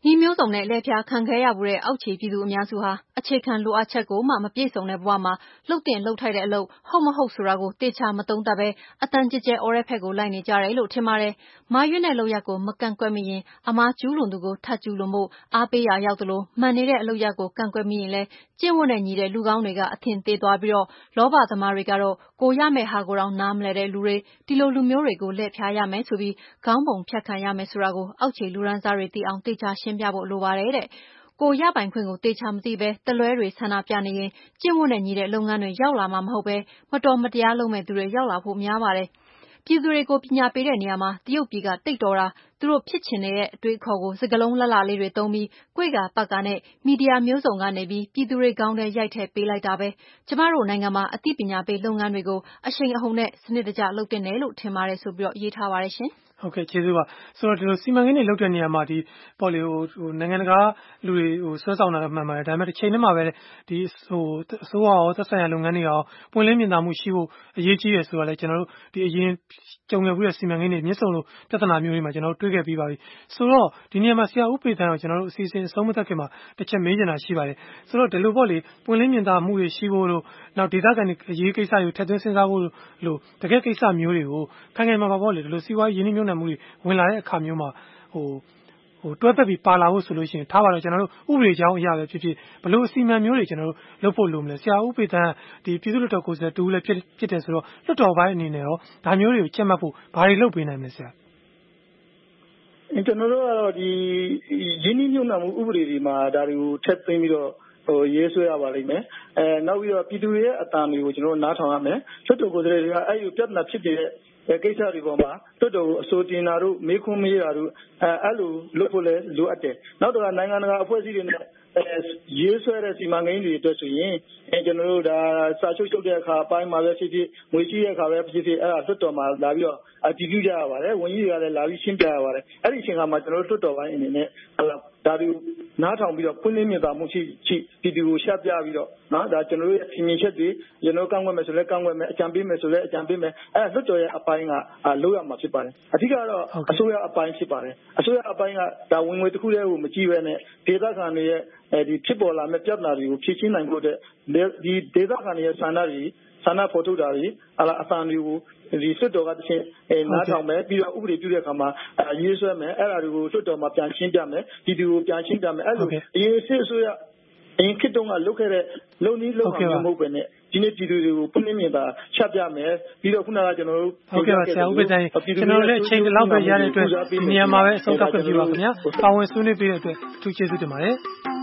။ဤမျိုးစုံနဲ့လှည့်ဖျားခံခဲ့ရမှုတဲ့အောက်ခြေပြည်သူအများစုဟာအခြေခံလိုအပ်ချက်ကိုမှမပြည့်စုံတဲ့ဘဝမှာလှုပ်တင်လှုပ်ထိုက်တဲ့အလုပ်ဟုတ်မဟုတ်ဆိုတာကိုတေချာမသုံးသပ်ပဲအတန်ကြဲကြဲအော်တဲ့ဖက်ကိုလိုက်နေကြတယ်လို့ထင်ပါတယ်။မာရွတ်တဲ့လုပ်ရက်ကိုမကန့်ကွက်မိရင်အမားကျူးလွန်သူကိုထပ်ကျူးလွန်ဖို့အားပေးရာရောက်သလိုမှန်နေတဲ့အလုပ်ရက်ကိုကန့်ကွက်မိရင်လည်းကျင့်ဝတ်နဲ့ညီတဲ့လူကောင်းတွေကအထင်သေးသွားပြီးတော့လောဘသမားတွေကတော့ကိုရမယ့်ဟာကိုတော့နားမလဲတဲ့လူတွေဒီလိုလူမျိုးတွေကိုလှည့်ဖျားရမယ်ဆိုပြီးခေါင်းပုံဖြတ်ခံရမယ်ဆိုတာကိုအောက်ခြေလူရန်စားတွေသိအောင်တေချာရှင်းပြဖို့လိုပါတယ်တဲ့ကိုရပိုင်ခွင့်ကိုတေချာမသိပဲတလွဲတွေဆန္ဒပြနေရင်ကျင့်ဝတ်နဲ့ညီတဲ့လုပ်ငန်းတွေရောက်လာမှာမဟုတ်ပဲမတော်မတရားလုပ်မဲ့သူတွေရောက်လာဖို့များပါတယ်ပြည်သူတွေကိုပညာပေးတဲ့နေရာမှာတရုတ်ပြည်ကတိတ်တော်တာသူတို့ဖြစ်ချင်တဲ့အတွေ့အခေါ်ကိုစကလုံးလှလှလေးတွေသုံးပြီးကြွေကပတ်ကနဲ့မီဒီယာမျိုးစုံကနေပြီးပြည်သူတွေကောင်းတဲ့ရိုက်ထည့်ပေးလိုက်တာပဲကျမတို့နိုင်ငံမှာအသိပညာပေးလုပ်ငန်းတွေကိုအရှိန်အဟုန်နဲ့စနစ်တကျလုပ်တင်တယ်လို့ထင်ပါတယ်ဆိုပြီးတော့ရေးထားပါတယ်ရှင်ဟုတ်ကဲ့ကျေးဇူးပါဆိုတော့ဒီလိုစီမံကိန်းတွေလုပ်တဲ့နေရာမှာဒီပေါ့လေဟိုနိုင်ငံတကာလူတွေဟိုဆွဲဆောင်တာမှန်ပါတယ်ဒါပေမဲ့တစ်ချိန်တည်းမှာပဲဒီဟိုအစိုးရရောသက်ဆိုင်ရာလုပ်ငန်းတွေရောပွင့်လင်းမြင်သာမှုရှိဖို့အရေးကြီးရယ်ဆိုတာလေကျွန်တော်တို့ဒီအရင်ကြုံခဲ့ပြီးတဲ့စီမံကိန်းတွေမြင့်ဆုံလို့ပြဿနာမျိုးတွေမှာကျွန်တော်တို့တွေ့ခဲ့ပြီးပါပြီဆိုတော့ဒီနေရာမှာဆရာဦးပေတန်းကိုကျွန်တော်တို့အစီအစဉ်အဆုံးမသတ်ခင်မှာတစ်ချက်မေးချင်တာရှိပါတယ်ဆိုတော့ဒီလိုပေါ့လေပွင့်လင်းမြင်သာမှုတွေရှိဖို့လို့နောက်ဒေသခံတွေအရေးကိစ္စတွေကိုထပ်သွင်းစဉ်းစားဖို့လို့တကယ်ကိစ္စမျိုးတွေကိုခိုင်ခိုင်မာမာပေါ့လေဒီလိုစီးပွားရေးရင်းနှီးမြှုပ်နှံမှုတွေဝင်လာတဲ့အခါမျိုးမှာဟိုဟိုတွဲသက်ပြီးပါလာဖို့ဆိုလို့ရှိရင်ထားပါတော့ကျွန်တော်တို့ဥပဒေကြောင်းအရာပဲဖြစ်ဖြစ်ဘလို့အစီအမံမျိုးတွေကျွန်တော်တို့လုပ်ဖို့လိုမလဲဆရာဦးပေတန်းဒီပြည်သူ့လွှတ်တော်ကိုယ်စားလှယ်တူလည်းဖြစ်ဖြစ်တယ်ဆိုတော့လွှတ်တော်ပိုင်းအနေနဲ့ရောဒါမျိုးတွေကိုချက်မှတ်ဖို့ဘာတွေလုပ်ပေးနိုင်မလဲဆရာကျွန်တော်တို့ကတော့ဒီရင်းနှီးမြှုပ်နှံမှုဥပဒေတွေမှာဒါတွေကိုထပ်သိမ်းပြီးတော့ဟိုရေးဆွဲရပါလိမ့်မယ်အဲနောက်ပြီးတော့ပြည်သူရဲ့အတန်တွေကိုကျွန်တော်တို့နားထောင်ရမယ်လွှတ်တော်ကိုယ်စားလှယ်တွေကအဲ့ဒီပြဿနာဖြစ်တဲ့ကိစ္စတွေပေါ်မှာတွတ်တော်ကိုအစိုးတင်တာတို့မေးခွန်းမေးတာတို့အဲအဲ့လိုလုပ်ဖို့လဲလိုအပ်တယ်နောက်တော့နိုင်ငံတကာအဖွဲ့အစည်းတွေနဲ့ရေးဆွဲတဲ့စီမံကိန်းတွေအတွက်ဆိုရင်အဲကျွန်တော်တို့ဒါစာချုပ်ချုပ်တဲ့အခါအပိုင်းမှာပဲဖြစ်ဖြစ်ငွေရှိတဲ့အခါပဲဖြစ်ဖြစ်အဲ့ဒါတွတ်တော်မှာလာပြီးတော့အတည်ပြုကြရပါတယ်ဝန်ကြီးတွေကလည်းလာပြီးရှင်းပြရပါတယ်အဲ့ဒီအချိန်ခါမှာကျွန်တော်တို့တွတ်တော်ပိုင်းအနေနဲ့ဒါဒီနားထောင်ပြီးတော့ပွင့်လင်းမြင်သာမှုရှိရှိပြည်သူကိုရှာပြပြီးတော့နော်ဒါကျွန်တော်တို့ရဲ့အမြင်ချက်တွေကျွန်တော်ကန့်ကွက်မယ်ဆိုလဲကန့်ကွက်မယ်အကြံပေးမယ်ဆိုလဲအကြံပေးမယ်အဲ့လွှတ်တော်ရဲ့အပိုင်းကလုပ်ရမှာဖြစ်ပါတယ်အဓိကတော့အစိုးရအပိုင်းဖြစ်ပါတယ်အစိုးရအပိုင်းကဒါဝင်ငွေတစ်ခုတည်းကိုမကြည့်ပဲနဲ့ဒေသခံတွေရဲ့ဒီဖြစ်ပေါ်လာမဲ့ပြဿနာတွေကိုဖြေရှင်းနိုင်ဖို့တဲ့ဒီဒေသခံတွေရဲ့ဆန္ဒတွေဆန္ဒဖော်ထုတ်တာတွေအလားအသံတွေကိုဒီစွတ်တော်ကတခြင်းနားထောင်မယ်ပြီးတော့ဥပဒေပြုတဲ့အခါမှာရေးဆွဲမယ်အဲ့ဒါတွေကိုစွတ်တော်မှာပြန်ရှင်းပြမယ်ဒီဒီကိုပြန်ရှင်းပြမယ်အဲ့လိုအရင်စစ်အစိုးရအရင်ခေတ်တုန်းကလုပ်ခဲ့တဲ့လုံနည်းလုံအောင်မျိုးမဟုတ်ပဲနဲ့ဒီနေ့ပြည်သူတွေကိုပုံနှင်းမြင်တာချက်ပြမယ်ပြီးတော့ခုနကကျွန်တော်တို့ဟုတ်ကဲ့ပါဆရာဦးပေတန်းကျွန်တော်လည်းအချိန်တလောက်ပဲရတဲ့အတွက်ဒီနေရာမှာပဲအဆုံးသတ်ပြပါခင်ဗျာပါဝင်ဆွေးနွေးပေးတဲ့အတွက်အထူးကျေးဇူးတင်ပါတယ်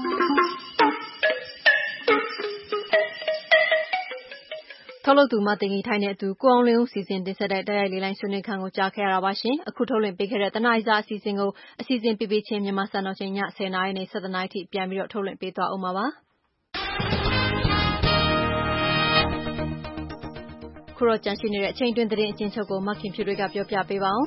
ထုတ်လုပ်သူမတင်ကြီးထိုင်းတဲ့အတူကိုအောင်လင်းဦးစီစဉ်တင်ဆက်တဲ့တိုက်ရိုက်လေးလိုင်းဆွေးနွေးခန်းကိုကြားခဲ့ရတာပါရှင်အခုထုတ်လွှင့်ပေးခဲ့တဲ့တနားရီစာအစီအစဉ်ကိုအစီအစဉ်ပြပြချင်းမြန်မာစံတော်ချိန်ညဆယ်နာရီနဲ့ဆယ်နာရီထိပြန်ပြီးတော့ထုတ်လွှင့်ပေးသွားအောင်ပါခုတော့ကြန့်ရှိနေတဲ့အချိန်တွင်သတင်းအချင်းချုပ်ကိုမခင်ဖြူတွေကပြောပြပေးပါအောင်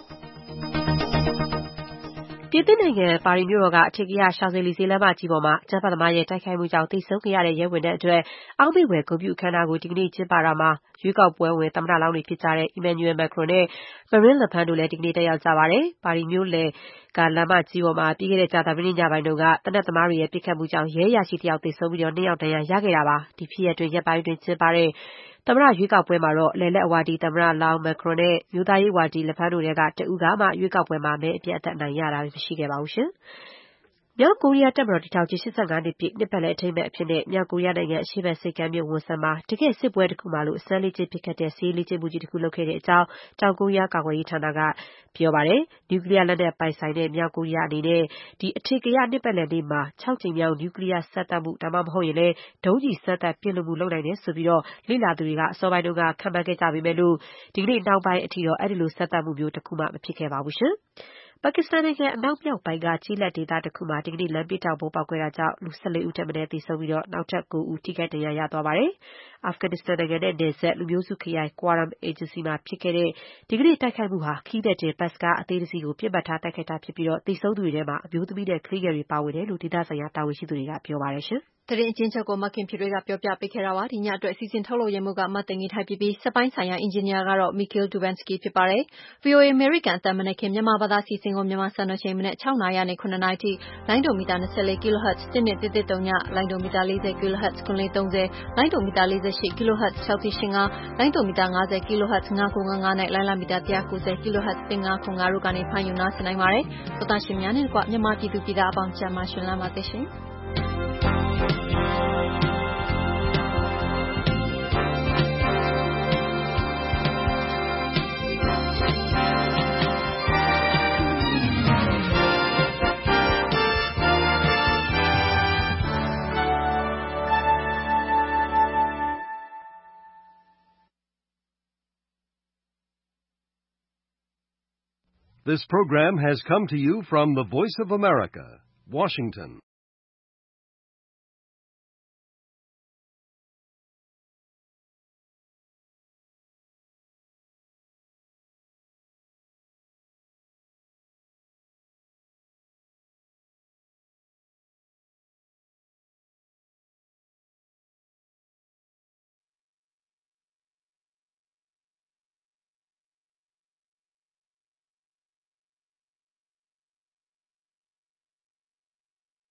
ပြည်သစ်နိုင်ငံပါရီမြို့တော်ကအထင်ကရရှောင်းဇေလီဇေးလမ်းမကြီးပေါ်မှာကျန်းဖတ်သမားရဲ့တိုက်ခိုက်မှုကြောင့်သေဆုံးခဲ့ရတဲ့ရဲဝန်ထမ်းအတွက်အောက်မေ့ဖွယ်ဂုဏ်ပြုအခမ်းအနားကိုဒီကနေ့ကျင်းပတာမှာရွေးကောက်ပွဲဝင်သမ္မတလောင်းတွေဖြစ်ကြတဲ့ Emmanuel Macron နဲ့ Marine Le Pen တို့လည်းဒီကနေ့တက်ရောက်ကြပါတယ်။ပါရီမြို့လယ်ကလမ်းမကြီးပေါ်မှာပြီးခဲ့တဲ့ကြာသပတေးညပိုင်းတုန်းကသေနတ်သမားတွေရဲ့ပစ်ခတ်မှုကြောင့်ရဲအရာရှိတစ်ယောက်သေဆုံးပြီးတော့နှစ်ယောက်ဒဏ်ရာရခဲ့တာပါ။ဒီဖြစ်ရပ်တွင်ရက်ပိုင်းတွင်ကျင်းပတဲ့သမ္မတရွေးကောက်ပွဲမှာတော့အလယ်လက်အဝါဒီသမ္မတလောင်း Macron နဲ့မျိုးသားရေးဝါဒီ Le Pen တို့ထဲကတဦးကမှရွေးကောက်ပွဲမှာမဲအပြတ်အသတ်အနိုင်ရတာမရှိခဲ့ပါဘူးရှင်။မြောက်ကိုရီးယားတပ်မတော်တည်ထောင်ခြင်း၈၅နှစ်ပြည့်နှစ်ပတ်လည်အထိမ်းအမှတ်အဖြစ်နဲ့မြောက်ကိုရီးယားနိုင်ငံအရှေ့ဘက်ဆိပ်ကမ်းမြို့ဝန်ဆန်မှာတကယ့်စစ်ပွဲတစ်ခုမှာလို့အစမ်းလေ့ကျင့်ပစ်ခတ်တဲ့စစ်ရေးလေ့ကျင့်မှုကြီးတစ်ခုလုပ်ခဲ့တဲ့အကြောင်းတောင်ကိုရီးယားကာကွယ်ရေးဌာနကပြောပါတယ်။နျူကလ িয়ার လက်နက်ပိုင်ဆိုင်တဲ့မြောက်ကိုရီးယားအနေနဲ့ဒီအထင်ကရနှစ်ပတ်လည်နေ့မှာ၆ကြိမ်မြောက်နျူကလ িয়ার စမ်းသပ်မှုဒါမှမဟုတ်ရင်လည်းဒုံးကျည်စမ်းသပ်ပစ်လွှတ်မှုလုပ်နိုင်တယ်ဆိုပြီးတော့လေ့လာသူတွေကအစောပိုင်းတုန်းကခန့်မှန်းခဲ့ကြပေမဲ့လို့ဒီကနေ့နောက်ပိုင်းအထိတော့အဲ့ဒီလိုစမ်းသပ်မှုမျိုးတစ်ခုမှမဖြစ်ခဲ့ပါဘူးရှင်။ပါကစ္စတန်နိုင်ငံအနောက်မြောက်ပိုင်းကကြီးလက်ဒေသတစ်ခုမှာဒီကနေ့လမ်းပစ်တောက်ဗုံးပေါက်ကွဲတာကြောင့်လူ၁၄ဦးထက်မနည်းသေဆုံးပြီးတော့နောက်ထပ်၉ဦးထိခိုက်ဒဏ်ရာရသွားပါတယ်။အာဖဂန်နစ္စတန်နိုင်ငံနဲ့နယ်စပ်လူမျိုးစုခရိုင် Quram Agency မှာဖြစ်ခဲ့တဲ့ဒီကနေ့တိုက်ခိုက်မှုဟာခီးသည်တင်ဘတ်စ်ကားအသေးတစ်စီးကိုပြစ်မှတ်ထားတိုက်ခိုက်တာဖြစ်ပြီးတော့သေဆုံးသူတွေထဲမှာအမျိုးသမီးနဲ့ကလေးငယ်တွေပါဝင်တယ်လို့ဒေသဆိုင်ရာတာဝန်ရှိသူတွေကပြောပါတယ်ရှင်။သတင်းအကျဉ်းချုပ်ကိုမခင်ဖြူတွေကပြောပြပေးခဲ့တာပါဒီညအတွက်စီစဉ်ထုတ်လုပ်ရမှုကမတ်သိင်ကြီးထိုက်ပြီးစပိုင်းဆိုင်ရာအင်ဂျင်နီယာကတော့ Mikhail Dubansky ဖြစ်ပါတယ် ဗွီအိုအေ American အသံမနက်ခင်းမြန်မာဘာသာစီစဉ်ကိုမြန်မာစံတော်ချိန်မနက်၆နာရီကနေခုနှစ်နာရီထိလိုင်းဒိုမီတာ၂၄ kHz တစ်နှစ်တစ်တစ်သုံးညလိုင်းဒိုမီတာ၄၀ kHz ခုနှစ်လေးသုံး၀လိုင်းဒိုမီတာ၄၈ kHz ၆တိရှိငါးလိုင်းဒိုမီတာ၅၀ kHz ၅ခုငါးငါးနဲ့လိုင်းလာမီတာ၁၉၀ kHz တစ်ငါးခုငါးတို့ကနေဖမ်းယူနားဆင်နိုင်ပါတယ်သောတာရှင်များနဲ့ကွမြန်မာပြည်သူပြည်သားအပေါင်းကျမ်းမာရှင်လမ်းပါသိရှင် This program has come to you from the Voice of America, Washington.